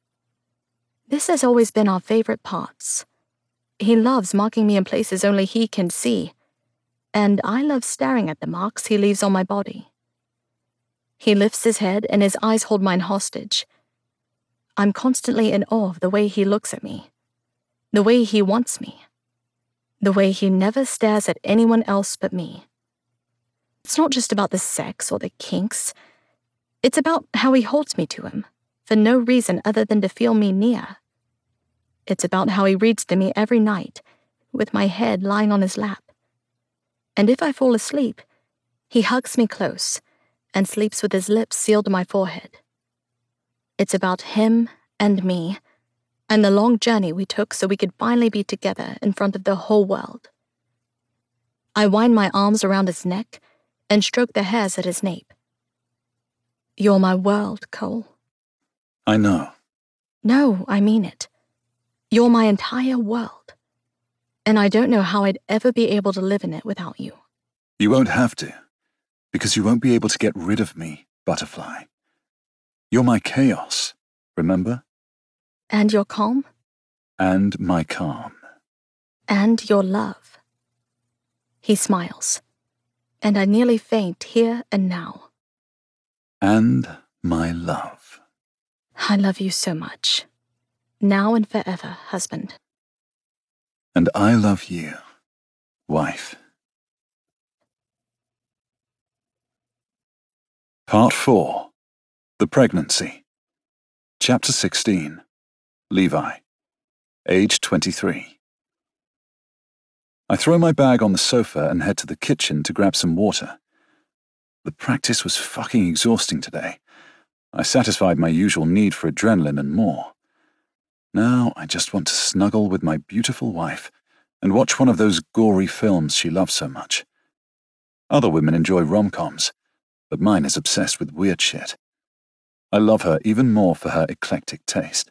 This has always been our favorite parts. He loves marking me in places only he can see, and I love staring at the marks he leaves on my body. He lifts his head and his eyes hold mine hostage. I'm constantly in awe of the way he looks at me, the way he wants me, the way he never stares at anyone else but me. It's not just about the sex or the kinks. It's about how he holds me to him, for no reason other than to feel me near. It's about how he reads to me every night, with my head lying on his lap. And if I fall asleep, he hugs me close and sleeps with his lips sealed to my forehead. It's about him and me, and the long journey we took so we could finally be together in front of the whole world. I wind my arms around his neck and stroke the hairs at his nape. You're my world, Cole. I know. No, I mean it. You're my entire world. And I don't know how I'd ever be able to live in it without you. You won't have to, because you won't be able to get rid of me, Butterfly. You're my chaos, remember? And your calm? And my calm. And your love. He smiles, and I nearly faint here and now. And my love. I love you so much. Now and forever, husband. And I love you, wife. Part four. The Pregnancy. Chapter sixteen. Levi. Age twenty-three. I throw my bag on the sofa and head to the kitchen to grab some water. The practice was fucking exhausting today. I satisfied my usual need for adrenaline and more. Now I just want to snuggle with my beautiful wife and watch one of those gory films she loves so much. Other women enjoy rom-coms, but mine is obsessed with weird shit. I love her even more for her eclectic taste.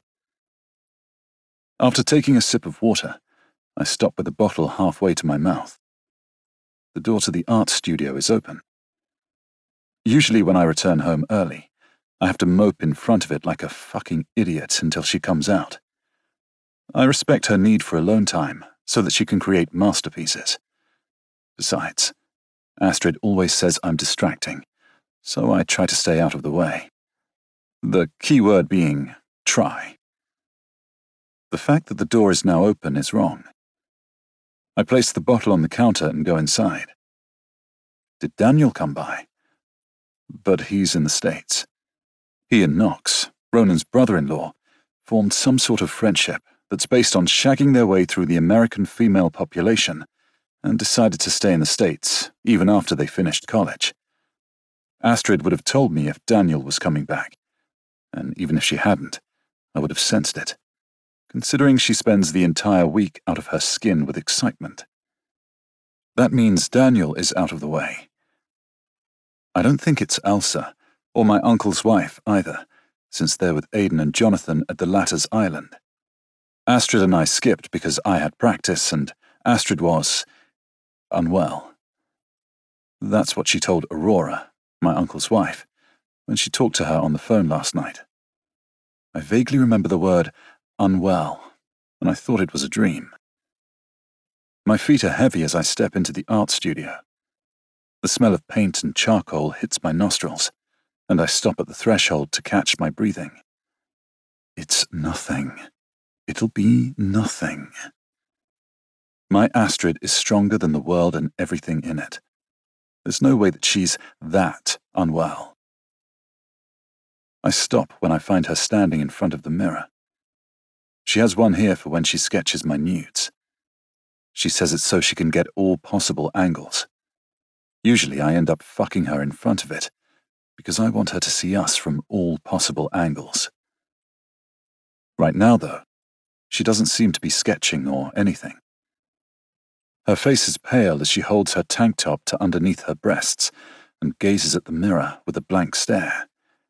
After taking a sip of water, I stop with the bottle halfway to my mouth. The door to the art studio is open. Usually when I return home early, I have to mope in front of it like a fucking idiot until she comes out. I respect her need for alone time so that she can create masterpieces. Besides, Astrid always says I'm distracting, so I try to stay out of the way. The key word being try. The fact that the door is now open is wrong. I place the bottle on the counter and go inside. Did Daniel come by? But he's in the States. He and Knox, Ronan's brother-in-law, formed some sort of friendship that's based on shagging their way through the American female population and decided to stay in the States even after they finished college. Astrid would have told me if Daniel was coming back, and even if she hadn't, I would have sensed it, considering she spends the entire week out of her skin with excitement. That means Daniel is out of the way. I don't think it's Elsa, or my uncle's wife either, since they're with Aidan and Jonathan at the latter's island. Astrid and I skipped because I had practice and Astrid was unwell. That's what she told Aurora, my uncle's wife, when she talked to her on the phone last night. I vaguely remember the word unwell, and I thought it was a dream. My feet are heavy as I step into the art studio. The smell of paint and charcoal hits my nostrils, and I stop at the threshold to catch my breathing. It's nothing. It'll be nothing. My Astrid is stronger than the world and everything in it. There's no way that she's that unwell. I stop when I find her standing in front of the mirror. She has one here for when she sketches my nudes. She says it's so she can get all possible angles. Usually I end up fucking her in front of it, because I want her to see us from all possible angles. Right now, though, she doesn't seem to be sketching or anything. Her face is pale as she holds her tank top to underneath her breasts and gazes at the mirror with a blank stare.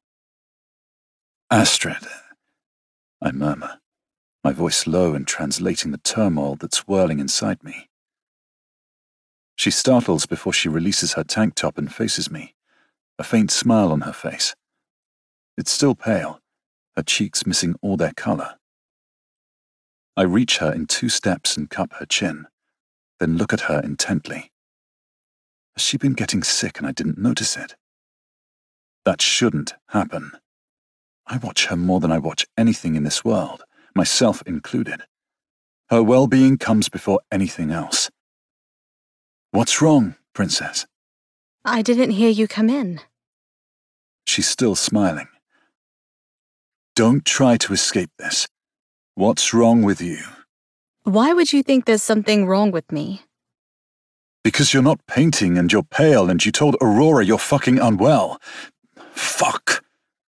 Astrid, I murmur, my voice low and translating the turmoil that's whirling inside me. She startles before she releases her tank top and faces me, a faint smile on her face. It's still pale, her cheeks missing all their color. I reach her in two steps and cup her chin, then look at her intently. Has she been getting sick and I didn't notice it? That shouldn't happen. I watch her more than I watch anything in this world, myself included. Her well-being comes before anything else. What's wrong, Princess? I didn't hear you come in. She's still smiling. Don't try to escape this. What's wrong with you? Why would you think there's something wrong with me? Because you're not painting and you're pale and you told Aurora you're fucking unwell. Fuck.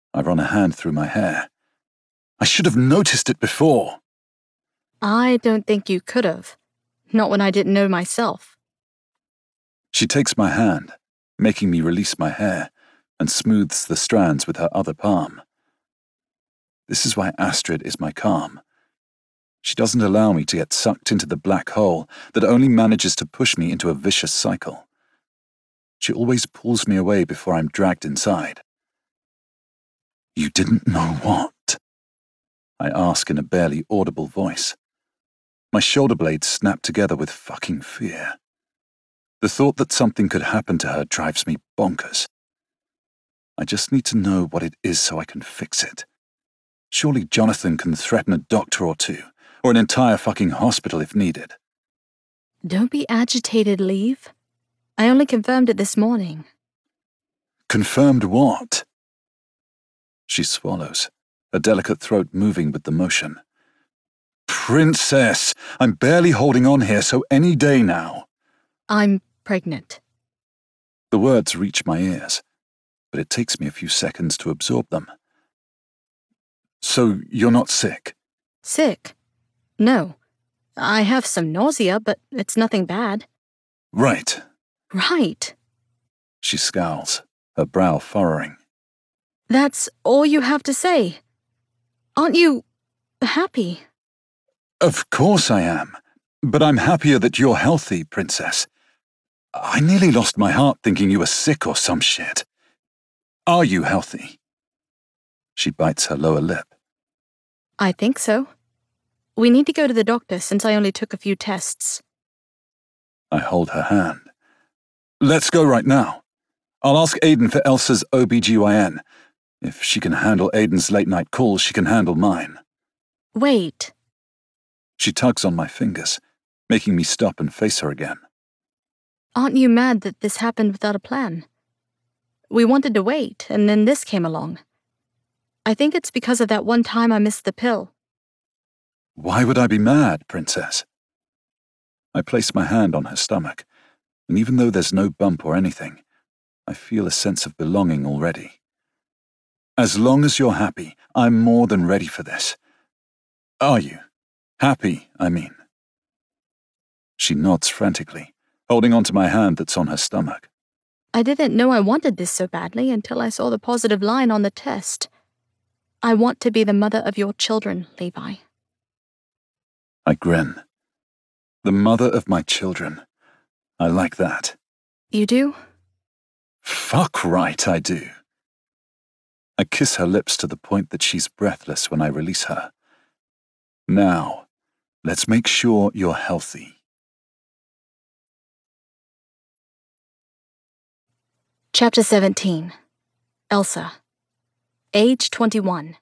I run a hand through my hair. I should have noticed it before. I don't think you could have. Not when I didn't know myself. She takes my hand, making me release my hair, and smooths the strands with her other palm. This is why Astrid is my calm. She doesn't allow me to get sucked into the black hole that only manages to push me into a vicious cycle. She always pulls me away before I'm dragged inside. You didn't know what? I ask in a barely audible voice. My shoulder blades snap together with fucking fear. The thought that something could happen to her drives me bonkers. I just need to know what it is so I can fix it. Surely Jonathan can threaten a doctor or two, or an entire fucking hospital if needed. Don't be agitated, Leave. I only confirmed it this morning. Confirmed what? She swallows, her delicate throat moving with the motion. Princess, I'm barely holding on here, so any day now. I'm pregnant. The words reach my ears, but it takes me a few seconds to absorb them. So you're not sick? Sick? No. I have some nausea, but it's nothing bad. Right. Right. She scowls, her brow furrowing. That's all you have to say. Aren't you happy? Of course I am, but I'm happier that you're healthy, Princess. I nearly lost my heart thinking you were sick or some shit. Are you healthy? She bites her lower lip. I think so. We need to go to the doctor since I only took a few tests. I hold her hand. Let's go right now. I'll ask Aiden for Elsa's O B G Y N. If she can handle Aiden's late-night calls, she can handle mine. Wait. She tugs on my fingers, making me stop and face her again. Aren't you mad that this happened without a plan? We wanted to wait, and then this came along. I think it's because of that one time I missed the pill. Why would I be mad, Princess? I place my hand on her stomach, and even though there's no bump or anything, I feel a sense of belonging already. As long as you're happy, I'm more than ready for this. Are you? Happy, I mean. She nods frantically, holding onto my hand that's on her stomach. I didn't know I wanted this so badly until I saw the positive line on the test. I want to be the mother of your children, Levi. I grin. The mother of my children. I like that. You do? Fuck right, I do. I kiss her lips to the point that she's breathless when I release her. Now, let's make sure you're healthy. Chapter seventeen. Elsa. Age twenty-one.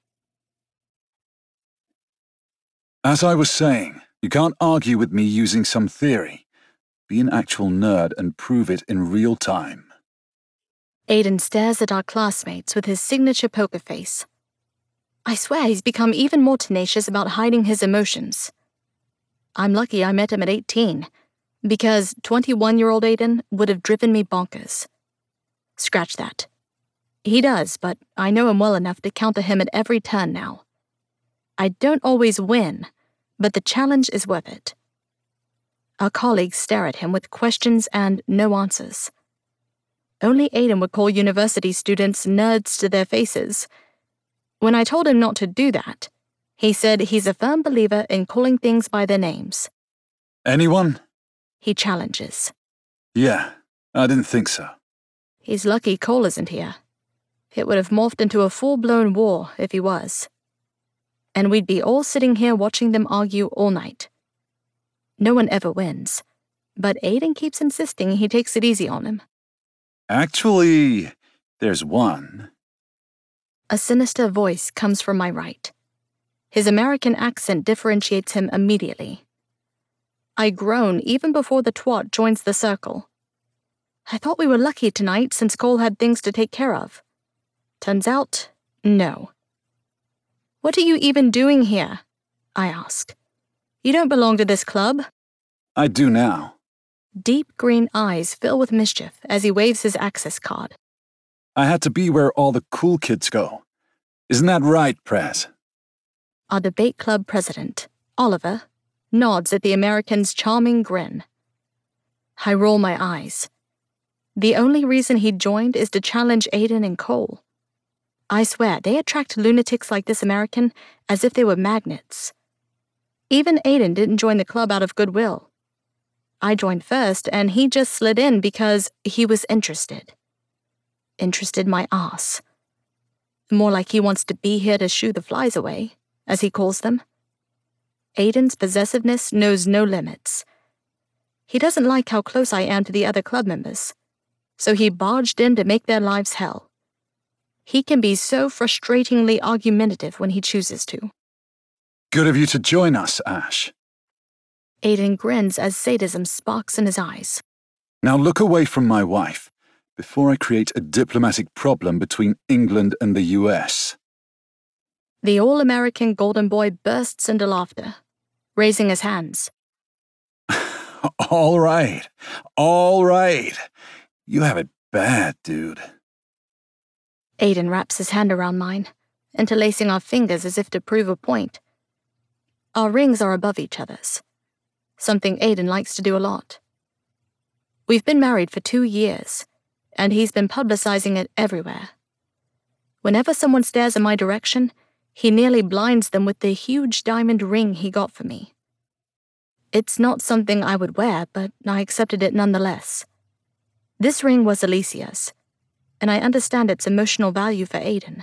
As I was saying, you can't argue with me using some theory. Be an actual nerd and prove it in real time. Aiden stares at our classmates with his signature poker face. I swear he's become even more tenacious about hiding his emotions. I'm lucky I met him at eighteen, because twenty-one-year-old Aiden would have driven me bonkers. Scratch that. He does, but I know him well enough to counter him at every turn now. I don't always win, but the challenge is worth it. Our colleagues stare at him with questions and no answers. Only Aiden would call university students nerds to their faces. When I told him not to do that, he said he's a firm believer in calling things by their names. Anyone? He challenges. Yeah, I didn't think so. He's lucky Cole isn't here. It would have morphed into a full-blown war if he was. And we'd be all sitting here watching them argue all night. No one ever wins, but Aiden keeps insisting he takes it easy on him. Actually, there's one. A sinister voice comes from my right. His American accent differentiates him immediately. I groan even before the twat joins the circle. I thought we were lucky tonight since Cole had things to take care of. Turns out, no. What are you even doing here? I ask. You don't belong to this club. I do now. Deep green eyes fill with mischief as he waves his access card. I had to be where all the cool kids go. Isn't that right, Prez? Our debate club president, Oliver, nods at the American's charming grin. I roll my eyes. The only reason he joined is to challenge Aiden and Cole. I swear, they attract lunatics like this American as if they were magnets. Even Aiden didn't join the club out of goodwill. I joined first, and he just slid in because he was interested. Interested my ass. More like he wants to be here to shoo the flies away, as he calls them. Aiden's possessiveness knows no limits. He doesn't like how close I am to the other club members, so he barged in to make their lives hell. He can be so frustratingly argumentative when he chooses to. Good of you to join us, Ash. Aiden grins as sadism sparks in his eyes. Now look away from my wife, before I create a diplomatic problem between England and the U S. The all-American golden boy bursts into laughter, raising his hands. All right, all right. You have it bad, dude. Aiden wraps his hand around mine, interlacing our fingers as if to prove a point. Our rings are above each other's, something Aiden likes to do a lot. We've been married for two years, and he's been publicizing it everywhere. Whenever someone stares in my direction, he nearly blinds them with the huge diamond ring he got for me. It's not something I would wear, but I accepted it nonetheless. This ring was Alicia's, and I understand its emotional value for Aiden.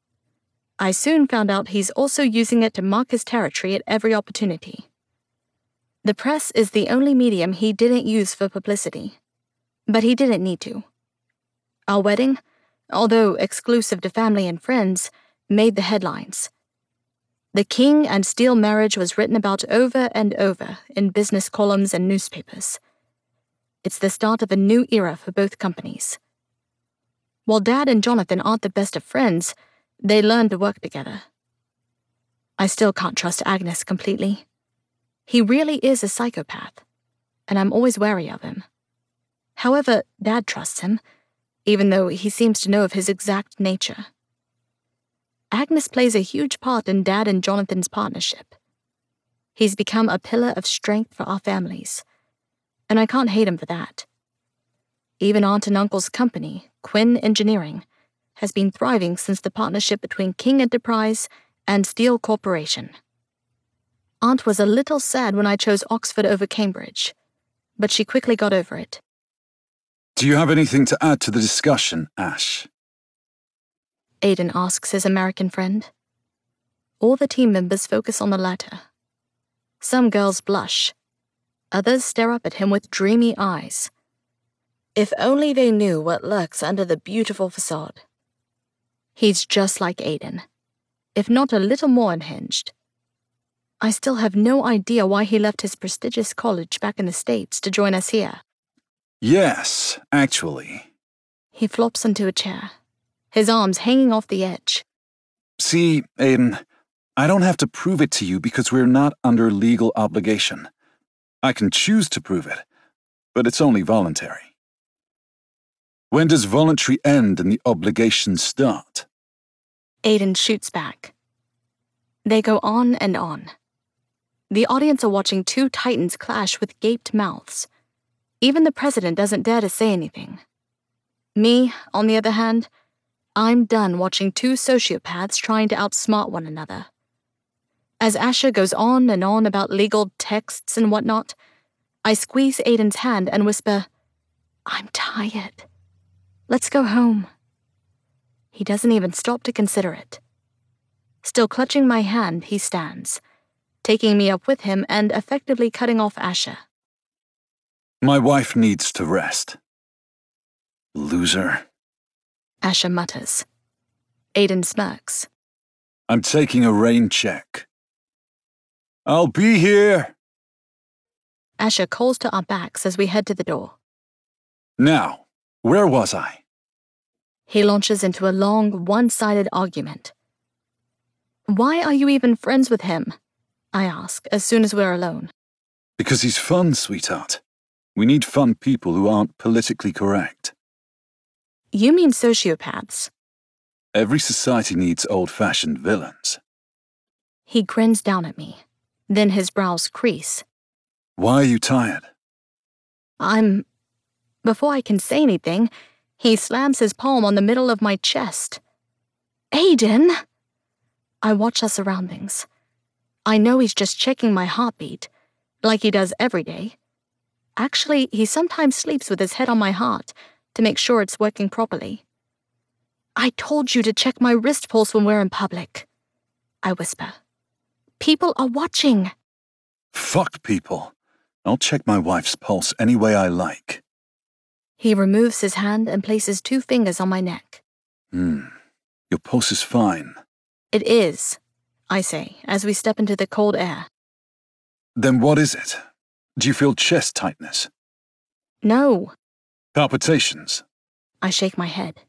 I soon found out he's also using it to mark his territory at every opportunity. The press is the only medium he didn't use for publicity, but he didn't need to. Our wedding, although exclusive to family and friends, made the headlines. The King and Steele marriage was written about over and over in business columns and newspapers. It's the start of a new era for both companies. While Dad and Jonathan aren't the best of friends, they learned to work together. I still can't trust Agnes completely. He really is a psychopath, and I'm always wary of him. However, Dad trusts him, even though he seems to know of his exact nature. Agnes plays a huge part in Dad and Jonathan's partnership. He's become a pillar of strength for our families, and I can't hate him for that. Even Aunt and Uncle's company, Quinn Engineering, has been thriving since the partnership between King Enterprise and Steele Corporation. Aunt was a little sad when I chose Oxford over Cambridge, but she quickly got over it. Do you have anything to add to the discussion, Ash? Aiden asks his American friend. All the team members focus on the latter. Some girls blush. Others stare up at him with dreamy eyes. If only they knew what lurks under the beautiful facade. He's just like Aiden, if not a little more unhinged. I still have no idea why he left his prestigious college back in the States to join us here. Yes, actually. He flops into a chair, his arms hanging off the edge. See, Aiden, I don't have to prove it to you because we're not under legal obligation. I can choose to prove it, but it's only voluntary. When does voluntary end and the obligation start? Aiden shoots back. They go on and on. The audience are watching two titans clash with gaped mouths. Even the president doesn't dare to say anything. Me, on the other hand, I'm done watching two sociopaths trying to outsmart one another. As Asher goes on and on about legal texts and whatnot, I squeeze Aiden's hand and whisper, "I'm tired. Let's go home." He doesn't even stop to consider it. Still clutching my hand, he stands, taking me up with him and effectively cutting off Asher. My wife needs to rest. Loser. Asher mutters. Aiden smirks. I'm taking a rain check. I'll be here. Asher calls to our backs as we head to the door. Now, where was I? He launches into a long, one-sided argument. Why are you even friends with him? I ask, as soon as we're alone. Because he's fun, sweetheart. We need fun people who aren't politically correct. You mean sociopaths? Every society needs old-fashioned villains. He grins down at me. Then his brows crease. Why are you tired? I'm... Before I can say anything, he slams his palm on the middle of my chest. Aiden! I watch our surroundings. I know he's just checking my heartbeat, like he does every day. Actually, he sometimes sleeps with his head on my heart to make sure it's working properly. I told you to check my wrist pulse when we're in public, I whisper. People are watching. Fuck people. I'll check my wife's pulse any way I like. He removes his hand and places two fingers on my neck. Hmm. Your pulse is fine. It is, I say, as we step into the cold air. Then what is it? Do you feel chest tightness? No. Palpitations? I shake my head.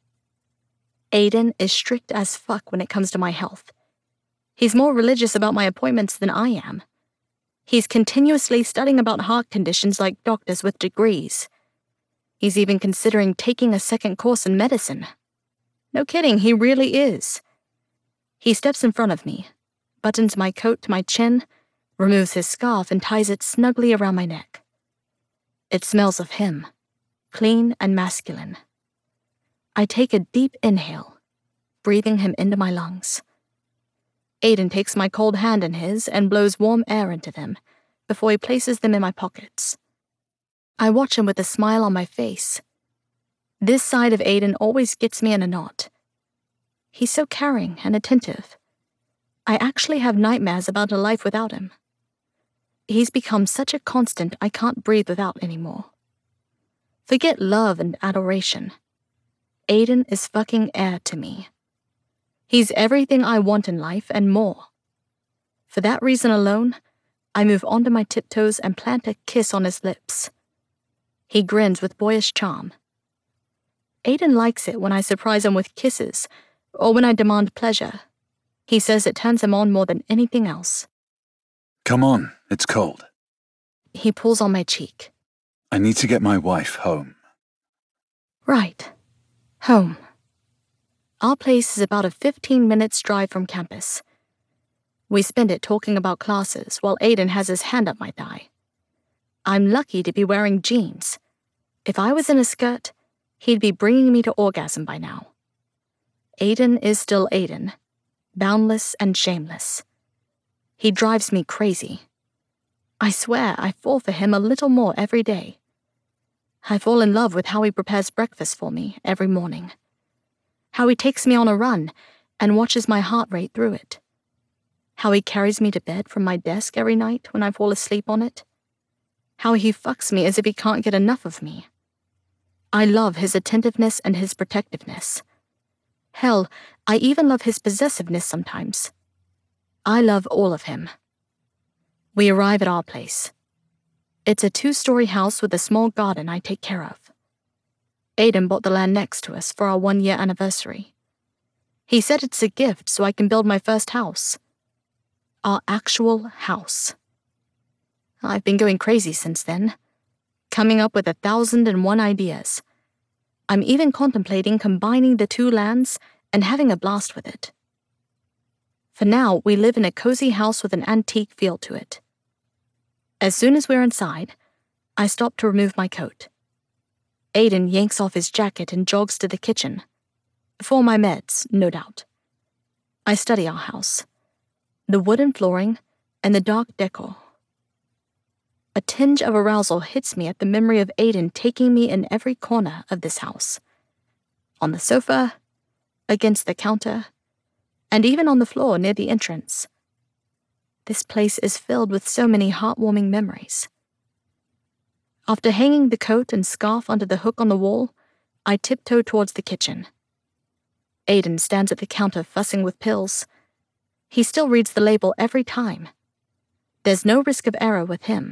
Aiden is strict as fuck when it comes to my health. He's more religious about my appointments than I am. He's continuously studying about heart conditions like doctors with degrees. He's even considering taking a second course in medicine. No kidding, he really is. He steps in front of me, buttons my coat to my chin, removes his scarf and ties it snugly around my neck. It smells of him, clean and masculine. I take a deep inhale, breathing him into my lungs. Aiden takes my cold hand in his and blows warm air into them before he places them in my pockets. I watch him with a smile on my face. This side of Aiden always gets me in a knot. He's so caring and attentive. I actually have nightmares about a life without him. He's become such a constant I can't breathe without anymore. Forget love and adoration. Aiden is fucking air to me. He's everything I want in life and more. For that reason alone, I move onto my tiptoes and plant a kiss on his lips. He grins with boyish charm. Aiden likes it when I surprise him with kisses or when I demand pleasure. He says it turns him on more than anything else. Come on, it's cold. He pulls on my cheek. I need to get my wife home. Right. Home. Our place is about a fifteen minutes drive from campus. We spend it talking about classes while Aiden has his hand up my thigh. I'm lucky to be wearing jeans. If I was in a skirt, he'd be bringing me to orgasm by now. Aiden is still Aiden, boundless and shameless. He drives me crazy. I swear I fall for him a little more every day. I fall in love with how he prepares breakfast for me every morning. How he takes me on a run and watches my heart rate through it. How he carries me to bed from my desk every night when I fall asleep on it. How he fucks me as if he can't get enough of me. I love his attentiveness and his protectiveness. Hell, I even love his possessiveness sometimes. I love all of him. We arrive at our place. It's a two-story house with a small garden I take care of. Aiden bought the land next to us for our one-year anniversary. He said it's a gift so I can build my first house. Our actual house. I've been going crazy since then, coming up with a thousand and one ideas. I'm even contemplating combining the two lands and having a blast with it. For now, we live in a cozy house with an antique feel to it. As soon as we're inside, I stop to remove my coat. Aiden yanks off his jacket and jogs to the kitchen. For my meds, no doubt. I study our house. The wooden flooring and the dark decor. A tinge of arousal hits me at the memory of Aiden taking me in every corner of this house. On the sofa, against the counter, and even on the floor near the entrance. This place is filled with so many heartwarming memories. After hanging the coat and scarf onto the hook on the wall, I tiptoe towards the kitchen. Aiden stands at the counter fussing with pills. He still reads the label every time. There's no risk of error with him.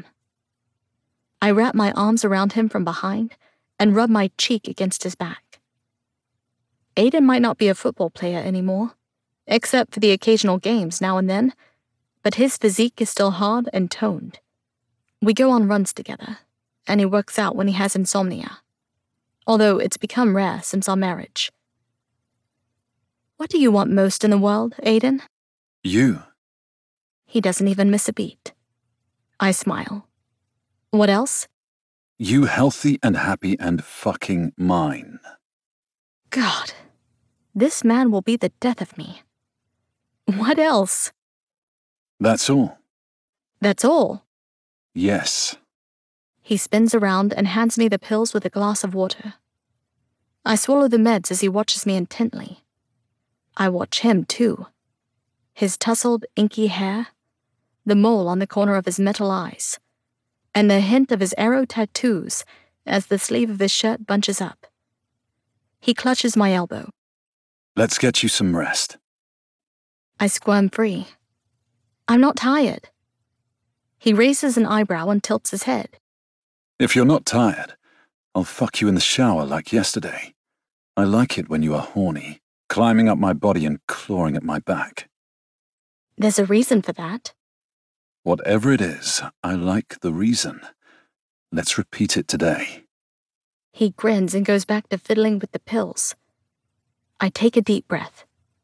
I wrap my arms around him from behind and rub my cheek against his back. Aiden might not be a football player anymore, except for the occasional games now and then, but his physique is still hard and toned. We go on runs together, and he works out when he has insomnia, although it's become rare since our marriage. What do you want most in the world, Aiden? You. He doesn't even miss a beat. I smile. What else? You healthy and happy and fucking mine. God, this man will be the death of me. What else? That's all. That's all. Yes. He spins around and hands me the pills with a glass of water. I swallow the meds as he watches me intently. I watch him, too. His tousled, inky hair, the mole on the corner of his metal eyes, and the hint of his arrow tattoos as the sleeve of his shirt bunches up. He clutches my elbow. Let's get you some rest. I squirm free. I'm not tired. He raises an eyebrow and tilts his head. If you're not tired, I'll fuck you in the shower like yesterday. I like it when you are horny, climbing up my body and clawing at my back. There's a reason for that. Whatever it is, I like the reason. Let's repeat it today. He grins and goes back to fiddling with the pills. I take a deep breath.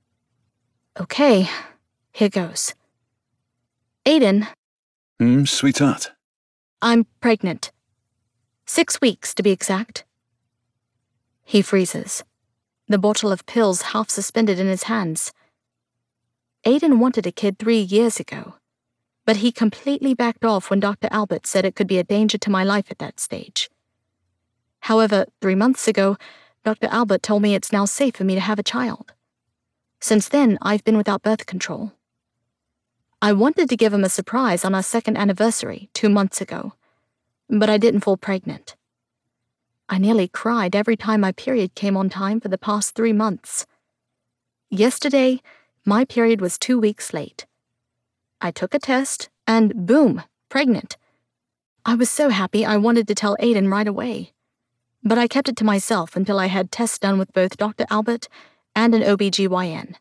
Okay, here goes. Aiden. Hmm, sweetheart? I'm pregnant. Six weeks, to be exact. He freezes, the bottle of pills half suspended in his hands. Aiden wanted a kid three years ago, but he completely backed off when Doctor Albert said it could be a danger to my life at that stage. However, three months ago, Doctor Albert told me it's now safe for me to have a child. Since then, I've been without birth control. I wanted to give him a surprise on our second anniversary, two months ago, but I didn't fall pregnant. I nearly cried every time my period came on time for the past three months. Yesterday, my period was two weeks late. I took a test, and boom, pregnant. I was so happy I wanted to tell Aiden right away, but I kept it to myself until I had tests done with both Doctor Albert and an O B G Y N.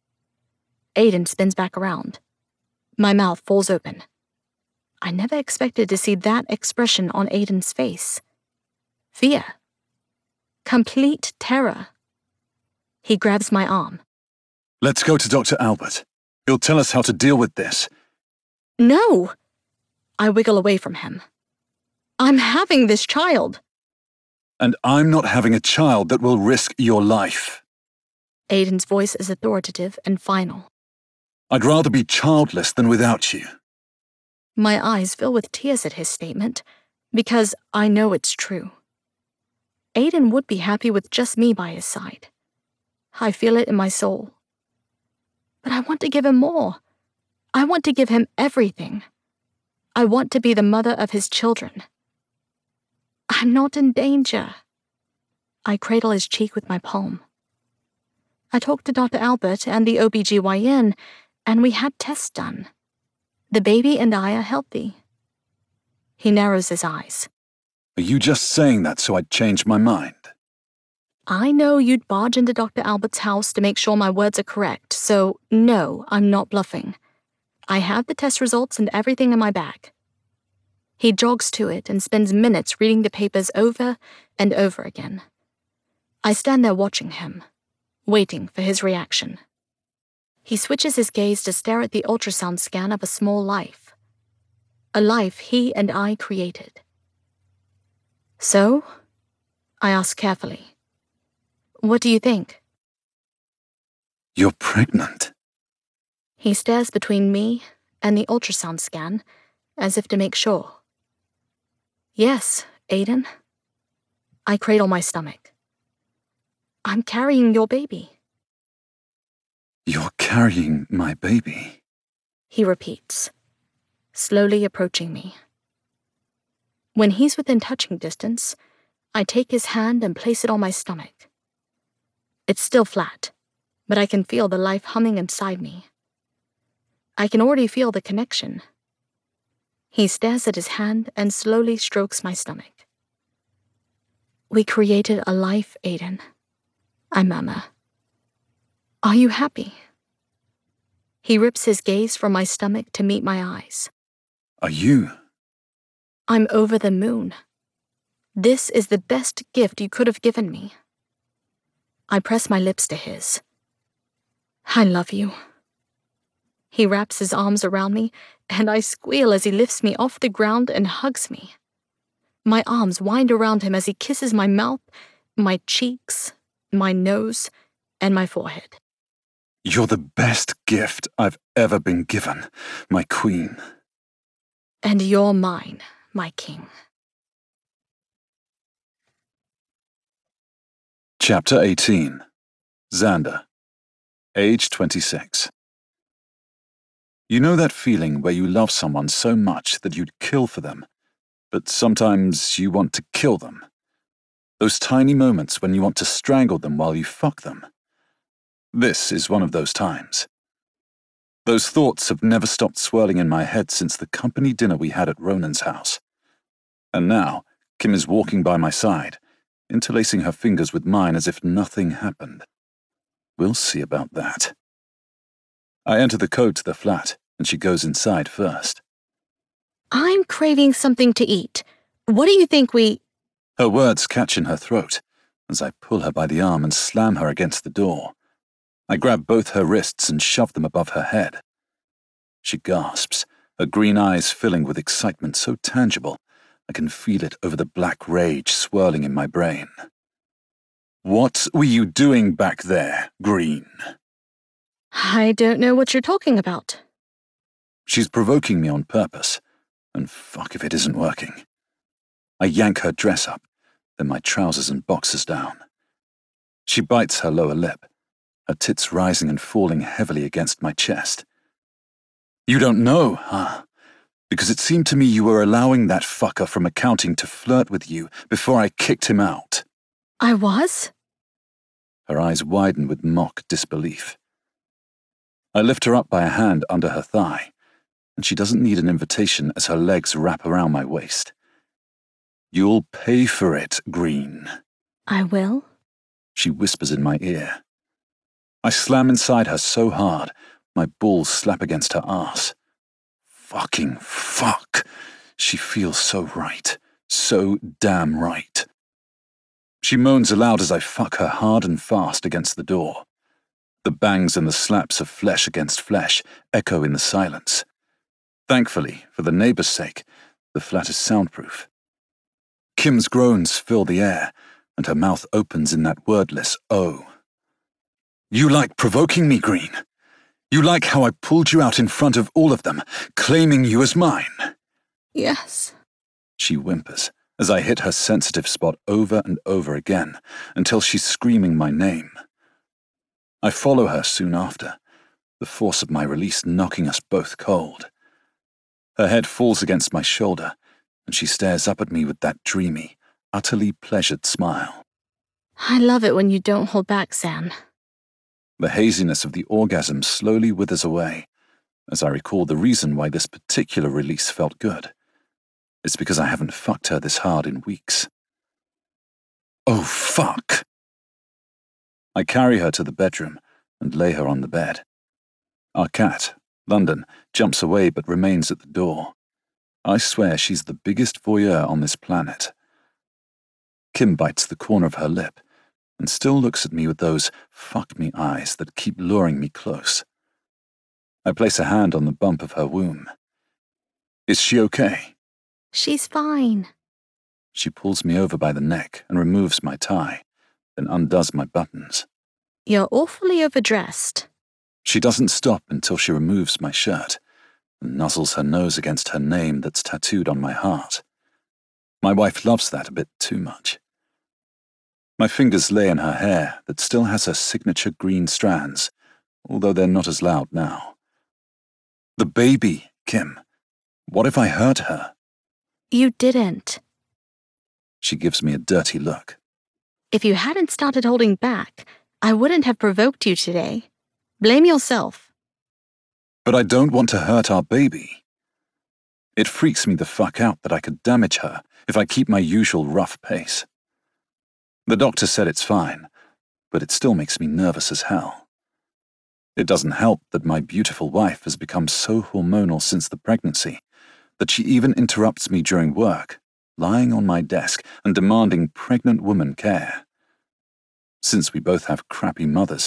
Aiden spins back around. My mouth falls open. I never expected to see that expression on Aiden's face. Fear. Complete terror. He grabs my arm. Let's go to Doctor Albert. He'll tell us how to deal with this. No! I wiggle away from him. I'm having this child. And I'm not having a child that will risk your life. Aiden's voice is authoritative and final. I'd rather be childless than without you. My eyes fill with tears at his statement, because I know it's true. Aiden would be happy with just me by his side. I feel it in my soul. But I want to give him more. I want to give him everything. I want to be the mother of his children. I'm not in danger. I cradle his cheek with my palm. I talked to Doctor Albert and the O B G Y N, and we had tests done. The baby and I are healthy. He narrows his eyes. Are you just saying that so I'd change my mind? I know you'd barge into Doctor Albert's house to make sure my words are correct, so no, I'm not bluffing. I have the test results and everything in my bag. He jogs to it and spends minutes reading the papers over and over again. I stand there watching him, waiting for his reaction. He switches his gaze to stare at the ultrasound scan of a small life. A life he and I created. So? I ask carefully. What do you think? You're pregnant. He stares between me and the ultrasound scan, as if to make sure. Yes, Aiden. I cradle my stomach. I'm carrying your baby. You're carrying my baby. He repeats, slowly approaching me. When he's within touching distance, I take his hand and place it on my stomach. It's still flat, but I can feel the life humming inside me. I can already feel the connection. He stares at his hand and slowly strokes my stomach. We created a life, Aiden. I murmur. Are you happy? He rips his gaze from my stomach to meet my eyes. Are you? I'm over the moon. This is the best gift you could have given me. I press my lips to his. I love you. He wraps his arms around me, and I squeal as he lifts me off the ground and hugs me. My arms wind around him as he kisses my mouth, my cheeks, my nose, and my forehead. You're the best gift I've ever been given, my queen. And you're mine, my king. Chapter eighteen. Xander. Age twenty-six. You know that feeling where you love someone so much that you'd kill for them, but sometimes you want to kill them? Those tiny moments when you want to strangle them while you fuck them. This is one of those times. Those thoughts have never stopped swirling in my head since the company dinner we had at Ronan's house. And now, Kim is walking by my side, interlacing her fingers with mine as if nothing happened. We'll see about that. I enter the code to the flat, and she goes inside first. I'm craving something to eat. What do you think we... Her words catch in her throat as I pull her by the arm and slam her against the door. I grab both her wrists and shove them above her head. She gasps, her green eyes filling with excitement so tangible I can feel it over the black rage swirling in my brain. What were you doing back there, Green? I don't know what you're talking about. She's provoking me on purpose, and fuck if it isn't working. I yank her dress up, then my trousers and boxers down. She bites her lower lip, her tits rising and falling heavily against my chest. You don't know, huh? Because it seemed to me you were allowing that fucker from accounting to flirt with you before I kicked him out. I was? Her eyes widen with mock disbelief. I lift her up by a hand under her thigh, and she doesn't need an invitation as her legs wrap around my waist. You'll pay for it, Green. I will? She whispers in my ear. I slam inside her so hard, my balls slap against her ass. Fucking fuck. She feels so right. So damn right. She moans aloud as I fuck her hard and fast against the door. The bangs and the slaps of flesh against flesh echo in the silence. Thankfully, for the neighbor's sake, the flat is soundproof. Kim's groans fill the air, and her mouth opens in that wordless oh. You like provoking me, Green. You like how I pulled you out in front of all of them, claiming you as mine. Yes. She whimpers as I hit her sensitive spot over and over again until she's screaming my name. I follow her soon after, the force of my release knocking us both cold. Her head falls against my shoulder, and she stares up at me with that dreamy, utterly pleasured smile. I love it when you don't hold back, Sam. The haziness of the orgasm slowly withers away as I recall the reason why this particular release felt good. It's because I haven't fucked her this hard in weeks. Oh, fuck! I carry her to the bedroom and lay her on the bed. Our cat, London, jumps away but remains at the door. I swear she's the biggest voyeur on this planet. Kim bites the corner of her lip and still looks at me with those fuck-me eyes that keep luring me close. I place a hand on the bump of her womb. Is she okay? She's fine. She pulls me over by the neck and removes my tie, then undoes my buttons. You're awfully overdressed. She doesn't stop until she removes my shirt and nuzzles her nose against her name that's tattooed on my heart. My wife loves that a bit too much. My fingers lay in her hair that still has her signature green strands, although they're not as loud now. The baby, Kim. What if I hurt her? You didn't. She gives me a dirty look. If you hadn't started holding back, I wouldn't have provoked you today. Blame yourself. But I don't want to hurt our baby. It freaks me the fuck out that I could damage her if I keep my usual rough pace. The doctor said it's fine, but it still makes me nervous as hell. It doesn't help that my beautiful wife has become so hormonal since the pregnancy that she even interrupts me during work, lying on my desk and demanding pregnant woman care. Since we both have crappy mothers,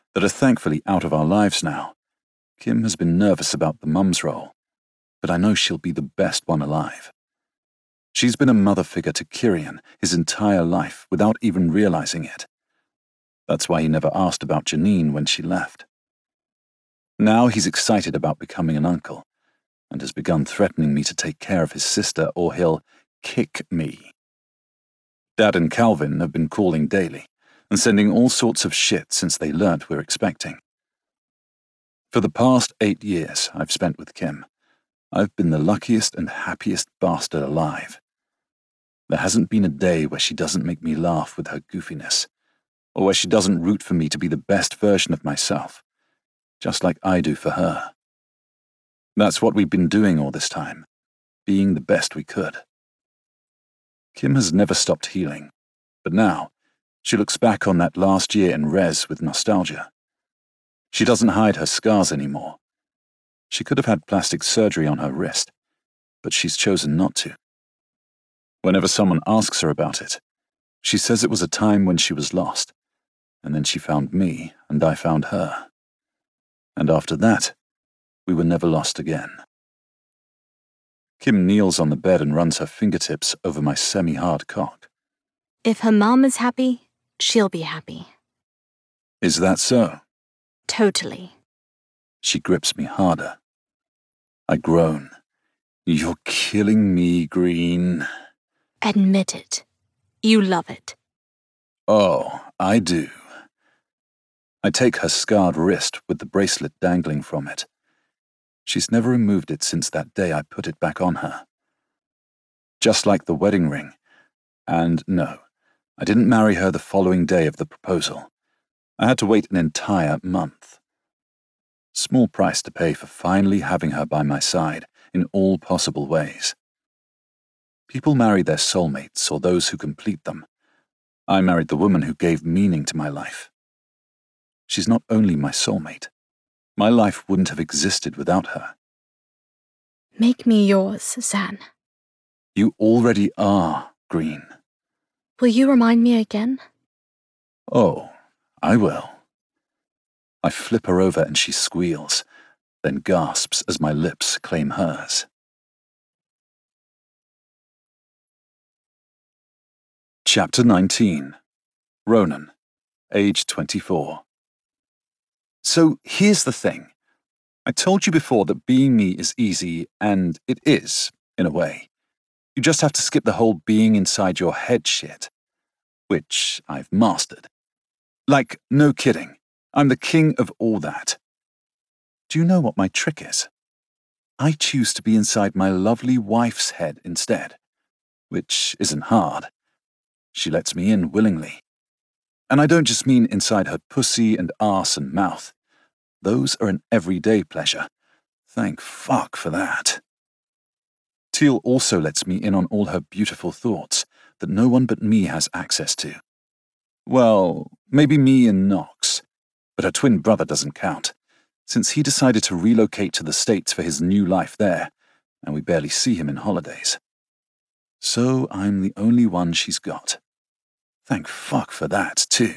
that are thankfully out of our lives now. Kim has been nervous about the mum's role, but I know she'll be the best one alive. She's been a mother figure to Kirian his entire life without even realizing it. That's why he never asked about Janine when she left. Now he's excited about becoming an uncle, and has begun threatening me to take care of his sister or he'll kick me. Dad and Calvin have been calling daily and sending all sorts of shit since they learnt we're expecting. For the past eight years I've spent with Kim, I've been the luckiest and happiest bastard alive. There hasn't been a day where she doesn't make me laugh with her goofiness, or where she doesn't root for me to be the best version of myself, just like I do for her. That's what we've been doing all this time, being the best we could. Kim has never stopped healing, but now she looks back on that last year in res with nostalgia. She doesn't hide her scars anymore. She could have had plastic surgery on her wrist, but she's chosen not to. Whenever someone asks her about it, she says it was a time when she was lost, and then she found me and I found her. And after that, we were never lost again. Kim kneels on the bed and runs her fingertips over my semi-hard cock. If her mom is happy, she'll be happy. Is that so? Totally. She grips me harder. I groan. You're killing me, Green. Admit it. You love it. Oh, I do. I take her scarred wrist with the bracelet dangling from it. She's never removed it since that day I put it back on her. Just like the wedding ring. And no, I didn't marry her the following day of the proposal. I had to wait an entire month. Small price to pay for finally having her by my side in all possible ways. People marry their soulmates or those who complete them. I married the woman who gave meaning to my life. She's not only my soulmate. My life wouldn't have existed without her. Make me yours, Zan. You already are, Green. Will you remind me again? Oh, I will. I flip her over and she squeals, then gasps as my lips claim hers. Chapter nineteen. Ronan, age twenty-four. So here's the thing. I told you before that being me is easy, and it is, in a way. You just have to skip the whole being inside your head shit, which I've mastered. Like, no kidding, I'm the king of all that. Do you know what my trick is? I choose to be inside my lovely wife's head instead, which isn't hard. She lets me in willingly. And I don't just mean inside her pussy and arse and mouth. Those are an everyday pleasure. Thank fuck for that. Teal also lets me in on all her beautiful thoughts that no one but me has access to. Well, maybe me and Knox, but her twin brother doesn't count, since he decided to relocate to the States for his new life there, and we barely see him in holidays. So I'm the only one she's got. Thank fuck for that, too.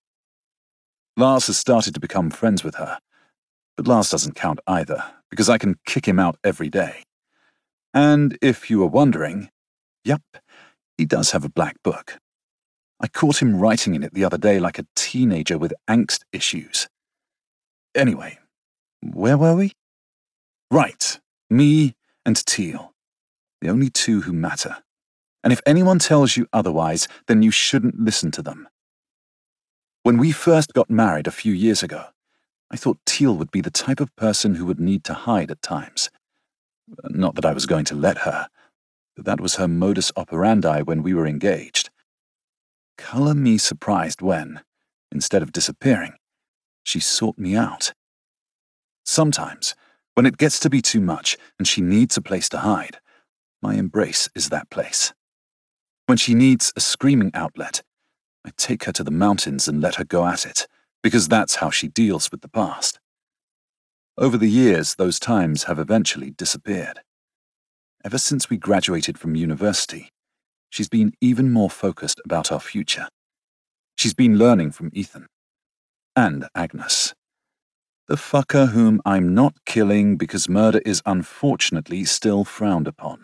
Lars has started to become friends with her, but Lars doesn't count either, because I can kick him out every day. And if you were wondering, yep, he does have a black book. I caught him writing in it the other day like a teenager with angst issues. Anyway, where were we? Right, me and Teal, the only two who matter. And if anyone tells you otherwise, then you shouldn't listen to them. When we first got married a few years ago, I thought Teal would be the type of person who would need to hide at times. Not that I was going to let her, but that was her modus operandi when we were engaged. Color me surprised when, instead of disappearing, she sought me out. Sometimes, when it gets to be too much and she needs a place to hide, my embrace is that place. When she needs a screaming outlet, I take her to the mountains and let her go at it, because that's how she deals with the past. Over the years, those times have eventually disappeared. Ever since we graduated from university, she's been even more focused about our future. She's been learning from Ethan. and Agnes. The fucker whom I'm not killing because murder is unfortunately still frowned upon.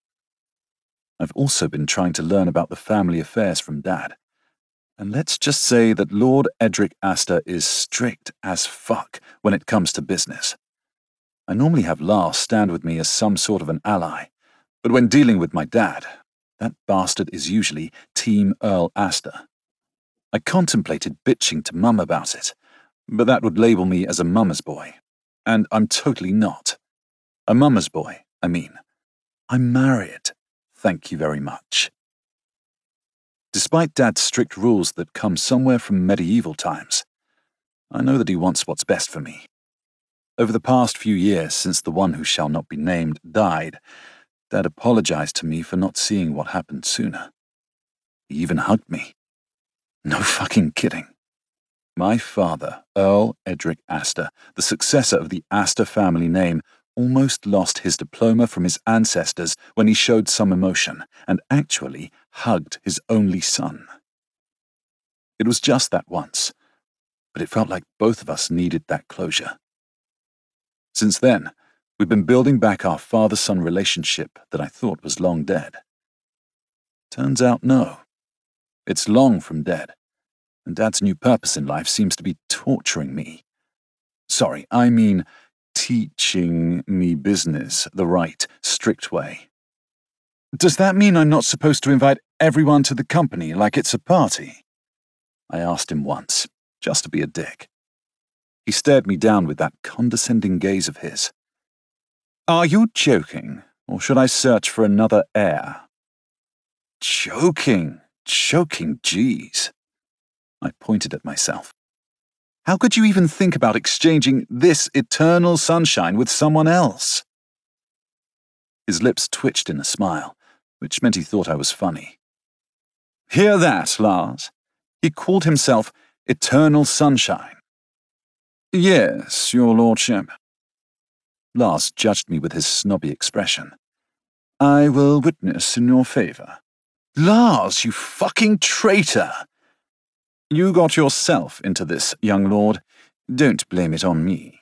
I've also been trying to learn about the family affairs from Dad. And let's just say that Lord Edric Astor is strict as fuck when it comes to business. I normally have Lars stand with me as some sort of an ally, but when dealing with my dad, that bastard is usually Team Earl Astor. I contemplated bitching to Mum about it, but that would label me as a mama's boy, and I'm totally not. A mama's boy, I mean. I'm married, thank you very much. Despite Dad's strict rules that come somewhere from medieval times, I know that he wants what's best for me. Over the past few years since the one who shall not be named died, Dad apologized to me for not seeing what happened sooner. He even hugged me. No fucking kidding. My father, Earl Edric Astor, the successor of the Astor family name, almost lost his diploma from his ancestors when he showed some emotion and actually hugged his only son. It was just that once, but it felt like both of us needed that closure. Since then, we've been building back our father-son relationship that I thought was long dead. Turns out no. It's long from dead, and Dad's new purpose in life seems to be torturing me. Sorry, I mean teaching me business the right, strict way. Does that mean I'm not supposed to invite everyone to the company like it's a party? I asked him once, just to be a dick. He stared me down with that condescending gaze of his. Are you joking, or should I search for another heir? Joking, joking, geez. I pointed at myself. How could you even think about exchanging this eternal sunshine with someone else? His lips twitched in a smile, which meant he thought I was funny. Hear that, Lars? He called himself Eternal Sunshine. Yes, your lordship. Lars judged me with his snobby expression. I will witness in your favor. Lars, you fucking traitor! You got yourself into this, young lord. Don't blame it on me.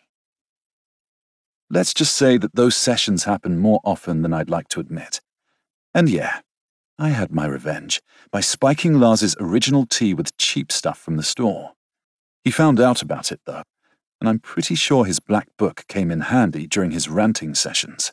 Let's just say that those sessions happen more often than I'd like to admit. And yeah, I had my revenge by spiking Lars's original tea with cheap stuff from the store. He found out about it, though, and I'm pretty sure his black book came in handy during his ranting sessions.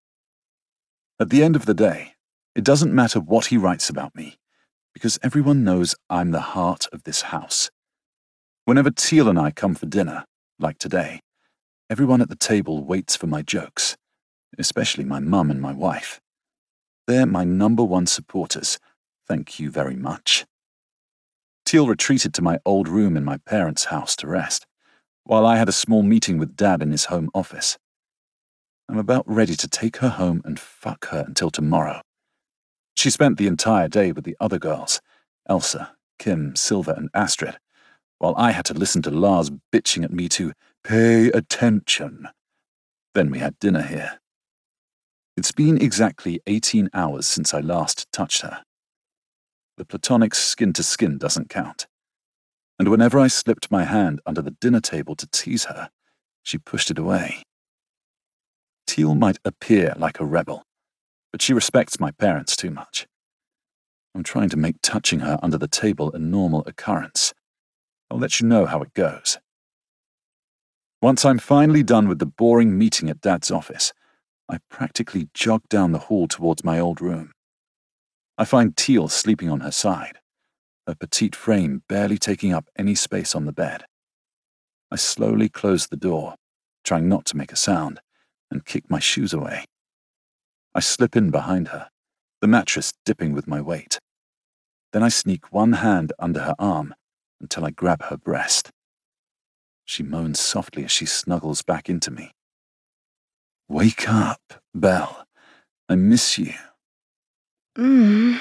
At the end of the day, it doesn't matter what he writes about me, because everyone knows I'm the heart of this house. Whenever Teal and I come for dinner, like today, everyone at the table waits for my jokes, especially my mum and my wife. They're my number one supporters, thank you very much. Teal retreated to my old room in my parents' house to rest, while I had a small meeting with Dad in his home office. I'm about ready to take her home and fuck her until tomorrow. She spent the entire day with the other girls, Elsa, Kim, Silva, and Astrid, while I had to listen to Lars bitching at me to pay attention. Then we had dinner here. It's been exactly eighteen hours since I last touched her. The platonic skin-to-skin doesn't count. And whenever I slipped my hand under the dinner table to tease her, she pushed it away. Teal might appear like a rebel, but she respects my parents too much. I'm trying to make touching her under the table a normal occurrence. I'll let you know how it goes. Once I'm finally done with the boring meeting at Dad's office, I practically jog down the hall towards my old room. I find Teal sleeping on her side, her petite frame barely taking up any space on the bed. I slowly close the door, trying not to make a sound, and kick my shoes away. I slip in behind her, the mattress dipping with my weight. Then I sneak one hand under her arm until I grab her breast. She moans softly as she snuggles back into me. Wake up, Belle. I miss you. Mm.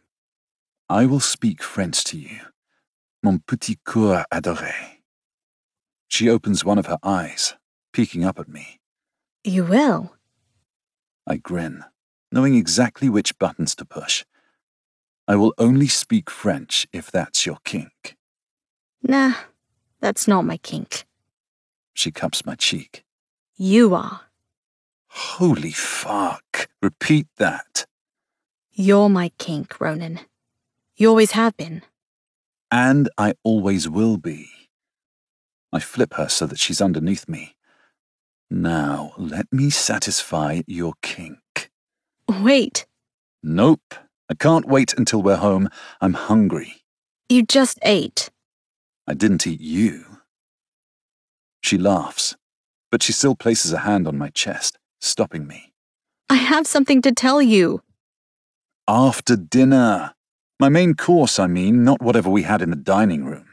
I will speak French to you, mon petit coeur adoré. She opens one of her eyes, peeking up at me. You will? I grin, knowing exactly which buttons to push. I will only speak French if that's your kink. Nah, That's not my kink. She cups my cheek. You are. Holy fuck. Repeat that. You're my kink, Ronan. You always have been. And I always will be. I flip her so that she's underneath me. Now, let me satisfy your kink. Wait. Nope. I can't wait until we're home. I'm hungry. You just ate. I didn't eat you. She laughs, but she still places a hand on my chest, stopping me. I have something to tell you. After dinner. My main course, I mean, not whatever we had in the dining room.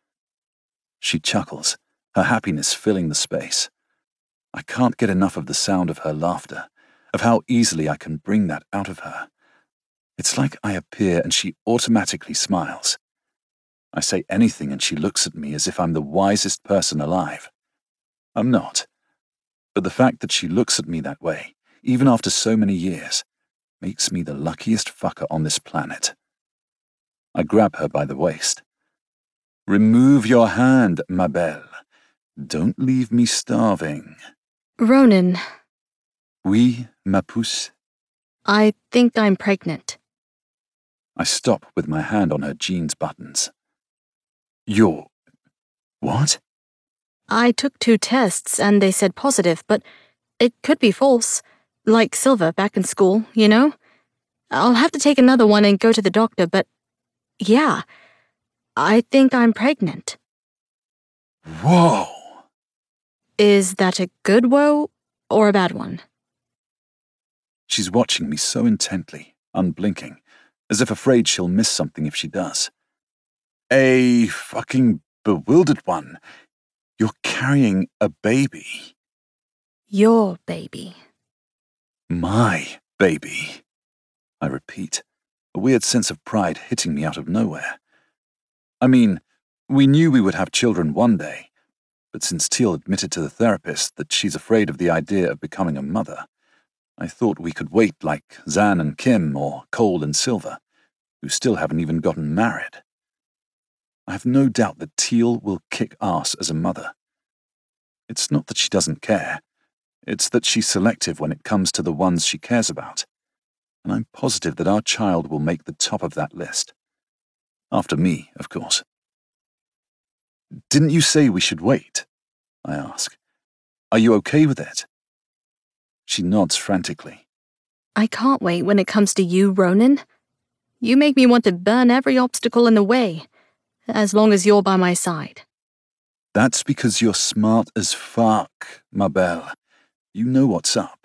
She chuckles, her happiness filling the space. I can't get enough of the sound of her laughter, of how easily I can bring that out of her. It's like I appear and she automatically smiles. I say anything and she looks at me as if I'm the wisest person alive. I'm not. But the fact that she looks at me that way, even after so many years, makes me the luckiest fucker on this planet. I grab her by the waist. Remove your hand, ma belle. Don't leave me starving. Ronan. Oui, ma puce. I think I'm pregnant. I stop with my hand on her jeans buttons. You're... what? I took two tests and they said positive, but it could be false. Like Silver back in school, you know? I'll have to take another one and go to the doctor, but yeah, I think I'm pregnant. Whoa! Is that a good whoa or a bad one? She's watching me so intently, unblinking, as if afraid she'll miss something if she does. A fucking bewildered one. You're carrying a baby. Your baby. My baby. I repeat, a weird sense of pride hitting me out of nowhere. I mean, we knew we would have children one day, but since Teal admitted to the therapist that she's afraid of the idea of becoming a mother, I thought we could wait like Zan and Kim or Cole and Silver, who still haven't even gotten married. I have no doubt that Teal will kick ass as a mother. It's not that she doesn't care. It's that she's selective when it comes to the ones she cares about. And I'm positive that our child will make the top of that list. After me, of course. Didn't you say we should wait? I ask. Are you okay with it? She nods frantically. I can't wait when it comes to you, Ronan. You make me want to burn every obstacle in the way, as long as you're by my side. That's because you're smart as fuck, ma belle. You know what's up.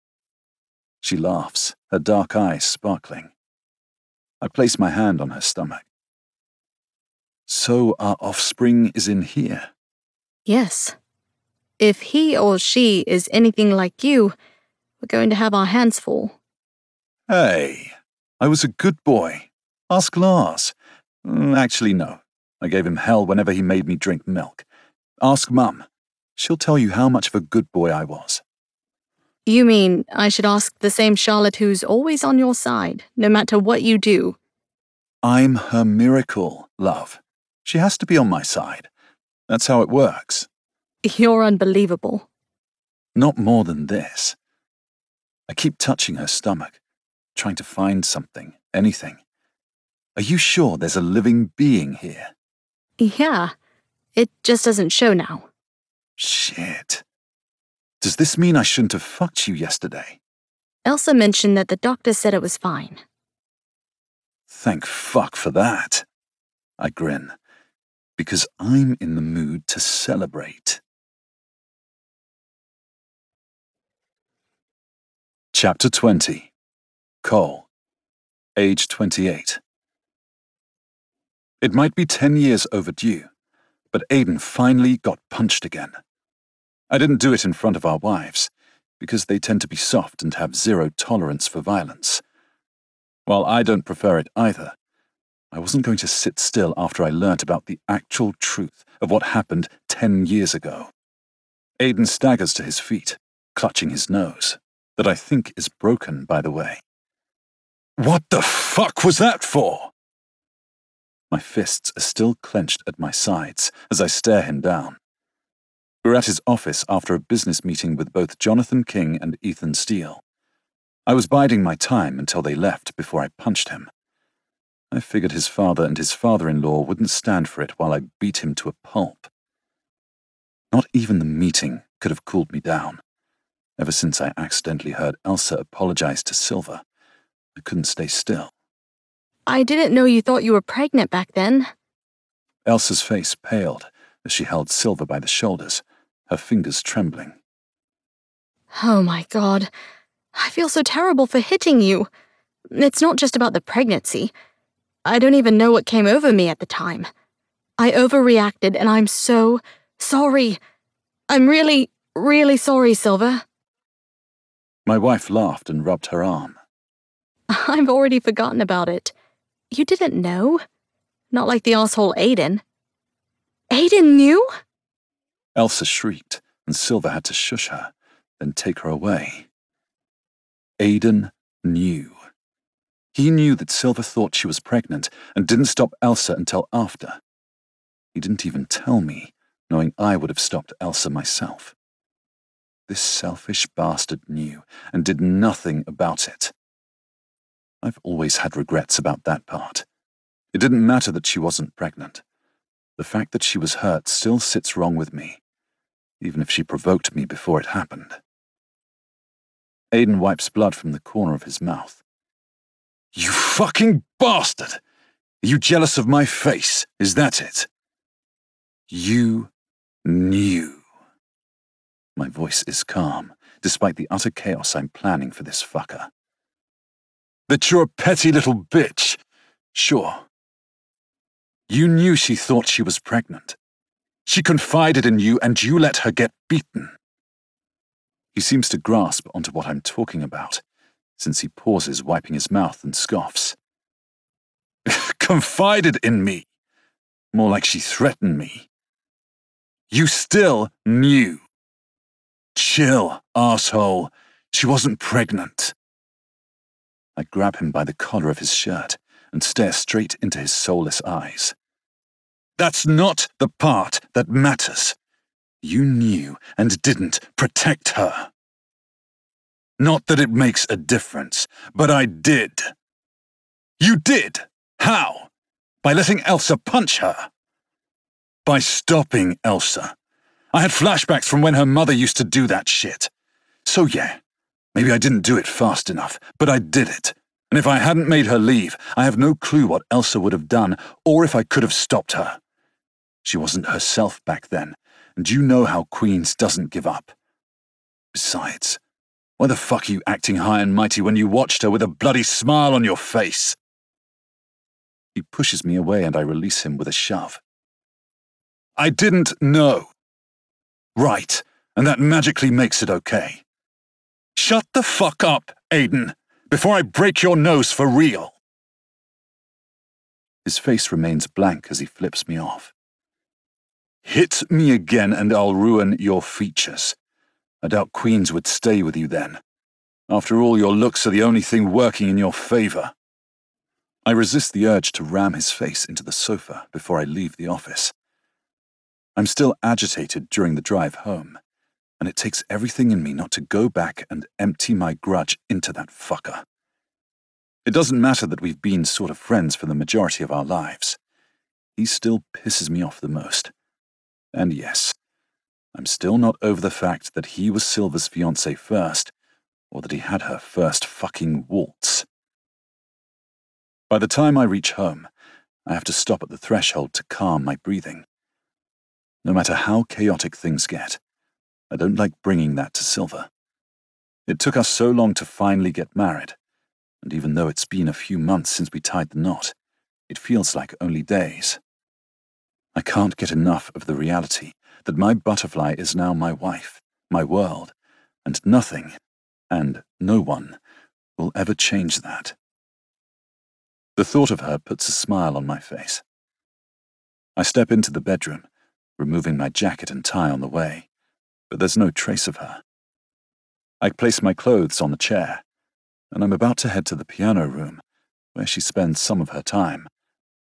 She laughs, her dark eyes sparkling. I place my hand on her stomach. So our offspring is in here? Yes. If he or she is anything like you, we're going to have our hands full. Hey, I was a good boy. Ask Lars. Mm, Actually, no. I gave him hell whenever he made me drink milk. Ask Mum. She'll tell you how much of a good boy I was. You mean I should ask the same Charlotte who's always on your side, no matter what you do? I'm her miracle, love. She has to be on my side. That's how it works. You're unbelievable. Not more than this. I keep touching her stomach, trying to find something, anything. Are you sure there's a living being here? Yeah, it just doesn't show now. Shit. Does this mean I shouldn't have fucked you yesterday? Elsa mentioned that the doctor said it was fine. Thank fuck for that. I grin, because I'm in the mood to celebrate. Chapter twenty. Cole, age twenty-eight. It might be ten years overdue, but Aiden finally got punched again. I didn't do it in front of our wives, because they tend to be soft and have zero tolerance for violence. While I don't prefer it either, I wasn't going to sit still after I learnt about the actual truth of what happened ten years ago. Aiden staggers to his feet, clutching his nose, that I think is broken, by the way. What the fuck was that for? My fists are still clenched at my sides as I stare him down. We're at his office after a business meeting with both Jonathan King and Ethan Steele. I was biding my time until they left before I punched him. I figured his father and his father-in-law wouldn't stand for it while I beat him to a pulp. Not even the meeting could have cooled me down. Ever since I accidentally heard Elsa apologize to Silver, I couldn't stay still. I didn't know you thought you were pregnant back then. Elsa's face paled as she held Silver by the shoulders, her fingers trembling. Oh my God. I feel so terrible for hitting you. It's not just about the pregnancy. I don't even know what came over me at the time. I overreacted and I'm so sorry. I'm really, really sorry, Silver. My wife laughed and rubbed her arm. I've already forgotten about it. You didn't know? Not like the asshole Aiden. Aiden knew? Elsa shrieked, and Silver had to shush her, then take her away. Aiden knew. He knew that Silver thought she was pregnant and didn't stop Elsa until after. He didn't even tell me, knowing I would have stopped Elsa myself. This selfish bastard knew and did nothing about it. I've always had regrets about that part. It didn't matter that she wasn't pregnant. The fact that she was hurt still sits wrong with me, even if she provoked me before it happened. Aiden wipes blood from the corner of his mouth. You fucking bastard! Are you jealous of my face? Is that it? You knew. My voice is calm, despite the utter chaos I'm planning for this fucker. That you're a petty little bitch. Sure. You knew she thought she was pregnant. She confided in you and you let her get beaten. He seems to grasp onto what I'm talking about, since he pauses, wiping his mouth, and scoffs. Confided in me. More like she threatened me. You still knew. Chill, arsehole. She wasn't pregnant. I grab him by the collar of his shirt and stare straight into his soulless eyes. That's not the part that matters. You knew and didn't protect her. Not that it makes a difference, but I did. You did. How? By letting Elsa punch her. By stopping Elsa. I had flashbacks from when her mother used to do that shit. So yeah, maybe I didn't do it fast enough, but I did it. And if I hadn't made her leave, I have no clue what Elsa would have done, or if I could have stopped her. She wasn't herself back then, and you know how Queens doesn't give up. Besides, why the fuck are you acting high and mighty when you watched her with a bloody smile on your face? He pushes me away and I release him with a shove. I didn't know. Right, and that magically makes it okay. Shut the fuck up, Aiden, before I break your nose for real. His face remains blank as he flips me off. Hit me again and I'll ruin your features. I doubt Queens would stay with you then. After all, your looks are the only thing working in your favor. I resist the urge to ram his face into the sofa before I leave the office. I'm still agitated during the drive home, and it takes everything in me not to go back and empty my grudge into that fucker. It doesn't matter that we've been sort of friends for the majority of our lives. He still pisses me off the most. And yes, I'm still not over the fact that he was Silver's fiancé first, or that he had her first fucking waltz. By the time I reach home, I have to stop at the threshold to calm my breathing. No matter how chaotic things get, I don't like bringing that to Silver. It took us so long to finally get married, and even though it's been a few months since we tied the knot, it feels like only days. I can't get enough of the reality that my butterfly is now my wife, my world, and nothing, and no one, will ever change that. The thought of her puts a smile on my face. I step into the bedroom, removing my jacket and tie on the way, but there's no trace of her. I place my clothes on the chair, and I'm about to head to the piano room, where she spends some of her time,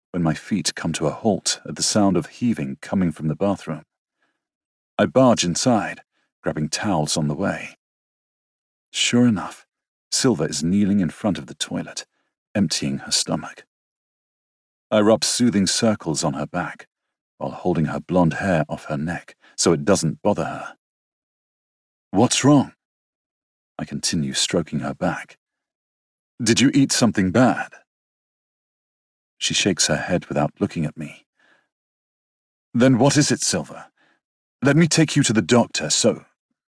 when my feet come to a halt at the sound of heaving coming from the bathroom. I barge inside, grabbing towels on the way. Sure enough, Silver is kneeling in front of the toilet, emptying her stomach. I rub soothing circles on her back, while holding her blonde hair off her neck so it doesn't bother her. What's wrong? I continue stroking her back. Did you eat something bad? She shakes her head without looking at me. Then what is it, Silver? Let me take you to the doctor, so...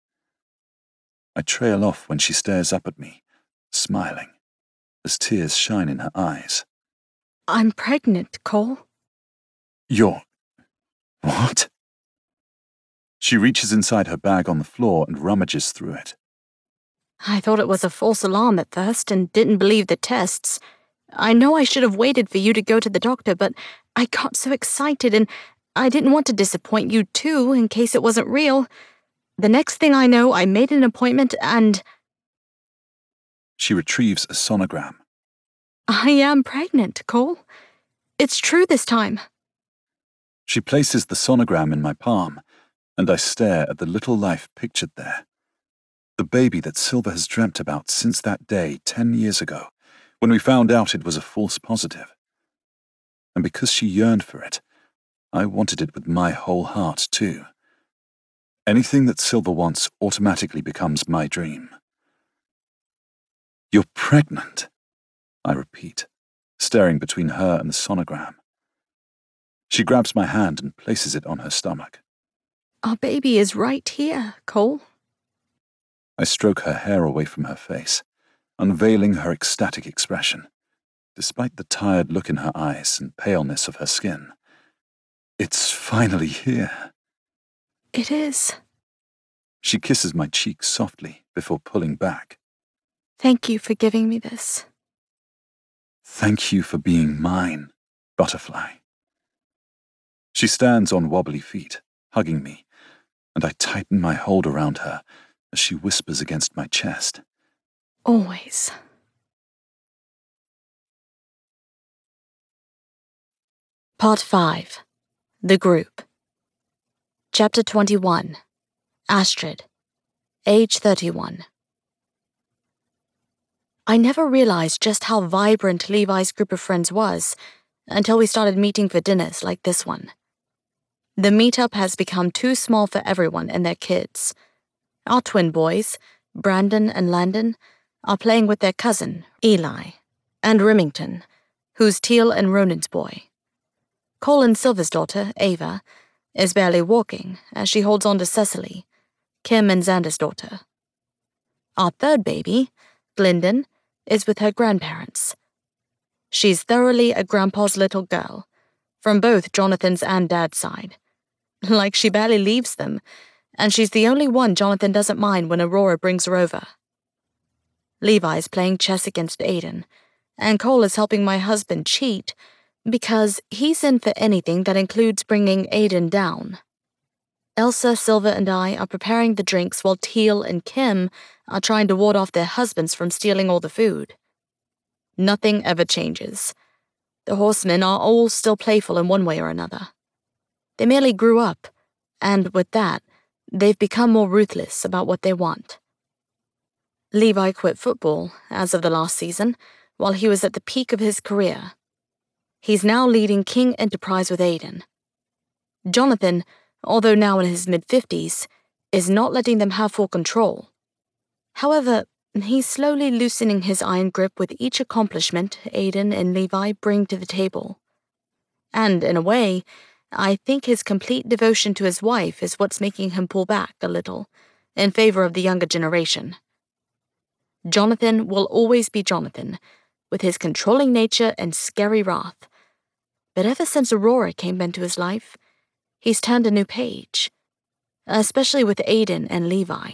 I trail off when she stares up at me, smiling, as tears shine in her eyes. I'm pregnant, Cole. You're... what? She reaches inside her bag on the floor and rummages through it. I thought it was a false alarm at first and didn't believe the tests. I know I should have waited for you to go to the doctor, but I got so excited and I didn't want to disappoint you too in case it wasn't real. The next thing I know, I made an appointment and... She retrieves a sonogram. I am pregnant, Cole. It's true this time. She places the sonogram in my palm, and I stare at the little life pictured there. The baby that Silver has dreamt about since that day ten years ago, when we found out it was a false positive. And because she yearned for it, I wanted it with my whole heart too. Anything that Silver wants automatically becomes my dream. You're pregnant, I repeat, staring between her and the sonogram. She grabs my hand and places it on her stomach. Our baby is right here, Cole. I stroke her hair away from her face, unveiling her ecstatic expression, despite the tired look in her eyes and paleness of her skin. It's finally here. It is. She kisses my cheek softly before pulling back. Thank you for giving me this. Thank you for being mine, Butterfly. She stands on wobbly feet, hugging me, and I tighten my hold around her as she whispers against my chest. Always. Part five. The Group. Chapter twenty-one. Astrid. Age thirty-one. I never realized just how vibrant Levi's group of friends was until we started meeting for dinners like this one. The meetup has become too small for everyone and their kids. Our twin boys, Brandon and Landon, are playing with their cousin, Eli, and Remington, who's Teal and Ronan's boy. Cole and Silver's daughter, Ava, is barely walking as she holds on to Cecily, Kim and Xander's daughter. Our third baby, Glyndon, is with her grandparents. She's thoroughly a grandpa's little girl, from both Jonathan's and Dad's side. Like she barely leaves them, and she's the only one Jonathan doesn't mind when Aurora brings her over. Levi's playing chess against Aiden, and Cole is helping my husband cheat because he's in for anything that includes bringing Aiden down. Elsa, Silver, and I are preparing the drinks while Teal and Kim are trying to ward off their husbands from stealing all the food. Nothing ever changes. The horsemen are all still playful in one way or another. They merely grew up, and with that, they've become more ruthless about what they want. Levi quit football as of the last season, while he was at the peak of his career. He's now leading King Enterprise with Aiden. Jonathan, although now in his mid-fifties, is not letting them have full control. However, he's slowly loosening his iron grip with each accomplishment Aiden and Levi bring to the table. And in a way, I think his complete devotion to his wife is what's making him pull back a little, in favor of the younger generation. Jonathan will always be Jonathan, with his controlling nature and scary wrath. But ever since Aurora came into his life, he's turned a new page, especially with Aiden and Levi.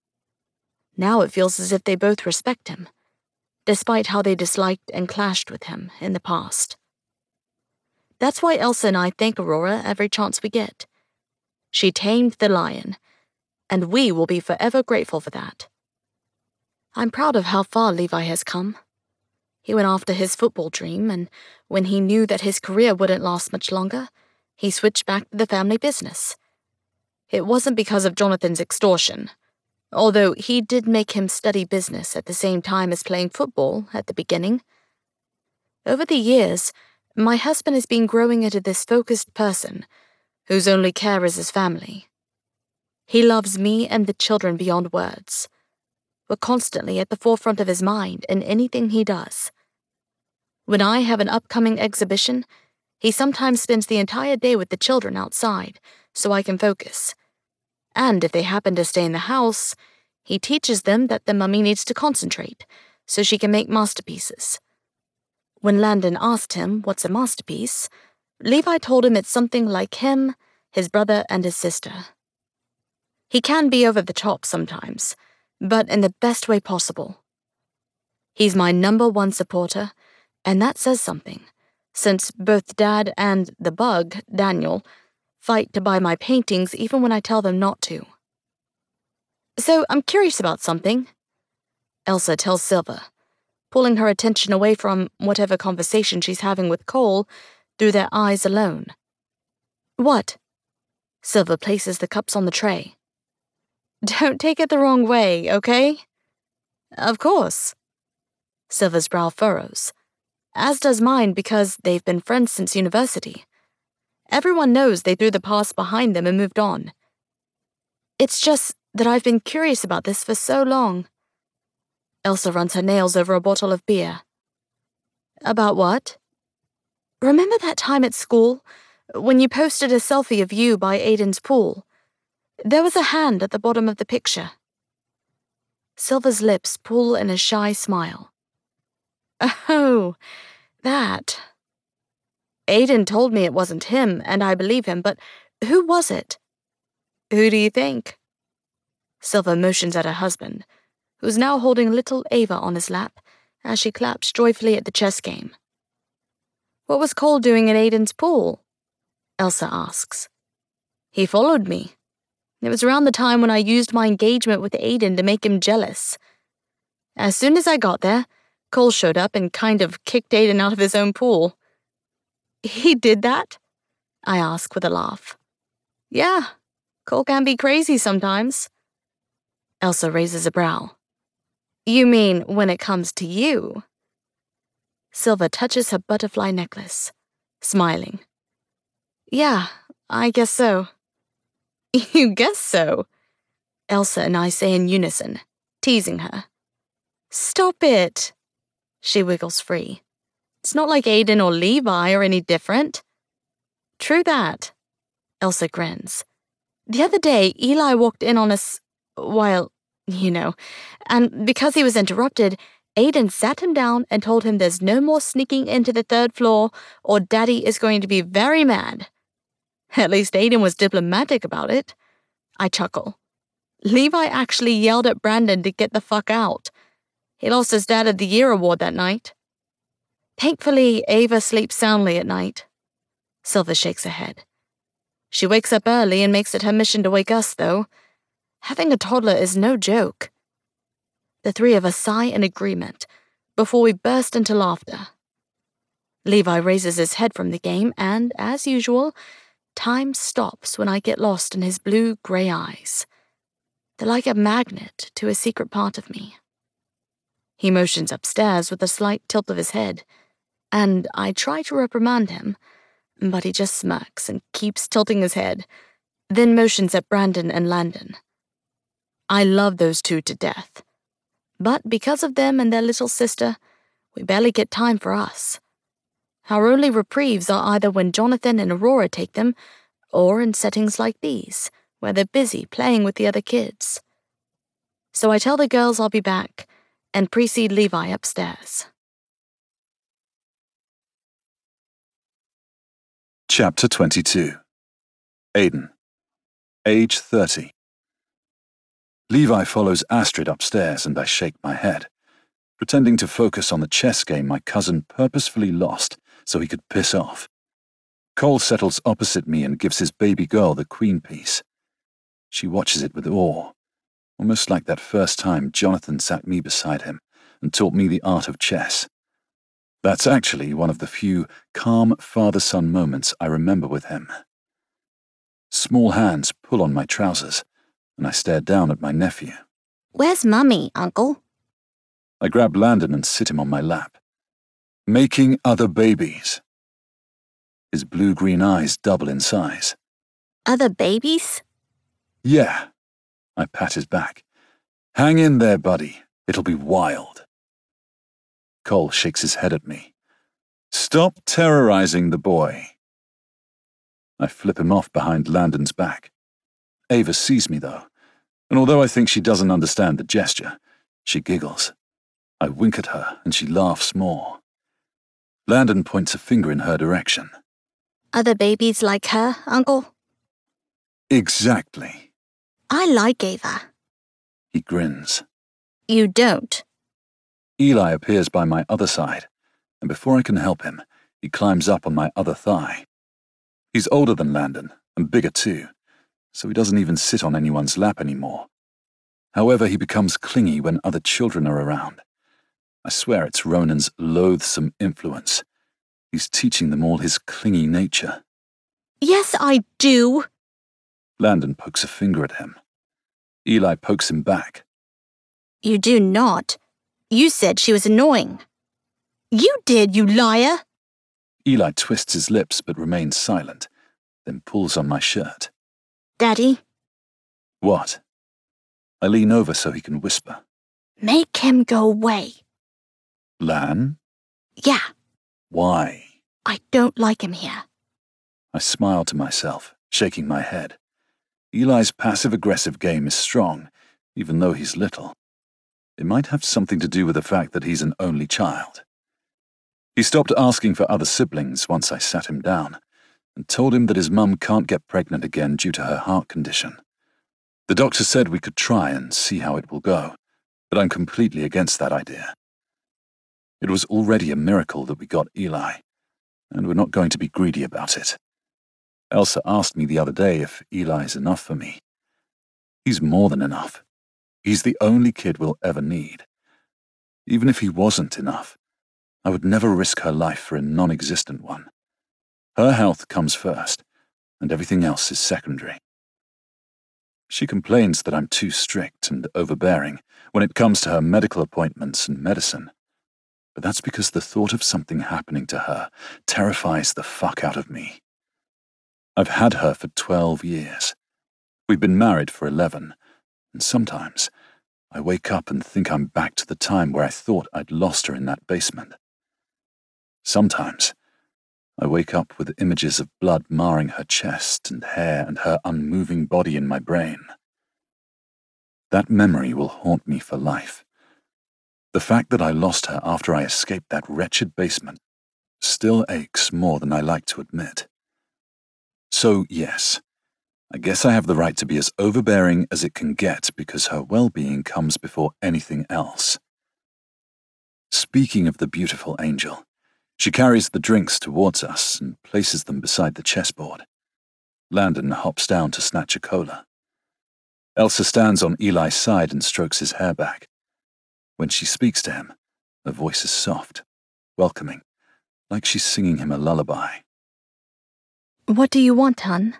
Now it feels as if they both respect him, despite how they disliked and clashed with him in the past. That's why Elsa and I thank Aurora every chance we get. She tamed the lion, and we will be forever grateful for that. I'm proud of how far Levi has come. He went after his football dream, and when he knew that his career wouldn't last much longer, he switched back to the family business. It wasn't because of Jonathan's extortion, although he did make him study business at the same time as playing football at the beginning. Over the years, my husband has been growing into this focused person whose only care is his family. He loves me and the children beyond words. We're constantly at the forefront of his mind in anything he does. When I have an upcoming exhibition, he sometimes spends the entire day with the children outside so I can focus. And if they happen to stay in the house, he teaches them that the mummy needs to concentrate so she can make masterpieces. When Landon asked him what's a masterpiece, Levi told him it's something like him, his brother, and his sister. He can be over the top sometimes, but in the best way possible. He's my number one supporter, and that says something, since both Dad and the bug, Daniel, fight to buy my paintings even when I tell them not to. So I'm curious about something, Elsa tells Silva, pulling her attention away from whatever conversation she's having with Cole through their eyes alone. What? Silva places the cups on the tray. Don't take it the wrong way, okay? Of course. Silva's brow furrows, as does mine because they've been friends since university. Everyone knows they threw the past behind them and moved on. It's just that I've been curious about this for so long. Elsa runs her nails over a bottle of beer. About what? Remember that time at school, when you posted a selfie of you by Aiden's pool? There was a hand at the bottom of the picture. Silva's lips pull in a shy smile. Oh, that. Aiden told me it wasn't him, and I believe him, but who was it? Who do you think? Silva motions at her husband, who's now holding little Ava on his lap as she claps joyfully at the chess game. What was Cole doing at Aiden's pool? Elsa asks. He followed me. It was around the time when I used my engagement with Aiden to make him jealous. As soon as I got there, Cole showed up and kind of kicked Aiden out of his own pool. He did that? I ask with a laugh. Yeah, Cole can be crazy sometimes. Elsa raises a brow. You mean when it comes to you? Silva touches her butterfly necklace, smiling. Yeah, I guess so. You guess so, Elsa and I say in unison, teasing her. Stop it. She wiggles free. It's not like Aiden or Levi are any different. True that, Elsa grins. The other day, Eli walked in on us, while, you know, and because he was interrupted, Aiden sat him down and told him there's no more sneaking into the third floor or Daddy is going to be very mad. At least Aiden was diplomatic about it. I chuckle. Levi actually yelled at Brandon to get the fuck out. He lost his Dad of the Year award that night. Thankfully, Ava sleeps soundly at night. Silva shakes her head. She wakes up early and makes it her mission to wake us, though. Having a toddler is no joke. The three of us sigh in agreement before we burst into laughter. Levi raises his head from the game and, as usual, time stops when I get lost in his blue-gray eyes. They're like a magnet to a secret part of me. He motions upstairs with a slight tilt of his head, and I try to reprimand him, but he just smirks and keeps tilting his head, then motions at Brandon and Landon. I love those two to death, but because of them and their little sister, we barely get time for us. Our only reprieves are either when Jonathan and Aurora take them, or in settings like these, where they're busy playing with the other kids. So I tell the girls I'll be back, and precede Levi upstairs. Chapter twenty-two. Aiden. Age thirty. Levi follows Astrid upstairs and I shake my head, pretending to focus on the chess game my cousin purposefully lost so he could piss off. Cole settles opposite me and gives his baby girl the queen piece. She watches it with awe, almost like that first time Jonathan sat me beside him and taught me the art of chess. That's actually one of the few calm father-son moments I remember with him. Small hands pull on my trousers, and I stare down at my nephew. Where's Mummy, Uncle? I grab Landon and sit him on my lap. Making other babies. His blue-green eyes double in size. Other babies? Yeah. I pat his back. Hang in there, buddy. It'll be wild. Cole shakes his head at me. Stop terrorizing the boy. I flip him off behind Landon's back. Ava sees me, though, and although I think she doesn't understand the gesture, she giggles. I wink at her, and she laughs more. Landon points a finger in her direction. Other babies like her, Uncle? Exactly. I like Ava. He grins. You don't. Eli appears by my other side, and before I can help him, he climbs up on my other thigh. He's older than Landon, and bigger too, so he doesn't even sit on anyone's lap anymore. However, he becomes clingy when other children are around. I swear it's Ronan's loathsome influence. He's teaching them all his clingy nature. Yes, I do. Landon pokes a finger at him. Eli pokes him back. You do not. You said she was annoying. You did, you liar! Eli twists his lips but remains silent, then pulls on my shirt. Daddy? What? I lean over so he can whisper. Make him go away. Lan? Yeah, Why? I don't like him here. I smile to myself, shaking my head. Eli's passive-aggressive game is strong, even though he's little. It might have something to do with the fact that he's an only child. He stopped asking for other siblings once I sat him down, and told him that his mum can't get pregnant again due to her heart condition. The doctor said we could try and see how it will go, but I'm completely against that idea. It was already a miracle that we got Eli, and we're not going to be greedy about it. Elsa asked me the other day if Eli's enough for me. He's more than enough. He's the only kid we'll ever need. Even if he wasn't enough, I would never risk her life for a non-existent one. Her health comes first, and everything else is secondary. She complains that I'm too strict and overbearing when it comes to her medical appointments and medicine. But that's because the thought of something happening to her terrifies the fuck out of me. I've had her for twelve years. We've been married for eleven, and sometimes I wake up and think I'm back to the time where I thought I'd lost her in that basement. Sometimes I wake up with images of blood marring her chest and hair and her unmoving body in my brain. That memory will haunt me for life. The fact that I lost her after I escaped that wretched basement still aches more than I like to admit. So, yes, I guess I have the right to be as overbearing as it can get because her well-being comes before anything else. Speaking of the beautiful angel, she carries the drinks towards us and places them beside the chessboard. Landon hops down to snatch a cola. Elsa stands on Eli's side and strokes his hair back. When she speaks to him, her voice is soft, welcoming, like she's singing him a lullaby. What do you want, hon?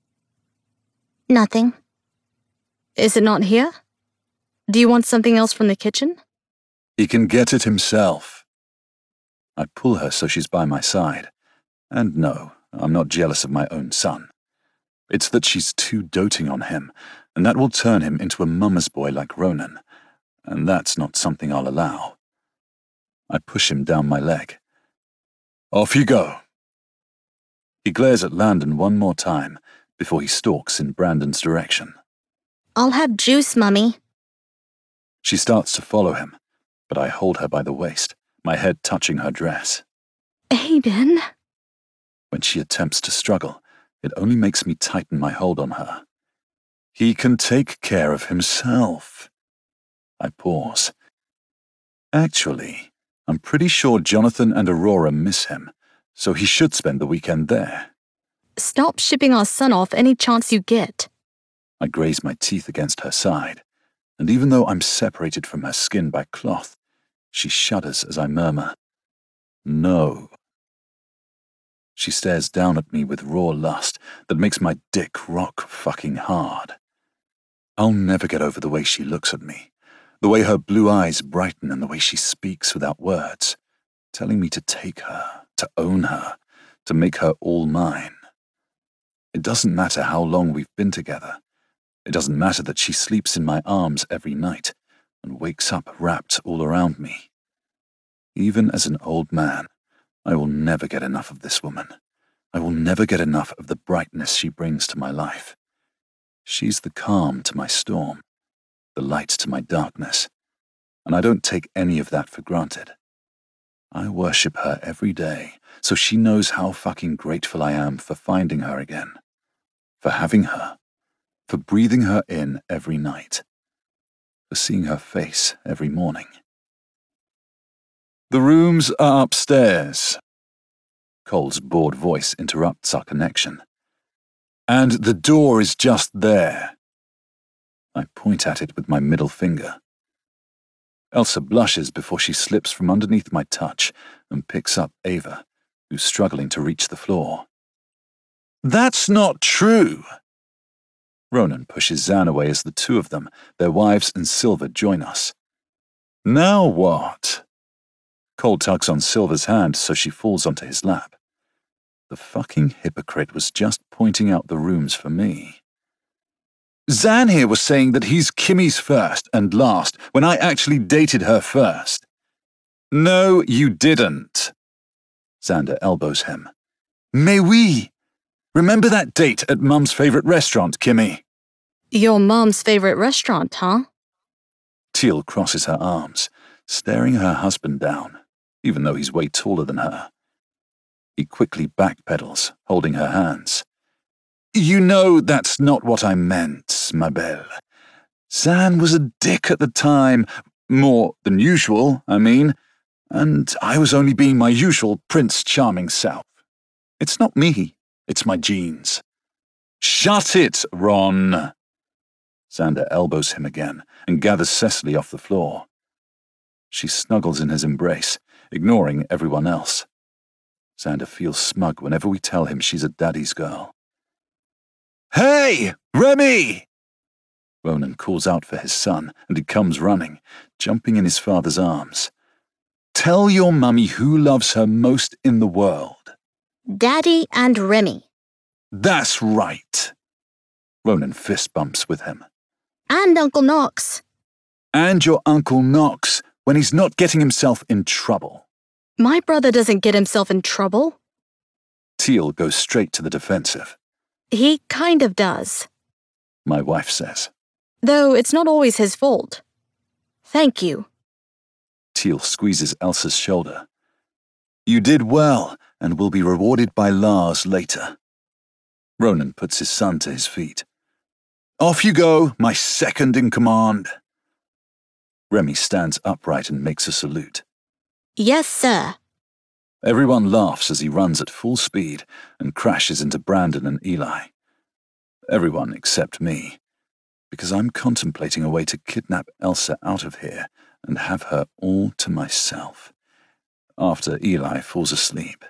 Nothing. Is it not here? Do you want something else from the kitchen? He can get it himself. I pull her so she's by my side. And no, I'm not jealous of my own son. It's that she's too doting on him, and that will turn him into a mama's boy like Ronan, and that's not something I'll allow. I push him down my leg. Off you go. He glares at Landon one more time before he stalks in Brandon's direction. I'll have juice, Mummy. She starts to follow him, but I hold her by the waist, my head touching her dress. Aiden. When she attempts to struggle, it only makes me tighten my hold on her. He can take care of himself. I pause. Actually, I'm pretty sure Jonathan and Aurora miss him, so he should spend the weekend there. Stop shipping our son off any chance you get. I graze my teeth against her side, and even though I'm separated from her skin by cloth, she shudders as I murmur, No. She stares down at me with raw lust that makes my dick rock fucking hard. I'll never get over the way she looks at me, the way her blue eyes brighten and the way she speaks without words, telling me to take her, to own her, to make her all mine. It doesn't matter how long we've been together. It doesn't matter that she sleeps in my arms every night and wakes up wrapped all around me. Even as an old man, I will never get enough of this woman. I will never get enough of the brightness she brings to my life. She's the calm to my storm, the light to my darkness, and I don't take any of that for granted. I worship her every day, so she knows how fucking grateful I am for finding her again, for having her, for breathing her in every night, for seeing her face every morning. The rooms are upstairs. Cole's bored voice interrupts our connection. And the door is just there. I point at it with my middle finger. Elsa blushes before she slips from underneath my touch and picks up Ava, who's struggling to reach the floor. That's not true! Ronan pushes Zan away as the two of them, their wives and Silver, join us. Now what? Cole tugs on Silver's hand so she falls onto his lap. The fucking hypocrite was just pointing out the rooms for me. Zan here was saying that he's Kimmy's first and last when I actually dated her first. No, you didn't. Xander elbows him. Mais oui. Remember that date at Mum's favorite restaurant, Kimmy? Your mom's favorite restaurant, huh? Teal crosses her arms, staring her husband down, even though he's way taller than her. He quickly backpedals, holding her hands. You know that's not what I meant, ma belle. Zan was a dick at the time, more than usual, I mean, and I was only being my usual Prince Charming self. It's not me, it's my genes. Shut it, Ron! Xander elbows him again and gathers Cecily off the floor. She snuggles in his embrace, ignoring everyone else. Xander feels smug whenever we tell him she's a daddy's girl. Hey, Remy! Ronan calls out for his son, and he comes running, jumping in his father's arms. Tell your mummy who loves her most in the world. Daddy and Remy. That's right. Ronan fist bumps with him. And Uncle Knox. And your Uncle Knox, when he's not getting himself in trouble. My brother doesn't get himself in trouble. Teal goes straight to the defensive. He kind of does. My wife says. Though it's not always his fault. Thank you. Teal squeezes Elsa's shoulder. You did well, and will be rewarded by Lars later. Ronan puts his son to his feet. Off you go, my second in command. Remy stands upright and makes a salute. Yes, sir. Everyone laughs as he runs at full speed and crashes into Brandon and Eli. Everyone except me, because I'm contemplating a way to kidnap Elsa out of here and have her all to myself, after Eli falls asleep.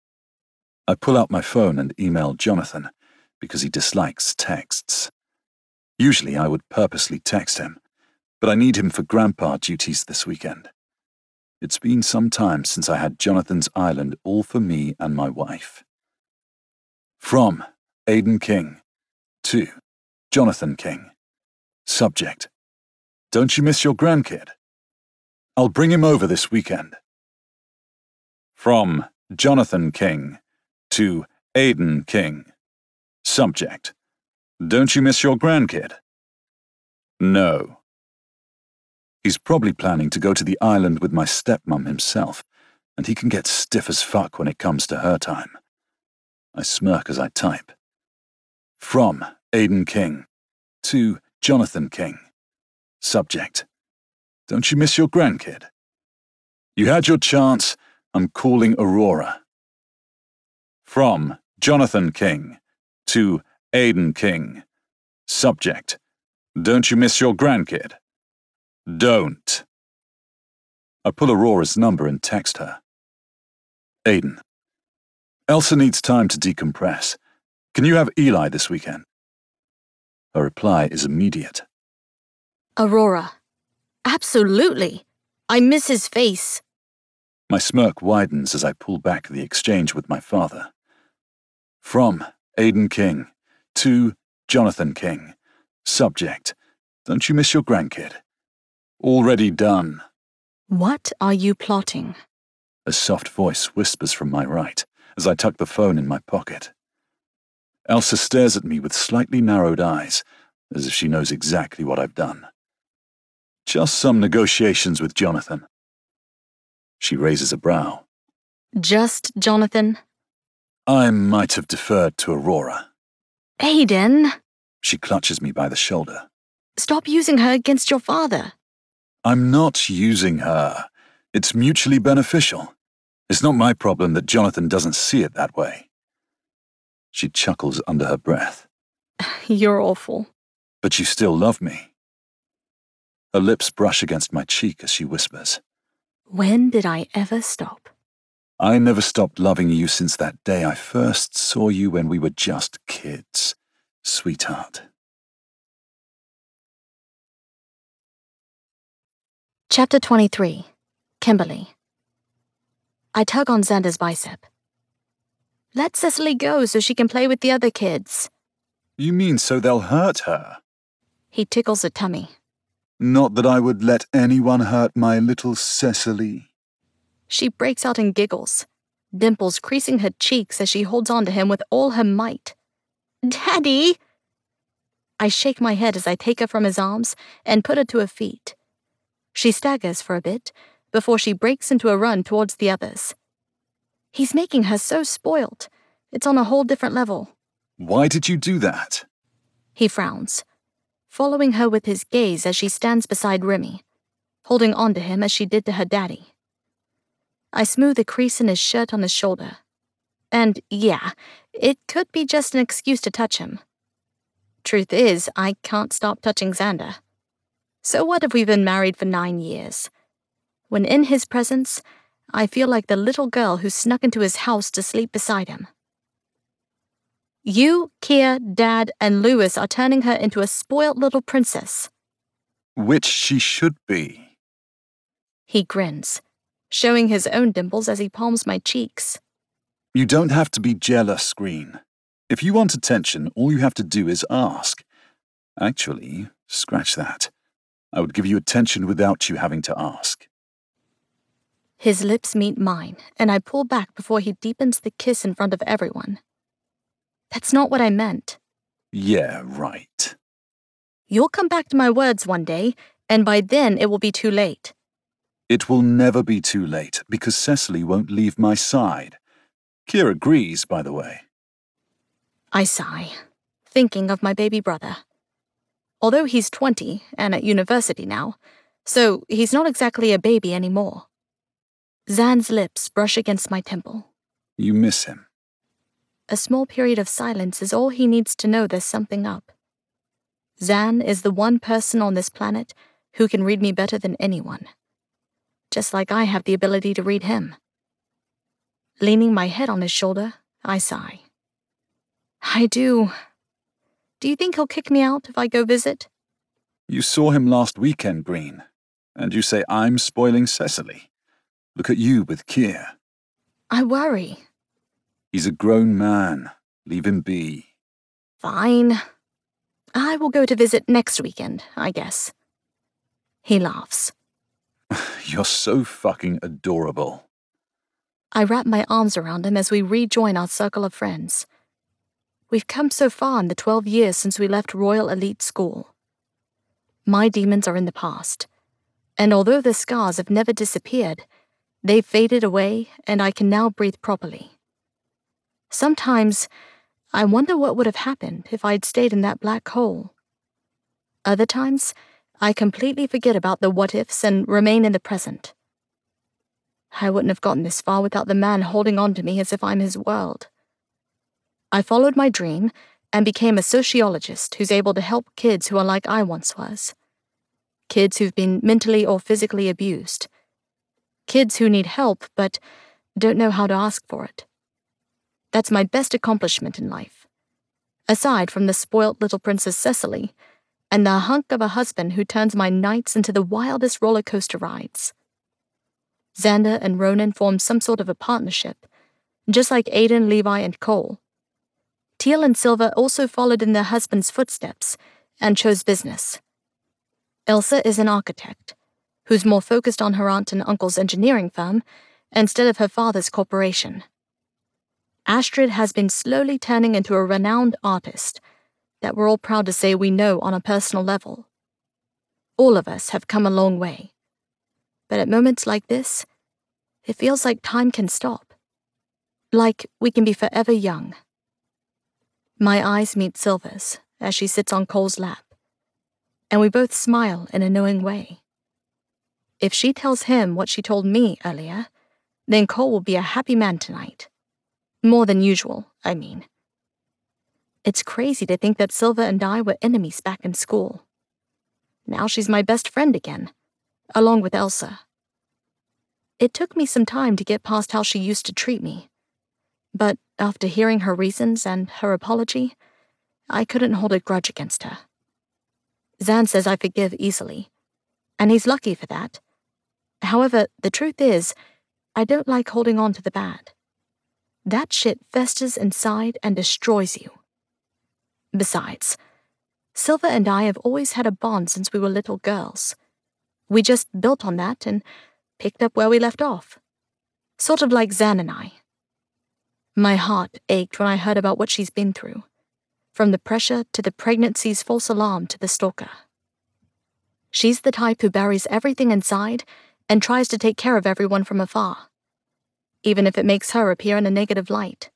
I pull out my phone and email Jonathan, because he dislikes texts. Usually I would purposely text him, but I need him for grandpa duties this weekend. It's been some time since I had Jonathan's island all for me and my wife. From Aiden King to Jonathan King. Subject: Don't you miss your grandkid? I'll bring him over this weekend. From Jonathan King to Aiden King. Subject: Don't you miss your grandkid? No. He's probably planning to go to the island with my stepmom himself, and he can get stiff as fuck when it comes to her time. I smirk as I type. From Aiden King to Jonathan King. Subject: Don't you miss your grandkid? You had your chance. I'm calling Aurora. From Jonathan King to Aiden King. Subject: Don't you miss your grandkid? Don't. I pull Aurora's number and text her. Aiden. Elsa needs time to decompress. Can you have Eli this weekend? Her reply is immediate. Aurora. Absolutely. I miss his face. My smirk widens as I pull back the exchange with my father. From Aiden King to Jonathan King. Subject: don't you miss your grandkid? Already done. What are you plotting? A soft voice whispers from my right as I tuck the phone in my pocket. Elsa stares at me with slightly narrowed eyes, as if she knows exactly what I've done. Just some negotiations with Jonathan. She raises a brow. Just Jonathan? I might have deferred to Aurora. Aiden! She clutches me by the shoulder. Stop using her against your father. I'm not using her. It's mutually beneficial. It's not my problem that Jonathan doesn't see it that way. She chuckles under her breath. You're awful. But you still love me. Her lips brush against my cheek as she whispers. When did I ever stop? I never stopped loving you since that day I first saw you when we were just kids, sweetheart. Chapter twenty-three. Kimberly. I tug on Xander's bicep. Let Cecily go so she can play with the other kids. You mean so they'll hurt her? He tickles her tummy. Not that I would let anyone hurt my little Cecily. She breaks out in giggles, dimples creasing her cheeks as she holds on to him with all her might. Daddy! I shake my head as I take her from his arms and put her to her feet. She staggers for a bit before she breaks into a run towards the others. He's making her so spoiled. It's on a whole different level. Why did you do that? He frowns, following her with his gaze as she stands beside Remy, holding on to him as she did to her daddy. I smooth a crease in his shirt on his shoulder. And yeah, it could be just an excuse to touch him. Truth is, I can't stop touching Xander. So what if we've been married for nine years? When in his presence, I feel like the little girl who snuck into his house to sleep beside him. You, Kia, Dad, and Lewis are turning her into a spoiled little princess. Which she should be. He grins, showing his own dimples as he palms my cheeks. You don't have to be jealous, Green. If you want attention, all you have to do is ask. Actually, scratch that. I would give you attention without you having to ask. His lips meet mine, and I pull back before he deepens the kiss in front of everyone. That's not what I meant. Yeah, right. You'll come back to my words one day, and by then it will be too late. It will never be too late, because Cecily won't leave my side. Kia agrees, by the way. I sigh, thinking of my baby brother. Although he's twenty, and at university now, so he's not exactly a baby anymore. Zan's lips brush against my temple. You miss him. A small period of silence is all he needs to know there's something up. Zan is the one person on this planet who can read me better than anyone. Just like I have the ability to read him. Leaning my head on his shoulder, I sigh. I do. Do you think he'll kick me out if I go visit? You saw him last weekend, Green, and you say I'm spoiling Cecily. Look at you with Kia. I worry. He's a grown man. Leave him be. Fine. I will go to visit next weekend, I guess. He laughs. You're so fucking adorable. I wrap my arms around him as we rejoin our circle of friends. We've come so far in the twelve years since we left Royal Elite School. My demons are in the past, and although the scars have never disappeared, they've faded away and I can now breathe properly. Sometimes, I wonder what would have happened if I'd stayed in that black hole. Other times, I completely forget about the what-ifs and remain in the present. I wouldn't have gotten this far without the man holding on to me as if I'm his world. I followed my dream and became a sociologist who's able to help kids who are like I once was. Kids who've been mentally or physically abused. Kids who need help, but don't know how to ask for it. That's my best accomplishment in life, aside from the spoilt little Princess Cecily and the hunk of a husband who turns my nights into the wildest roller coaster rides. Xander and Ronan formed some sort of a partnership, just like Aiden, Levi, and Cole. Teal and Silva also followed in their husbands' footsteps and chose business. Elsa is an architect, who's more focused on her aunt and uncle's engineering firm instead of her father's corporation. Astrid has been slowly turning into a renowned artist that we're all proud to say we know on a personal level. All of us have come a long way. But at moments like this, it feels like time can stop. Like we can be forever young. My eyes meet Silva's as she sits on Cole's lap, and we both smile in a knowing way. If she tells him what she told me earlier, then Cole will be a happy man tonight. More than usual, I mean. It's crazy to think that Silva and I were enemies back in school. Now she's my best friend again, along with Elsa. It took me some time to get past how she used to treat me, but after hearing her reasons and her apology, I couldn't hold a grudge against her. Zan says I forgive easily, and he's lucky for that. However, the truth is, I don't like holding on to the bad. That shit festers inside and destroys you. Besides, Silva and I have always had a bond since we were little girls. We just built on that and picked up where we left off. Sort of like Zan and I. My heart ached when I heard about what she's been through, from the pressure to the pregnancy's false alarm to the stalker. She's the type who buries everything inside and tries to take care of everyone from afar, even if it makes her appear in a negative light.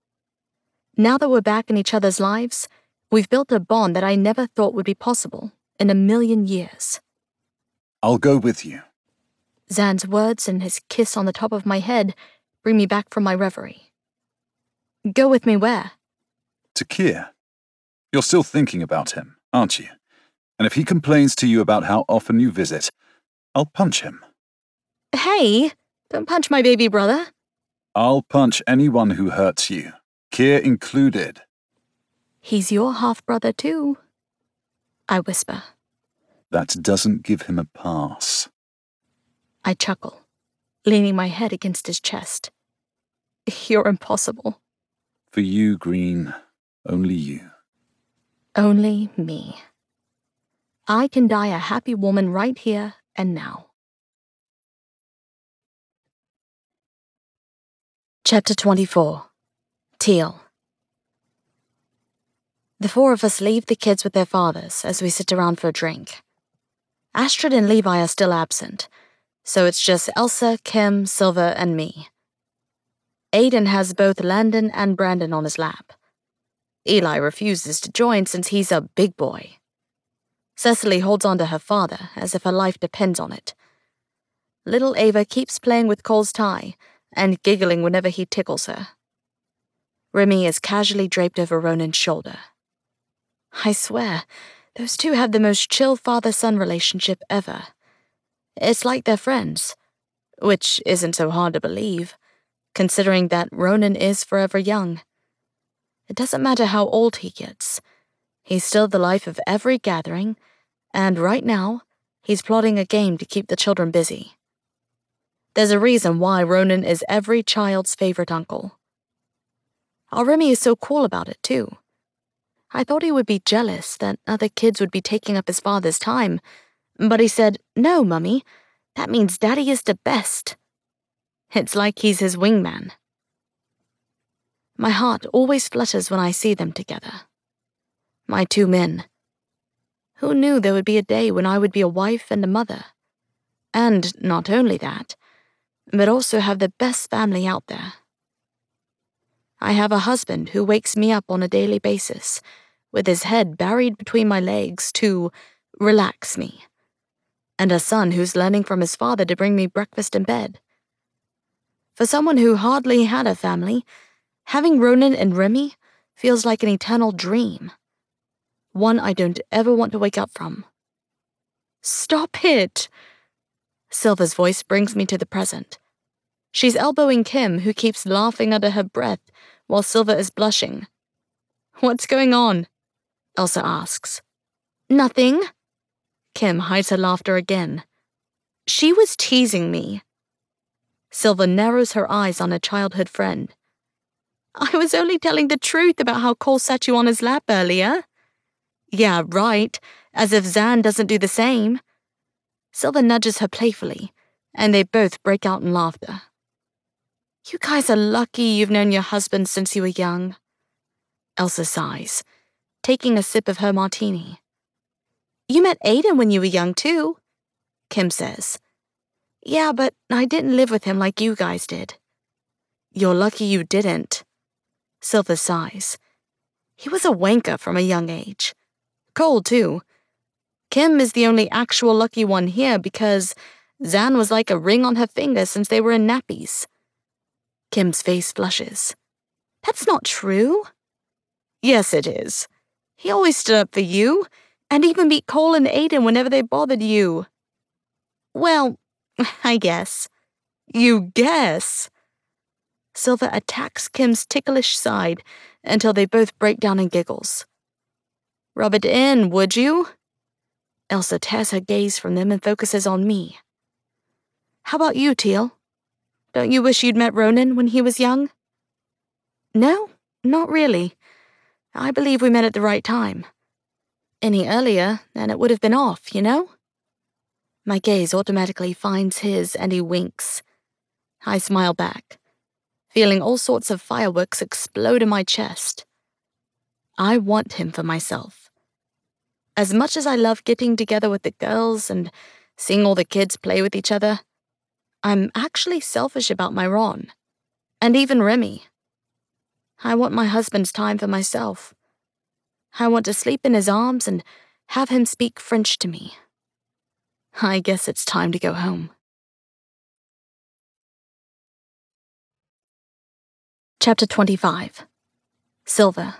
Now that we're back in each other's lives, we've built a bond that I never thought would be possible in a million years. I'll go with you. Zan's words and his kiss on the top of my head bring me back from my reverie. Go with me where? To Kier. You're still thinking about him, aren't you? And if he complains to you about how often you visit, I'll punch him. Hey, don't punch my baby brother. I'll punch anyone who hurts you, Kier included. He's your half-brother too, I whisper. That doesn't give him a pass. I chuckle, leaning my head against his chest. You're impossible. For you, Green, only you. Only me. I can die a happy woman right here and now. Chapter twenty-four. Teal. The four of us leave the kids with their fathers as we sit around for a drink. Astrid and Levi are still absent, so it's just Elsa, Kim, Silva, and me. Aiden has both Landon and Brandon on his lap. Eli refuses to join since he's a big boy. Cecily holds on to her father as if her life depends on it. Little Ava keeps playing with Cole's tie and giggling whenever he tickles her. Remy is casually draped over Ronan's shoulder. I swear, those two have the most chill father-son relationship ever. It's like they're friends, which isn't so hard to believe, considering that Ronan is forever young. It doesn't matter how old he gets. He's still the life of every gathering, and right now, he's plotting a game to keep the children busy. There's a reason why Ronan is every child's favorite uncle. Our Remy is so cool about it, too. I thought he would be jealous that other kids would be taking up his father's time, but he said, "No, Mummy, that means Daddy is the best." It's like he's his wingman. My heart always flutters when I see them together. My two men. Who knew there would be a day when I would be a wife and a mother? And not only that, but also have the best family out there. I have a husband who wakes me up on a daily basis, with his head buried between my legs to relax me, and a son who's learning from his father to bring me breakfast in bed. For someone who hardly had a family, having Ronan and Remy feels like an eternal dream, one I don't ever want to wake up from. Stop it! Silva's voice brings me to the present. She's elbowing Kim, who keeps laughing under her breath while Silver is blushing. "What's going on?" Elsa asks. "Nothing." Kim hides her laughter again. "She was teasing me." Silver narrows her eyes on her childhood friend. "I was only telling the truth about how Cole sat you on his lap earlier." "Yeah, right, as if Zan doesn't do the same." Silver nudges her playfully, and they both break out in laughter. "You guys are lucky you've known your husband since you were young." Elsa sighs, taking a sip of her martini. "You met Aiden when you were young, too," Kim says. "Yeah, but I didn't live with him like you guys did." "You're lucky you didn't." Silver sighs. "He was a wanker from a young age. Cole, too. Kim is the only actual lucky one here because Zan was like a ring on her finger since they were in nappies." Kim's face flushes. "That's not true." "Yes, it is. He always stood up for you, and even beat Cole and Aiden whenever they bothered you." "Well, I guess." "You guess?" Silver attacks Kim's ticklish side until they both break down in giggles. "Rub it in, would you?" Elsa tears her gaze from them and focuses on me. "How about you, Teal? Don't you wish you'd met Ronan when he was young?" "No, not really. I believe we met at the right time. Any earlier, and it would have been off, you know?" My gaze automatically finds his, and he winks. I smile back, feeling all sorts of fireworks explode in my chest. I want him for myself. As much as I love getting together with the girls and seeing all the kids play with each other, I'm actually selfish about my Ron, and even Remy. I want my husband's time for myself. I want to sleep in his arms and have him speak French to me. I guess it's time to go home. Chapter twenty-five. Silver.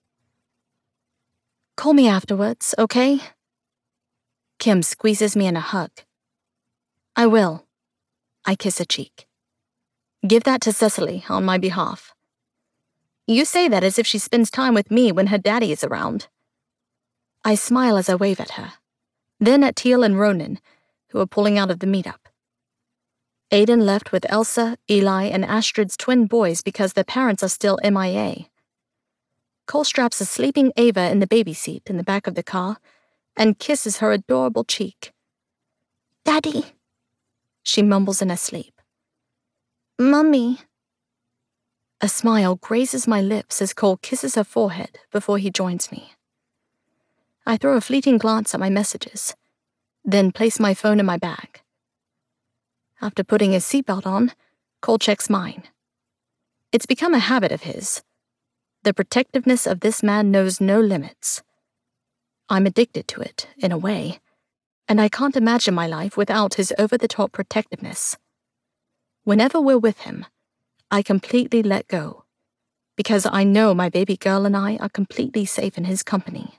"Call me afterwards, okay?" Kim squeezes me in a hug. "I will." I kiss her cheek. "Give that to Cecily on my behalf." You say that as if she spends time with me when her daddy is around. I smile as I wave at her, then at Teal and Ronan, who are pulling out of the meetup. Aiden left with Elsa, Eli, and Astrid's twin boys because their parents are still M I A. Cole straps a sleeping Ava in the baby seat in the back of the car and kisses her adorable cheek. "Daddy," she mumbles in her sleep. "Mummy." A smile grazes my lips as Cole kisses her forehead before he joins me. I throw a fleeting glance at my messages, then place my phone in my bag. After putting his seatbelt on, Cole checks mine. It's become a habit of his. The protectiveness of this man knows no limits. I'm addicted to it, in a way, and I can't imagine my life without his over-the-top protectiveness. Whenever we're with him, I completely let go, because I know my baby girl and I are completely safe in his company.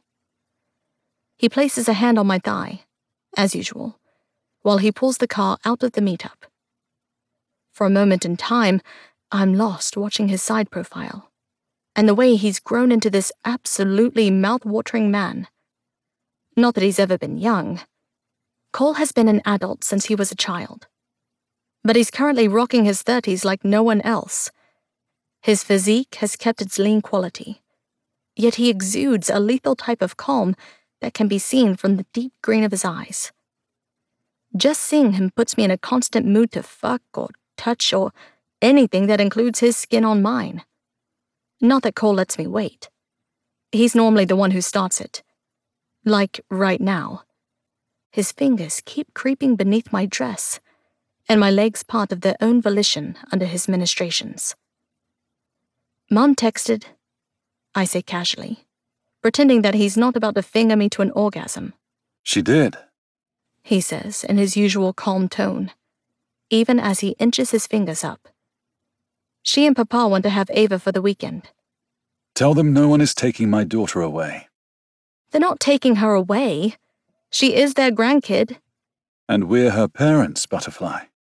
He places a hand on my thigh, as usual, while he pulls the car out of the meetup. For a moment in time, I'm lost watching his side profile, and the way he's grown into this absolutely mouth-watering man. Not that he's ever been young. Cole has been an adult since he was a child. But he's currently rocking his thirties like no one else. His physique has kept its lean quality, yet he exudes a lethal type of calm that can be seen from the deep green of his eyes. Just seeing him puts me in a constant mood to fuck or touch or anything that includes his skin on mine. Not that Cole lets me wait. He's normally the one who starts it. Like right now. His fingers keep creeping beneath my dress, and my legs part of their own volition under his ministrations. "Mom texted," I say casually, pretending that he's not about to finger me to an orgasm. "She did," he says in his usual calm tone, even as he inches his fingers up. "She and Papa want to have Ava for the weekend." "Tell them no one is taking my daughter away." "They're not taking her away. She is their grandkid." "And we're her parents, Butterfly.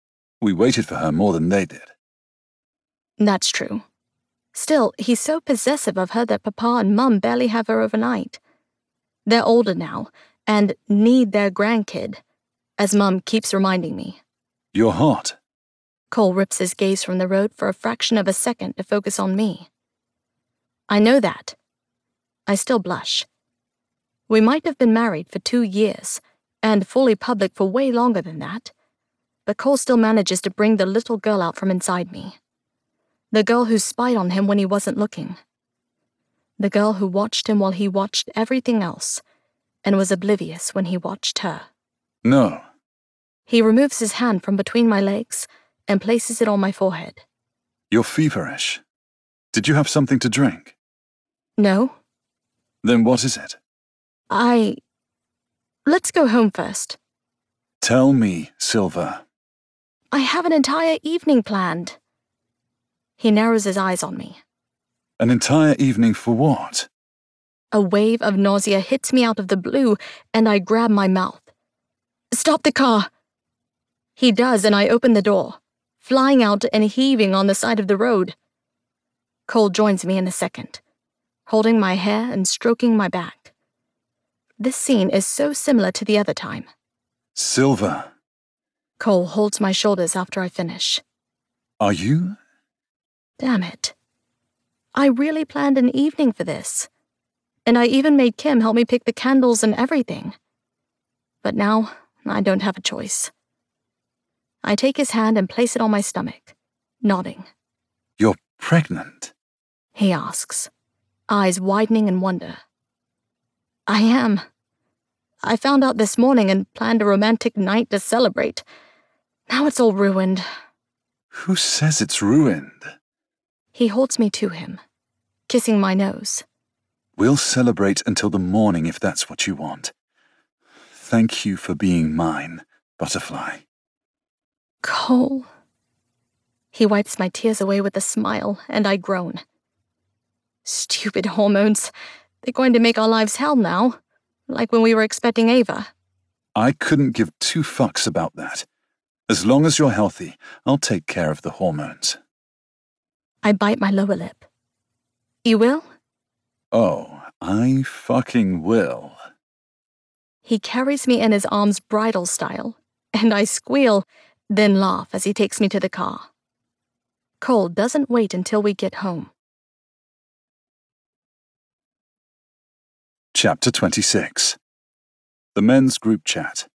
We waited for her more than they did. That's true. Still, he's so possessive of her that Papa and Mum barely have her overnight. They're older now, and need their grandkid, as Mum keeps reminding me. You're hot. Cole rips his gaze from the road for a fraction of a second to focus on me. I know that. I still blush. We might have been married for two years, and fully public for way longer than that, but Cole still manages to bring the little girl out from inside me. The girl who spied on him when he wasn't looking. The girl who watched him while he watched everything else, and was oblivious when he watched her. No. He removes his hand from between my legs and places it on my forehead. You're feverish. Did you have something to drink? No. Then what is it? I... Let's go home first. Tell me, Silver. I have an entire evening planned. He narrows his eyes on me. An entire evening for what? A wave of nausea hits me out of the blue, and I grab my mouth. Stop the car! He does, and I open the door, flying out and heaving on the side of the road. Cole joins me in a second, holding my hair and stroking my back. This scene is so similar to the other time. Silver. Cole holds my shoulders after I finish. Are you? Damn it. I really planned an evening for this. And I even made Kim help me pick the candles and everything. But now, I don't have a choice. I take his hand and place it on my stomach, nodding. You're pregnant? He asks, eyes widening in wonder. I am. I found out this morning and planned a romantic night to celebrate. Now it's all ruined. Who says it's ruined? He holds me to him, kissing my nose. We'll celebrate until the morning if that's what you want. Thank you for being mine, Butterfly. Cole. He wipes my tears away with a smile, and I groan. Stupid hormones. They're going to make our lives hell now, like when we were expecting Ava. I couldn't give two fucks about that. As long as you're healthy, I'll take care of the hormones. I bite my lower lip. You will? Oh, I fucking will. He carries me in his arms bridal style, and I squeal, then laugh as he takes me to the car. Cole doesn't wait until we get home. Chapter twenty-six. The men's group chat.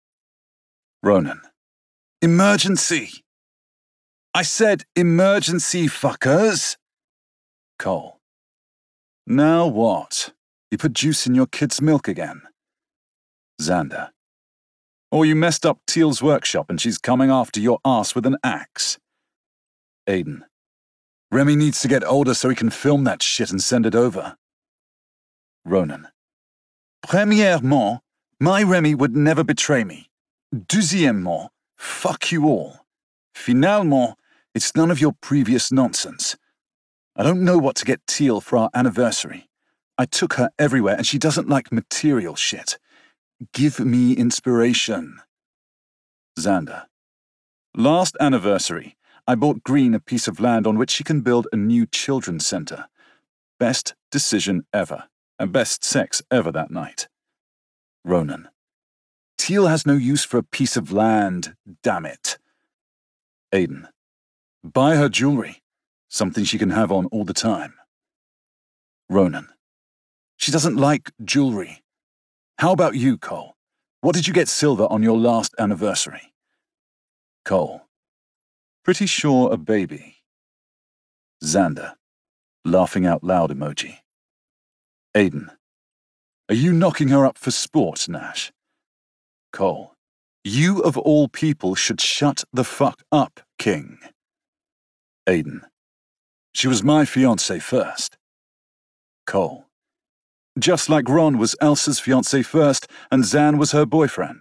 Ronan. Emergency! I said emergency, fuckers! Cole. Now what? You put juice in your kid's milk again? Xander. Or you messed up Teal's workshop and she's coming after your ass with an axe? Aiden. Remy needs to get older so he can film that shit and send it over. Ronan. Premièrement, my Remy would never betray me. Deuxièmement, fuck you all. Finalement, it's none of your previous nonsense. I don't know what to get Teal for our anniversary. I took her everywhere and she doesn't like material shit. Give me inspiration. Xander. Last anniversary, I bought Green a piece of land on which she can build a new children's center. Best decision ever, and best sex ever that night. Ronan. Teal has no use for a piece of land, damn it. Aiden. Buy her jewelry, something she can have on all the time. Ronan. She doesn't like jewelry. How about you, Cole? What did you get Silver on your last anniversary? Cole. Pretty sure a baby. Xander. Laughing out loud emoji. Aiden. Are you knocking her up for sport, Nash? Cole. You of all people should shut the fuck up, King. Aiden. She was my fiancée first. Cole. Just like Ron was Elsa's fiancé first, and Zan was her boyfriend.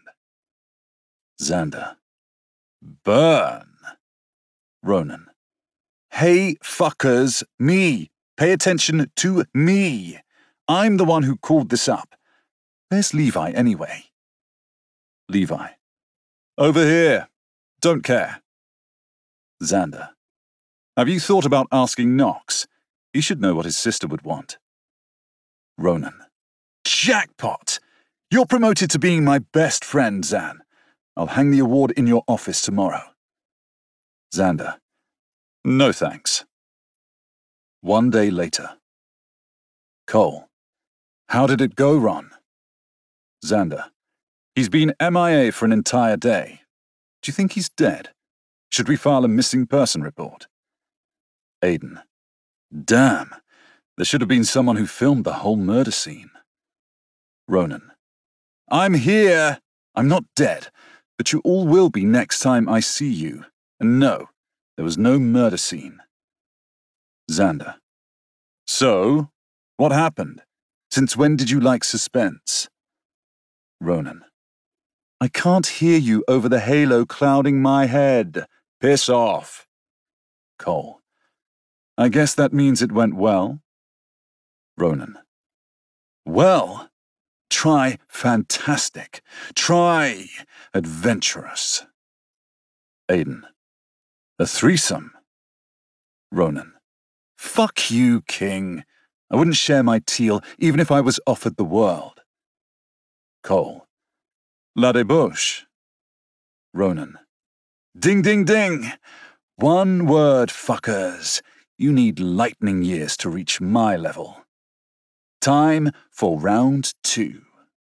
Xander. Burn. Ronan. Hey, fuckers, me. Pay attention to me. I'm the one who called this up. Where's Levi, anyway? Levi. Over here. Don't care. Xander. Have you thought about asking Knox? He should know what his sister would want. Ronan. Jackpot! You're promoted to being my best friend, Zan. I'll hang the award in your office tomorrow. Xander. No thanks. One day later. Cole. How did it go, Ron? Xander. He's been M I A for an entire day. Do you think he's dead? Should we file a missing person report? Aiden. Damn. There should have been someone who filmed the whole murder scene. Ronan. I'm here. I'm not dead, but you all will be next time I see you. And no, there was no murder scene. Xander. So, what happened? Since when did you like suspense? Ronan. I can't hear you over the halo clouding my head. Piss off. Cole. I guess that means it went well. Ronan. Well, try fantastic. Try adventurous. Aiden. A threesome. Ronan. Fuck you, King. I wouldn't share my teal even if I was offered the world. Cole. La débauche. Ronan. Ding, ding, ding. One word, fuckers. You need lightning years to reach my level. Time for round two.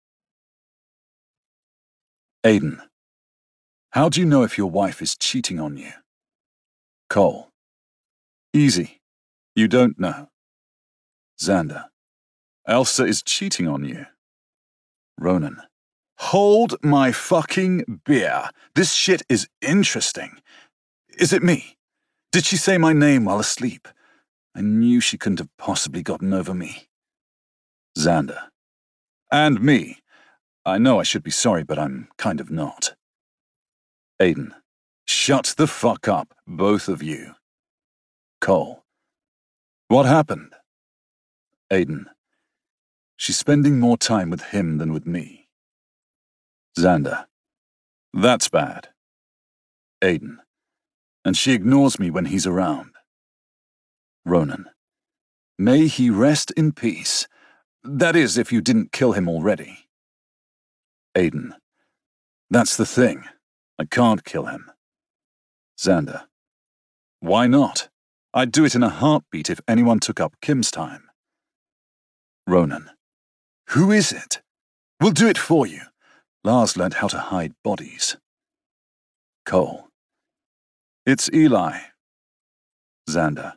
Aiden. How do you know if your wife is cheating on you? Cole. Easy. You don't know. Xander. Elsa is cheating on you. Ronan. Hold my fucking beer. This shit is interesting. Is it me? Did she say my name while asleep? I knew she couldn't have possibly gotten over me. Xander. And me. I know I should be sorry, but I'm kind of not. Aiden. Shut the fuck up, both of you. Cole. What happened? Aiden. She's spending more time with him than with me. Xander. That's bad. Aiden. And she ignores me when he's around. Ronan. May he rest in peace. That is, if you didn't kill him already. Aiden. That's the thing. I can't kill him. Xander. Why not? I'd do it in a heartbeat if anyone took up Kim's time. Ronan. Who is it? We'll do it for you. Lars learned how to hide bodies. Cole. It's Eli. Xander.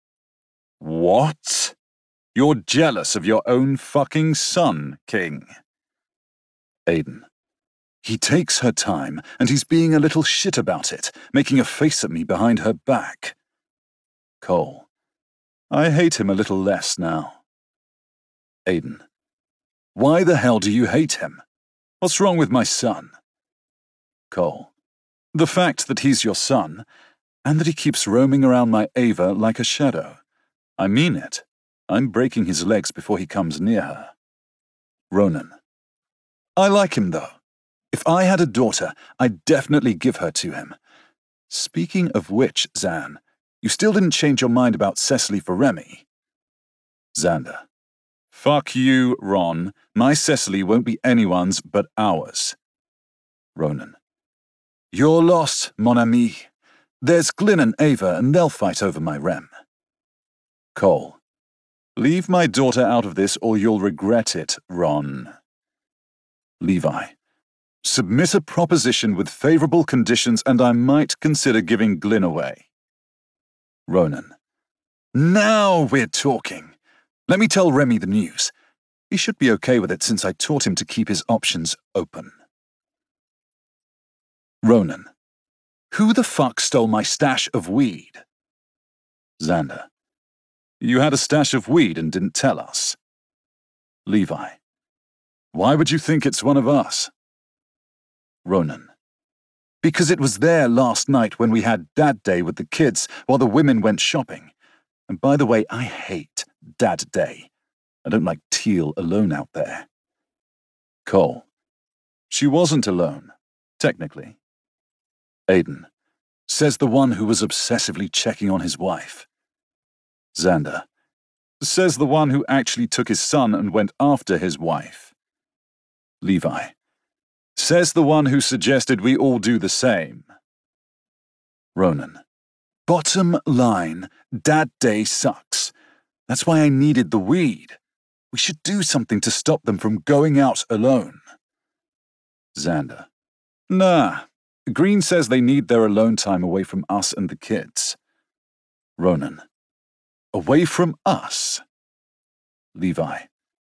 What? You're jealous of your own fucking son, King. Aiden. He takes her time, and he's being a little shit about it, making a face at me behind her back. Cole. I hate him a little less now. Aiden. Why the hell do you hate him? What's wrong with my son? Cole. The fact that he's your son, and that he keeps roaming around my Ava like a shadow. I mean it. I'm breaking his legs before he comes near her. Ronan. I like him, though. If I had a daughter, I'd definitely give her to him. Speaking of which, Zan, you still didn't change your mind about Cecily for Remy. Xander. Fuck you, Ron. My Cecily won't be anyone's but ours. Ronan. You're lost, mon ami. There's Glyn and Ava, and they'll fight over my Rem. Cole. Leave my daughter out of this or you'll regret it, Ron. Levi. Submit a proposition with favorable conditions and I might consider giving Glyn away. Ronan. Now we're talking. Let me tell Remy the news. He should be okay with it since I taught him to keep his options open. Ronan. Who the fuck stole my stash of weed? Xander. You had a stash of weed and didn't tell us. Levi. Why would you think it's one of us? Ronan. Because it was there last night when we had Dad Day with the kids while the women went shopping. And by the way, I hate Dad Day. I don't like Teal alone out there. Cole. She wasn't alone, technically. Aiden. Says the one who was obsessively checking on his wife. Xander. Says the one who actually took his son and went after his wife. Levi. Says the one who suggested we all do the same. Ronan. Bottom line, Dad Day sucks. That's why I needed the weed. We should do something to stop them from going out alone. Xander. Nah. Green says they need their alone time away from us and the kids. Ronan. Away from us? Levi.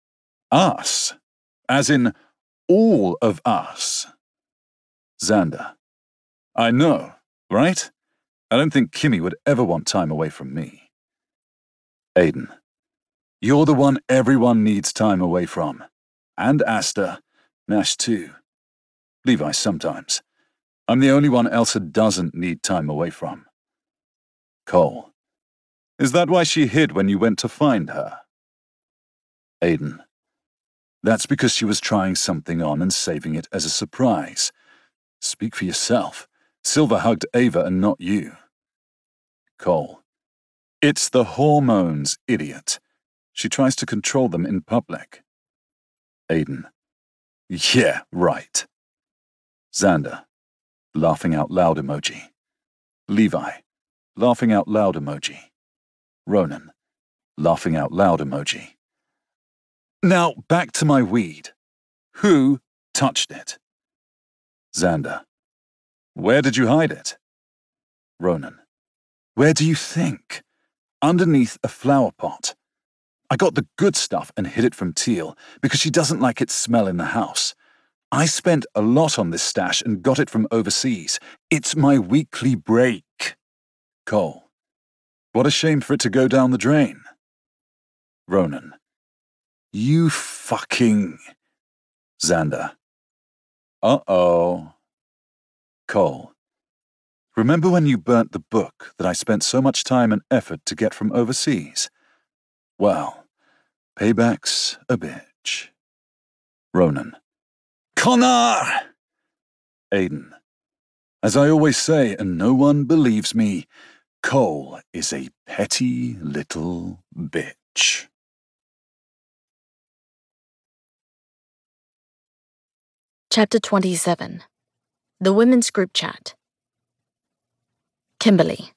Us? As in all of us? Xander. I know, right? I don't think Kimmy would ever want time away from me. Aiden. You're the one everyone needs time away from. And Asta. Nash too. Levi sometimes. I'm the only one Elsa doesn't need time away from. Cole. Is that why she hid when you went to find her? Aiden. That's because she was trying something on and saving it as a surprise. Speak for yourself. Silver hugged Ava and not you. Cole. It's the hormones, idiot. She tries to control them in public. Aiden. Yeah, right. Xander. Laughing out loud emoji. Levi. Laughing out loud emoji. Ronan. Laughing out loud emoji. Now, back to my weed. Who touched it? Xander. Where did you hide it? Ronan. Where do you think? Underneath a flower pot. I got the good stuff and hid it from Teal because she doesn't like its smell in the house. I spent a lot on this stash and got it from overseas. It's my weekly break. Cole. What a shame for it to go down the drain. Ronan. You fucking... Xander. Uh-oh. Cole. Remember when you burnt the book that I spent so much time and effort to get from overseas? Well, payback's a bitch. Ronan. Connor! Aiden. As I always say, and no one believes me, Cole is a petty little bitch. Chapter twenty-seven. The Women's Group Chat. Kimberly.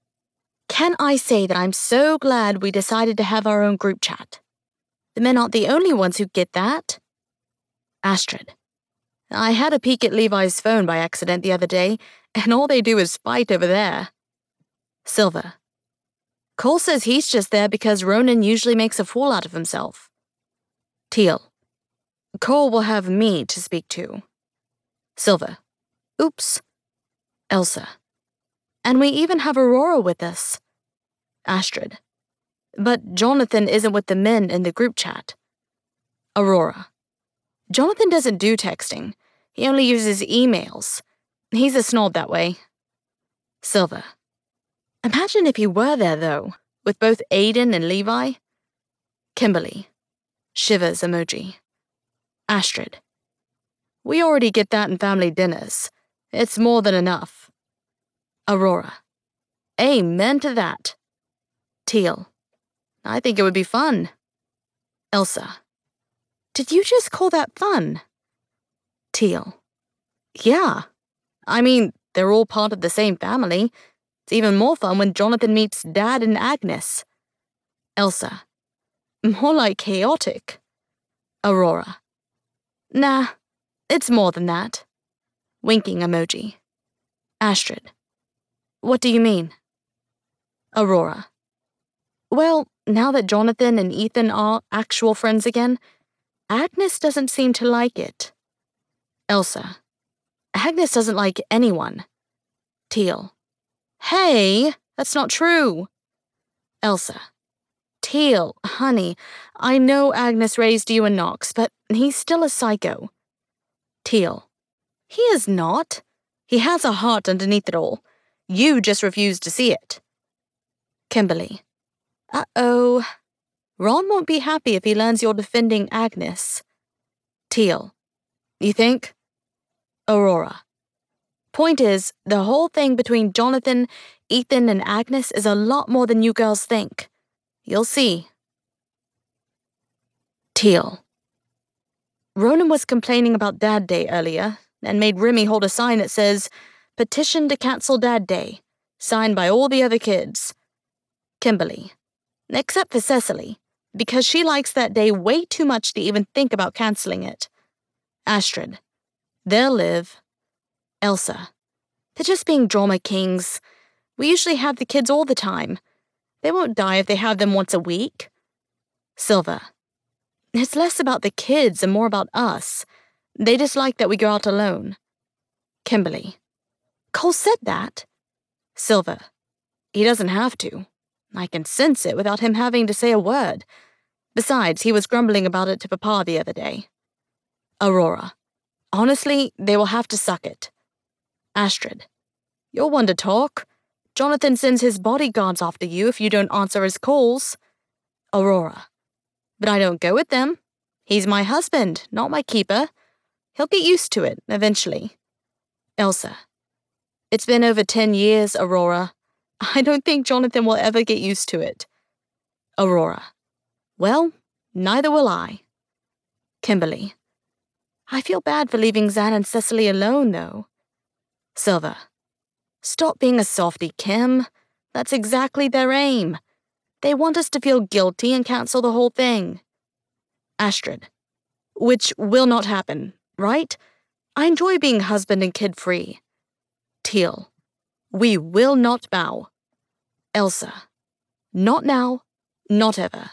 Can I say that I'm so glad we decided to have our own group chat? The men aren't the only ones who get that. Astrid. I had a peek at Levi's phone by accident the other day, and all they do is fight over there. Silver. Cole says he's just there because Ronan usually makes a fool out of himself. Teal. Cole will have me to speak to. Silver. Oops. Elsa. And we even have Aurora with us. Astrid. But Jonathan isn't with the men in the group chat. Aurora. Jonathan doesn't do texting. He only uses emails. He's a snob that way. Silver. Imagine if he were there, though, with both Aiden and Levi. Kimberly. Shivers emoji. Astrid. We already get that in family dinners. It's more than enough. Aurora. Amen to that. Teal. I think it would be fun. Elsa. Did you just call that fun? Teal. Yeah. I mean, they're all part of the same family. It's even more fun when Jonathan meets Dad and Agnes. Elsa. More like chaotic. Aurora. Nah, it's more than that. Winking emoji. Astrid. What do you mean? Aurora. Well, now that Jonathan and Ethan are actual friends again, Agnes doesn't seem to like it. Elsa. Agnes doesn't like anyone. Teal. Hey, that's not true. Elsa. Teal, honey, I know Agnes raised you and Knox, but he's still a psycho. Teal. He is not. He has a heart underneath it all. You just refuse to see it. Kimberly. Uh-oh. Ron won't be happy if he learns you're defending Agnes. Teal. You think? Aurora. Point is, the whole thing between Jonathan, Ethan, and Agnes is a lot more than you girls think. You'll see. Teal. Ronan was complaining about Dad Day earlier and made Remy hold a sign that says, "Petition to cancel Dad Day," signed by all the other kids. Kimberly. Except for Cecily, because she likes that day way too much to even think about canceling it. Astrid. They'll live. Elsa. They're just being drama kings. We usually have the kids all the time. They won't die if they have them once a week. Silva. It's less about the kids and more about us. They dislike that we go out alone. Kimberly. Cole said that. Silva. He doesn't have to. I can sense it without him having to say a word. Besides, he was grumbling about it to Papa the other day. Aurora. Honestly, they will have to suck it. Astrid. You're one to talk. Jonathan sends his bodyguards after you if you don't answer his calls. Aurora. But I don't go with them. He's my husband, not my keeper. He'll get used to it, eventually. Elsa. It's been over ten years, Aurora. I don't think Jonathan will ever get used to it. Aurora. Well, neither will I. Kimberly. I feel bad for leaving Zan and Cecily alone, though. Silva. Stop being a softie, Kim. That's exactly their aim. They want us to feel guilty and cancel the whole thing. Astrid. Which will not happen, right? I enjoy being husband and kid-free. Teal. We will not bow. Elsa. Not now, not ever.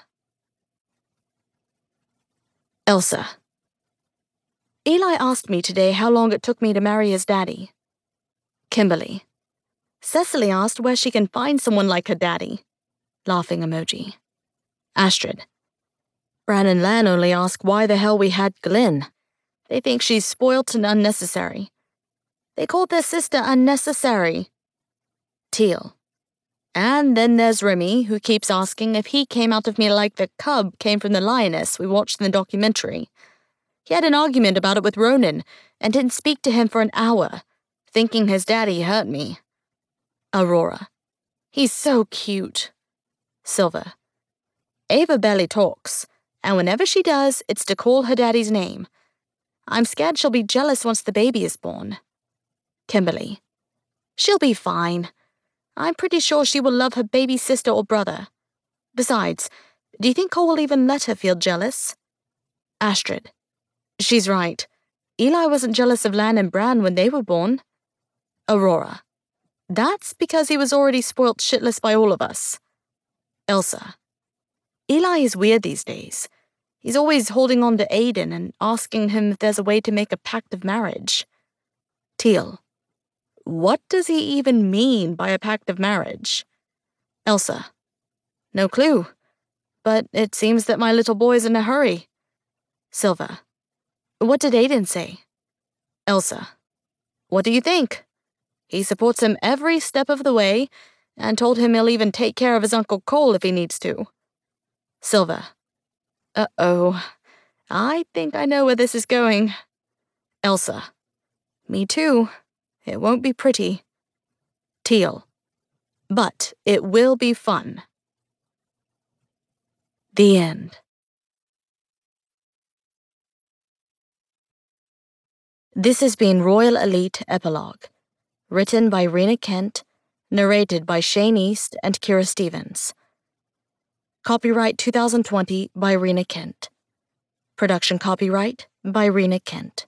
Elsa. Eli asked me today how long it took me to marry his daddy. Kimberly. Cecily asked where she can find someone like her daddy. Laughing emoji. Astrid. Bran and Lan only ask why the hell we had Glenn. They think she's spoilt and unnecessary. They called their sister unnecessary. Teal. And then there's Remy, who keeps asking if he came out of me like the cub came from the lioness we watched in the documentary. He had an argument about it with Ronan and didn't speak to him for an hour, thinking his daddy hurt me. Aurora. He's so cute. Silva. Ava barely talks, and whenever she does, it's to call her daddy's name. I'm scared she'll be jealous once the baby is born. Kimberly. She'll be fine. I'm pretty sure she will love her baby sister or brother. Besides, do you think Cole will even let her feel jealous? Astrid. She's right. Eli wasn't jealous of Lan and Bran when they were born. Aurora. That's because he was already spoilt shitless by all of us. Elsa. Eli is weird these days. He's always holding on to Aiden and asking him if there's a way to make a pact of marriage. Teal. What does he even mean by a pact of marriage? Elsa. No clue. But it seems that my little boy's in a hurry. Silva. What did Aiden say? Elsa. What do you think? He supports him every step of the way and told him he'll even take care of his Uncle Cole if he needs to. Silva. Uh-oh. I think I know where this is going. Elsa. Me too. It won't be pretty. Teal. But it will be fun. The end. This has been Royal Elite Epilogue, written by Rena Kent, narrated by Shane East and Kira Stevens. Copyright two thousand twenty by Rena Kent. Production copyright by Rena Kent.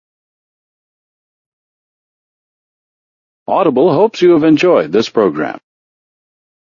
Audible hopes you have enjoyed this program.